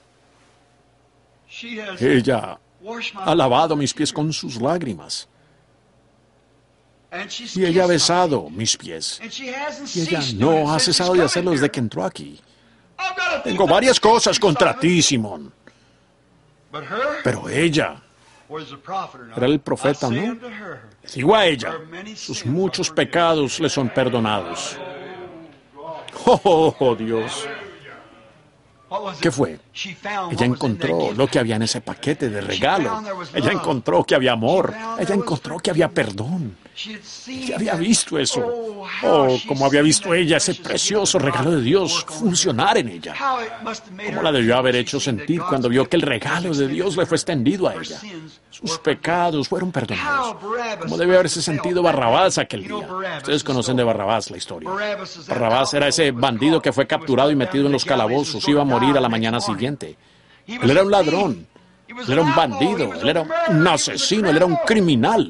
ella ha lavado mis pies con sus lágrimas. Y ella ha besado mis pies. Y ella no ha cesado de hacerlo desde que entró aquí. Tengo varias cosas contra ti, Simón. Pero ella... ¿Era el profeta, no? Digo a ella, sus muchos pecados le son perdonados. Oh, Dios. ¿Qué fue? Ella encontró lo que había en ese paquete de regalo. Ella encontró que había amor. Ella encontró que había perdón. Ella había visto eso. Oh, cómo había visto ella ese precioso regalo de Dios funcionar en ella. Cómo la debió haber hecho sentir cuando vio que el regalo de Dios le fue extendido a ella. Sus pecados fueron perdonados. Cómo debió haberse sentido Barrabás aquel día. Ustedes conocen de Barrabás la historia. Barrabás era ese bandido que fue capturado y metido en los calabozos. Iba a morir a la mañana siguiente. Él era un ladrón. Él era un bandido. Él era un asesino. Él era un criminal.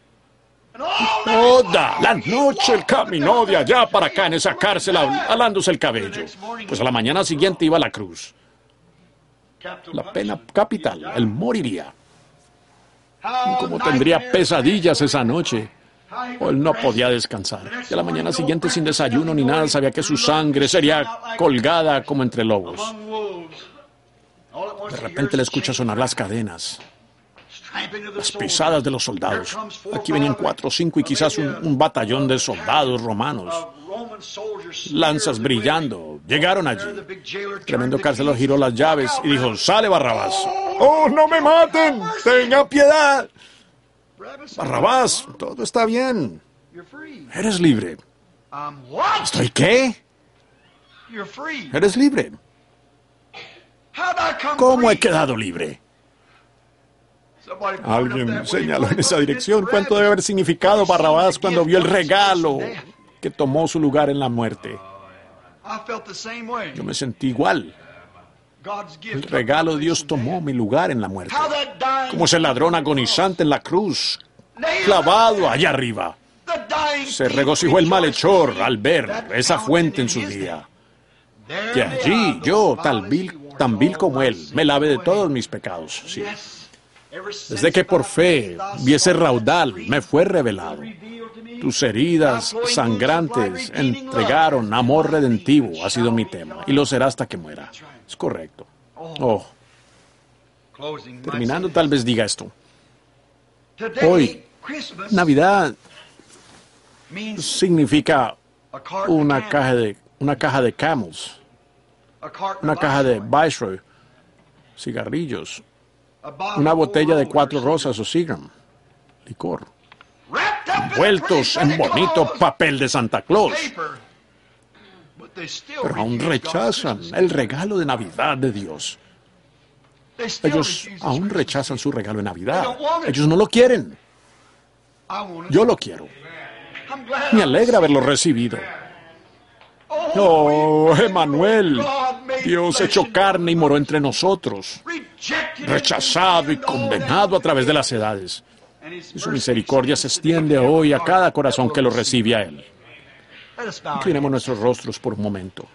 Toda la noche él caminó de allá para acá en esa cárcel alándose el cabello. Pues a la mañana siguiente iba a la cruz. La pena capital. Él moriría. Y como tendría pesadillas esa noche. O él no podía descansar. Y a la mañana siguiente, sin desayuno ni nada, sabía que su sangre sería colgada como entre lobos. De repente le escucha sonar las cadenas. Las pisadas de los soldados. Aquí venían 4 o 5 y quizás un batallón de soldados romanos. Lanzas brillando. Llegaron allí. El tremendo carcelero giró las llaves y dijo, ¡sale, Barrabás! ¡Oh, no me maten! ¡Tengan piedad! Barrabás, todo está bien. Eres libre. ¿Estoy qué? Eres libre. ¿Cómo he quedado libre? Alguien señaló en esa dirección. ¿Cuánto debe haber significado Barrabás cuando vio el regalo que tomó su lugar en la muerte? Yo me sentí igual. El regalo de Dios tomó mi lugar en la muerte. Como ese ladrón agonizante en la cruz, clavado allá arriba. Se regocijó el malhechor al ver esa fuente en su día. Y allí yo, tal vil tan vil como Él, me lave de todos mis pecados. Sí. Desde que por fe vi ese raudal, me fue revelado. Tus heridas sangrantes entregaron amor redentivo, ha sido mi tema, y lo será hasta que muera. Es correcto. Oh. Terminando, tal vez diga esto. Hoy, Navidad significa una caja de Camels, una caja de Viceroy, cigarrillos, una botella de 4 rosas o Seagram, licor, envueltos en bonito papel de Santa Claus. Pero aún rechazan el regalo de Navidad de Dios. Ellos aún rechazan su regalo de Navidad. Ellos no lo quieren. Yo lo quiero. Me alegra haberlo recibido. Oh, Emmanuel, Dios hecho carne y moró entre nosotros, rechazado y condenado a través de las edades. Y su misericordia se extiende hoy a cada corazón que lo recibe a Él. Inclinemos nuestros rostros por un momento.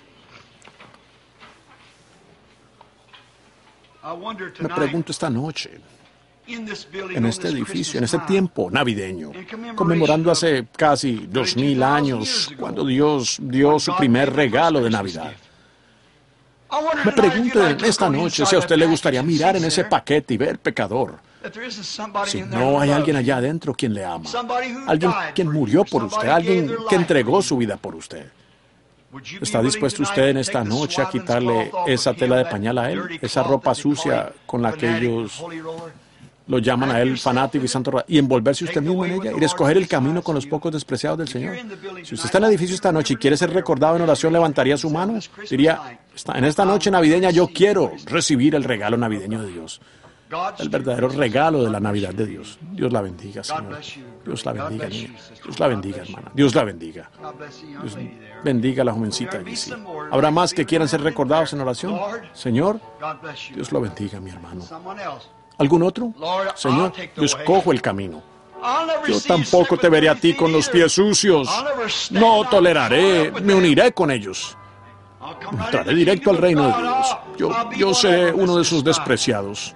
Me pregunto esta noche, en este edificio, en este tiempo navideño, conmemorando hace casi 2000 años, cuando Dios dio su primer regalo de Navidad. Me pregunto esta noche si a usted le gustaría mirar en ese paquete y ver pecador. Si no hay alguien allá adentro quien le ama, alguien quien murió por usted, alguien que entregó su vida por usted. ¿Está dispuesto usted en esta noche a quitarle esa tela de pañal a él? Esa ropa sucia con la que ellos lo llaman a él fanático y santo, y envolverse usted mismo en ella, y escoger el camino con los pocos despreciados del Señor. Si usted está en el edificio esta noche y quiere ser recordado en oración, levantaría su mano, diría, en esta noche navideña yo quiero recibir el regalo navideño de Dios. El verdadero regalo de la Navidad de Dios. Dios la bendiga, Señor. Dios la bendiga, niña. Dios la bendiga, hermana. Dios la bendiga. Dios bendiga a la jovencita allí, sí. ¿Habrá más que quieran ser recordados en oración? Señor, Dios lo bendiga, mi hermano. ¿Algún otro? Señor, yo escojo el camino. Yo tampoco te veré a ti con los pies sucios. No toleraré, me uniré con ellos. Entraré directo al reino de Dios. Yo seré uno de sus despreciados.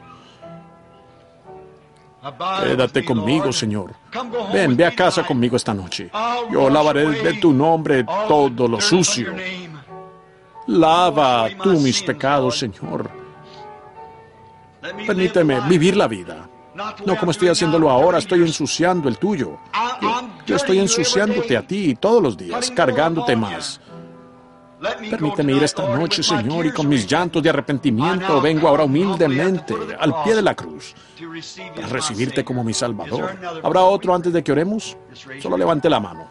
Quédate conmigo, Señor. Ven, ve a casa conmigo esta noche. Yo lavaré de tu nombre todo lo sucio. Lava tú mis pecados, Señor. Permíteme vivir la vida. No como estoy haciéndolo ahora, estoy ensuciando el tuyo. Yo estoy ensuciándote a ti todos los días, cargándote más. Permíteme ir esta noche, Señor, y con mis llantos de arrepentimiento vengo ahora humildemente al pie de la cruz para recibirte como mi Salvador. ¿Habrá otro antes de que oremos? Solo levante la mano.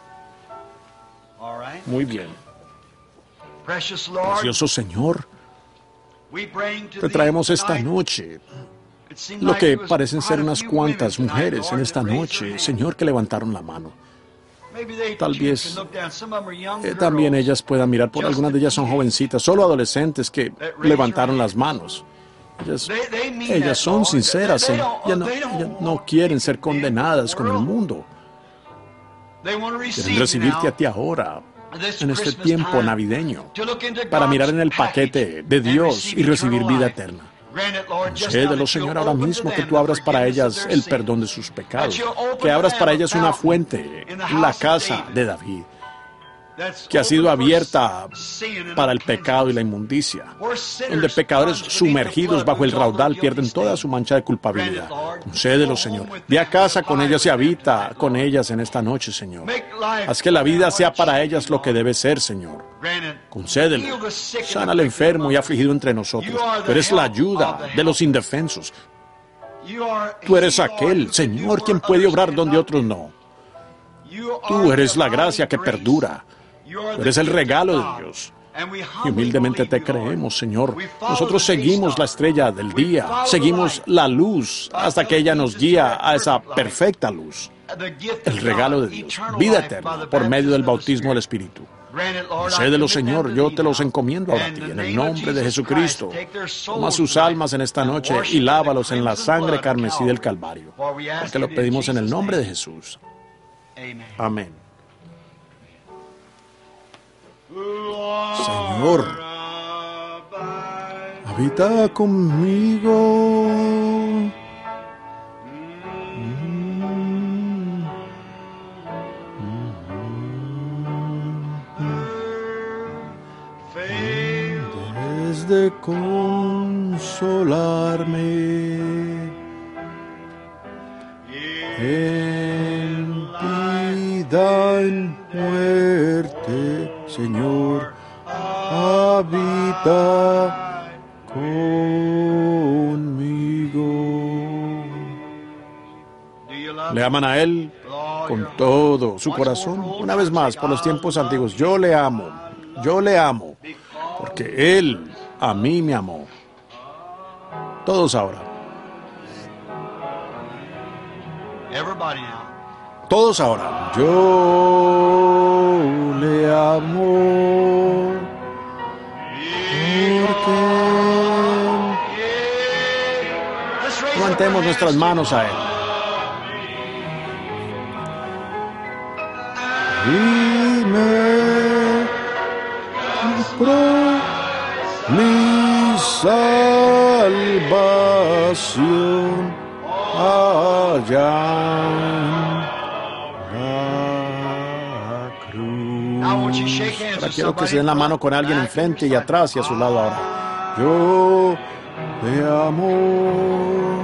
Muy bien. Precioso Señor, te traemos esta noche lo que parecen ser unas cuantas mujeres en esta noche, Señor, que levantaron la mano. Tal vez también ellas puedan mirar, por algunas de ellas son jovencitas, solo adolescentes que levantaron las manos. Ellas son sinceras, ellas no quieren ser condenadas con el mundo. Quieren recibirte a ti ahora, en este tiempo navideño, para mirar en el paquete de Dios y recibir vida eterna. Concédelo, Señor, ahora mismo que tú abras para ellas el perdón de sus pecados, que abras para ellas una fuente, la casa de David, que ha sido abierta para el pecado y la inmundicia, donde pecadores sumergidos bajo el raudal pierden toda su mancha de culpabilidad. Concédelo, Señor. Ve a casa con ellas y habita con ellas en esta noche, Señor. Haz que la vida sea para ellas lo que debe ser, Señor. Concédelo. Sana al enfermo y afligido entre nosotros. Tú eres la ayuda de los indefensos. Tú eres aquel, Señor, quien puede obrar donde otros no. Tú eres la gracia que perdura. Tú eres el regalo de Dios. Y humildemente te creemos, Señor. Nosotros seguimos la estrella del día, seguimos la luz hasta que ella nos guía a esa perfecta luz. El regalo de Dios, vida eterna, por medio del bautismo del Espíritu. Concédelo, Señor, yo te los encomiendo ahora a ti, en el nombre de Jesucristo. Toma sus almas en esta noche y lávalos en la sangre carmesí del Calvario. Porque lo pedimos en el nombre de Jesús. Amén. Señor, habita conmigo. De consolarme en vida, en muerte, Señor, habita conmigo. ¿Le aman a Él con todo su corazón? Una vez más, por los tiempos antiguos, yo le amo, porque Él a mí me amó. Todos ahora. Todos ahora. Yo le amo. Porque levantemos nuestras manos a Él. Y me compró mi salvación allá en la cruz. Ahora quiero que se den la mano con alguien enfrente y atrás y a su lado ahora. Yo te amo.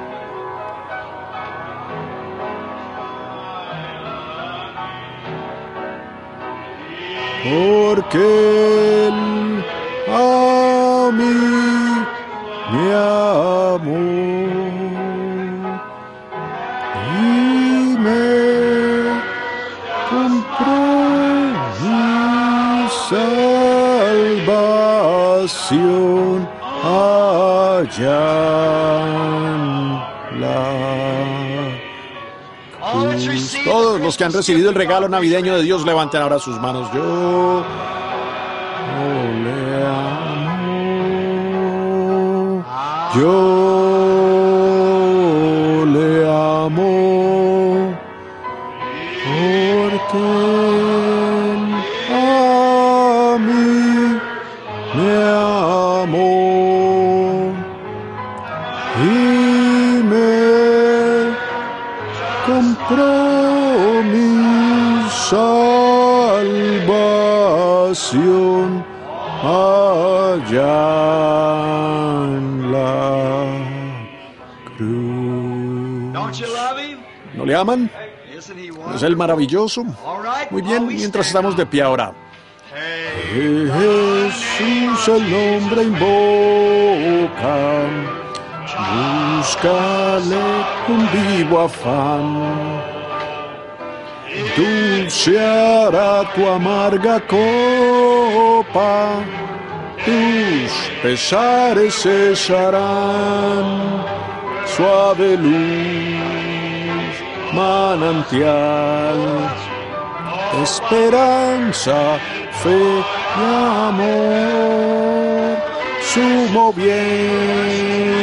Porque Él a mí me amó y me compró mi salvación allá en la cruz. Todos los que han recibido el regalo navideño de Dios levanten ahora sus manos. Yo le amo. Yo le amo. Porque Él a mí me amó y me compró mi salvación allá en la cruz. ¿No le aman? ¿Es Él maravilloso? Muy bien, mientras estamos de pie ahora. Jesús el nombre invoca, búscale con vivo afán. Dulce hará tu amarga copa, tus pesares cesarán. Suave luz, manantial, esperanza, fe y amor, sumo bien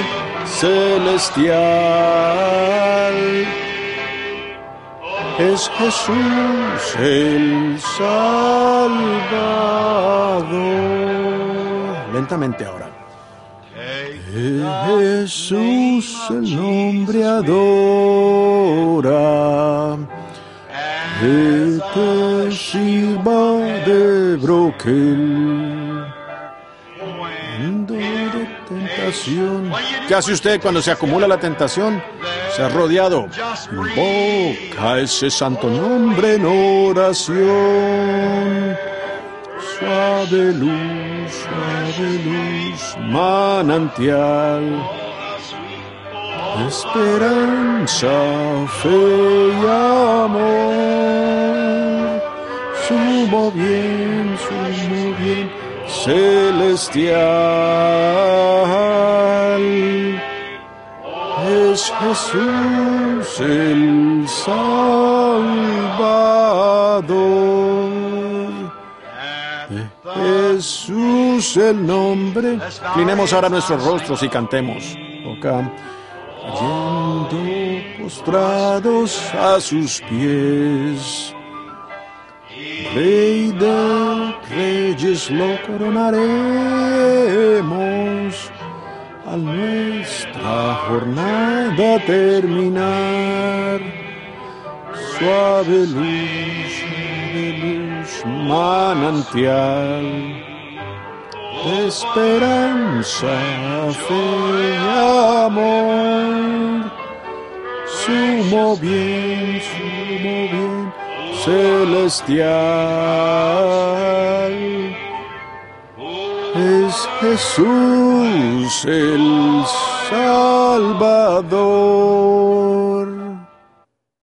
celestial. Es Jesús el Salvador. Lentamente ahora. Jesús el nombre adora, que te sirva de broquel. De tentación. ¿Qué hace usted cuando se acumula la tentación? Se ha rodeado. Invoca ese santo nombre en oración. Suave luz, manantial, esperanza, fe y amor, sumo bien, celestial. Es Jesús el Salvador. Jesús el nombre. Inclinemos ahora nuestros rostros y cantemos. Acá, yendo postrados a sus pies, Rey de Reyes lo coronaremos. a nuestra jornada terminar. Suave luz, manantial de esperanza, fe y amor. Sumo bien celestial. Es Jesús el Salvador.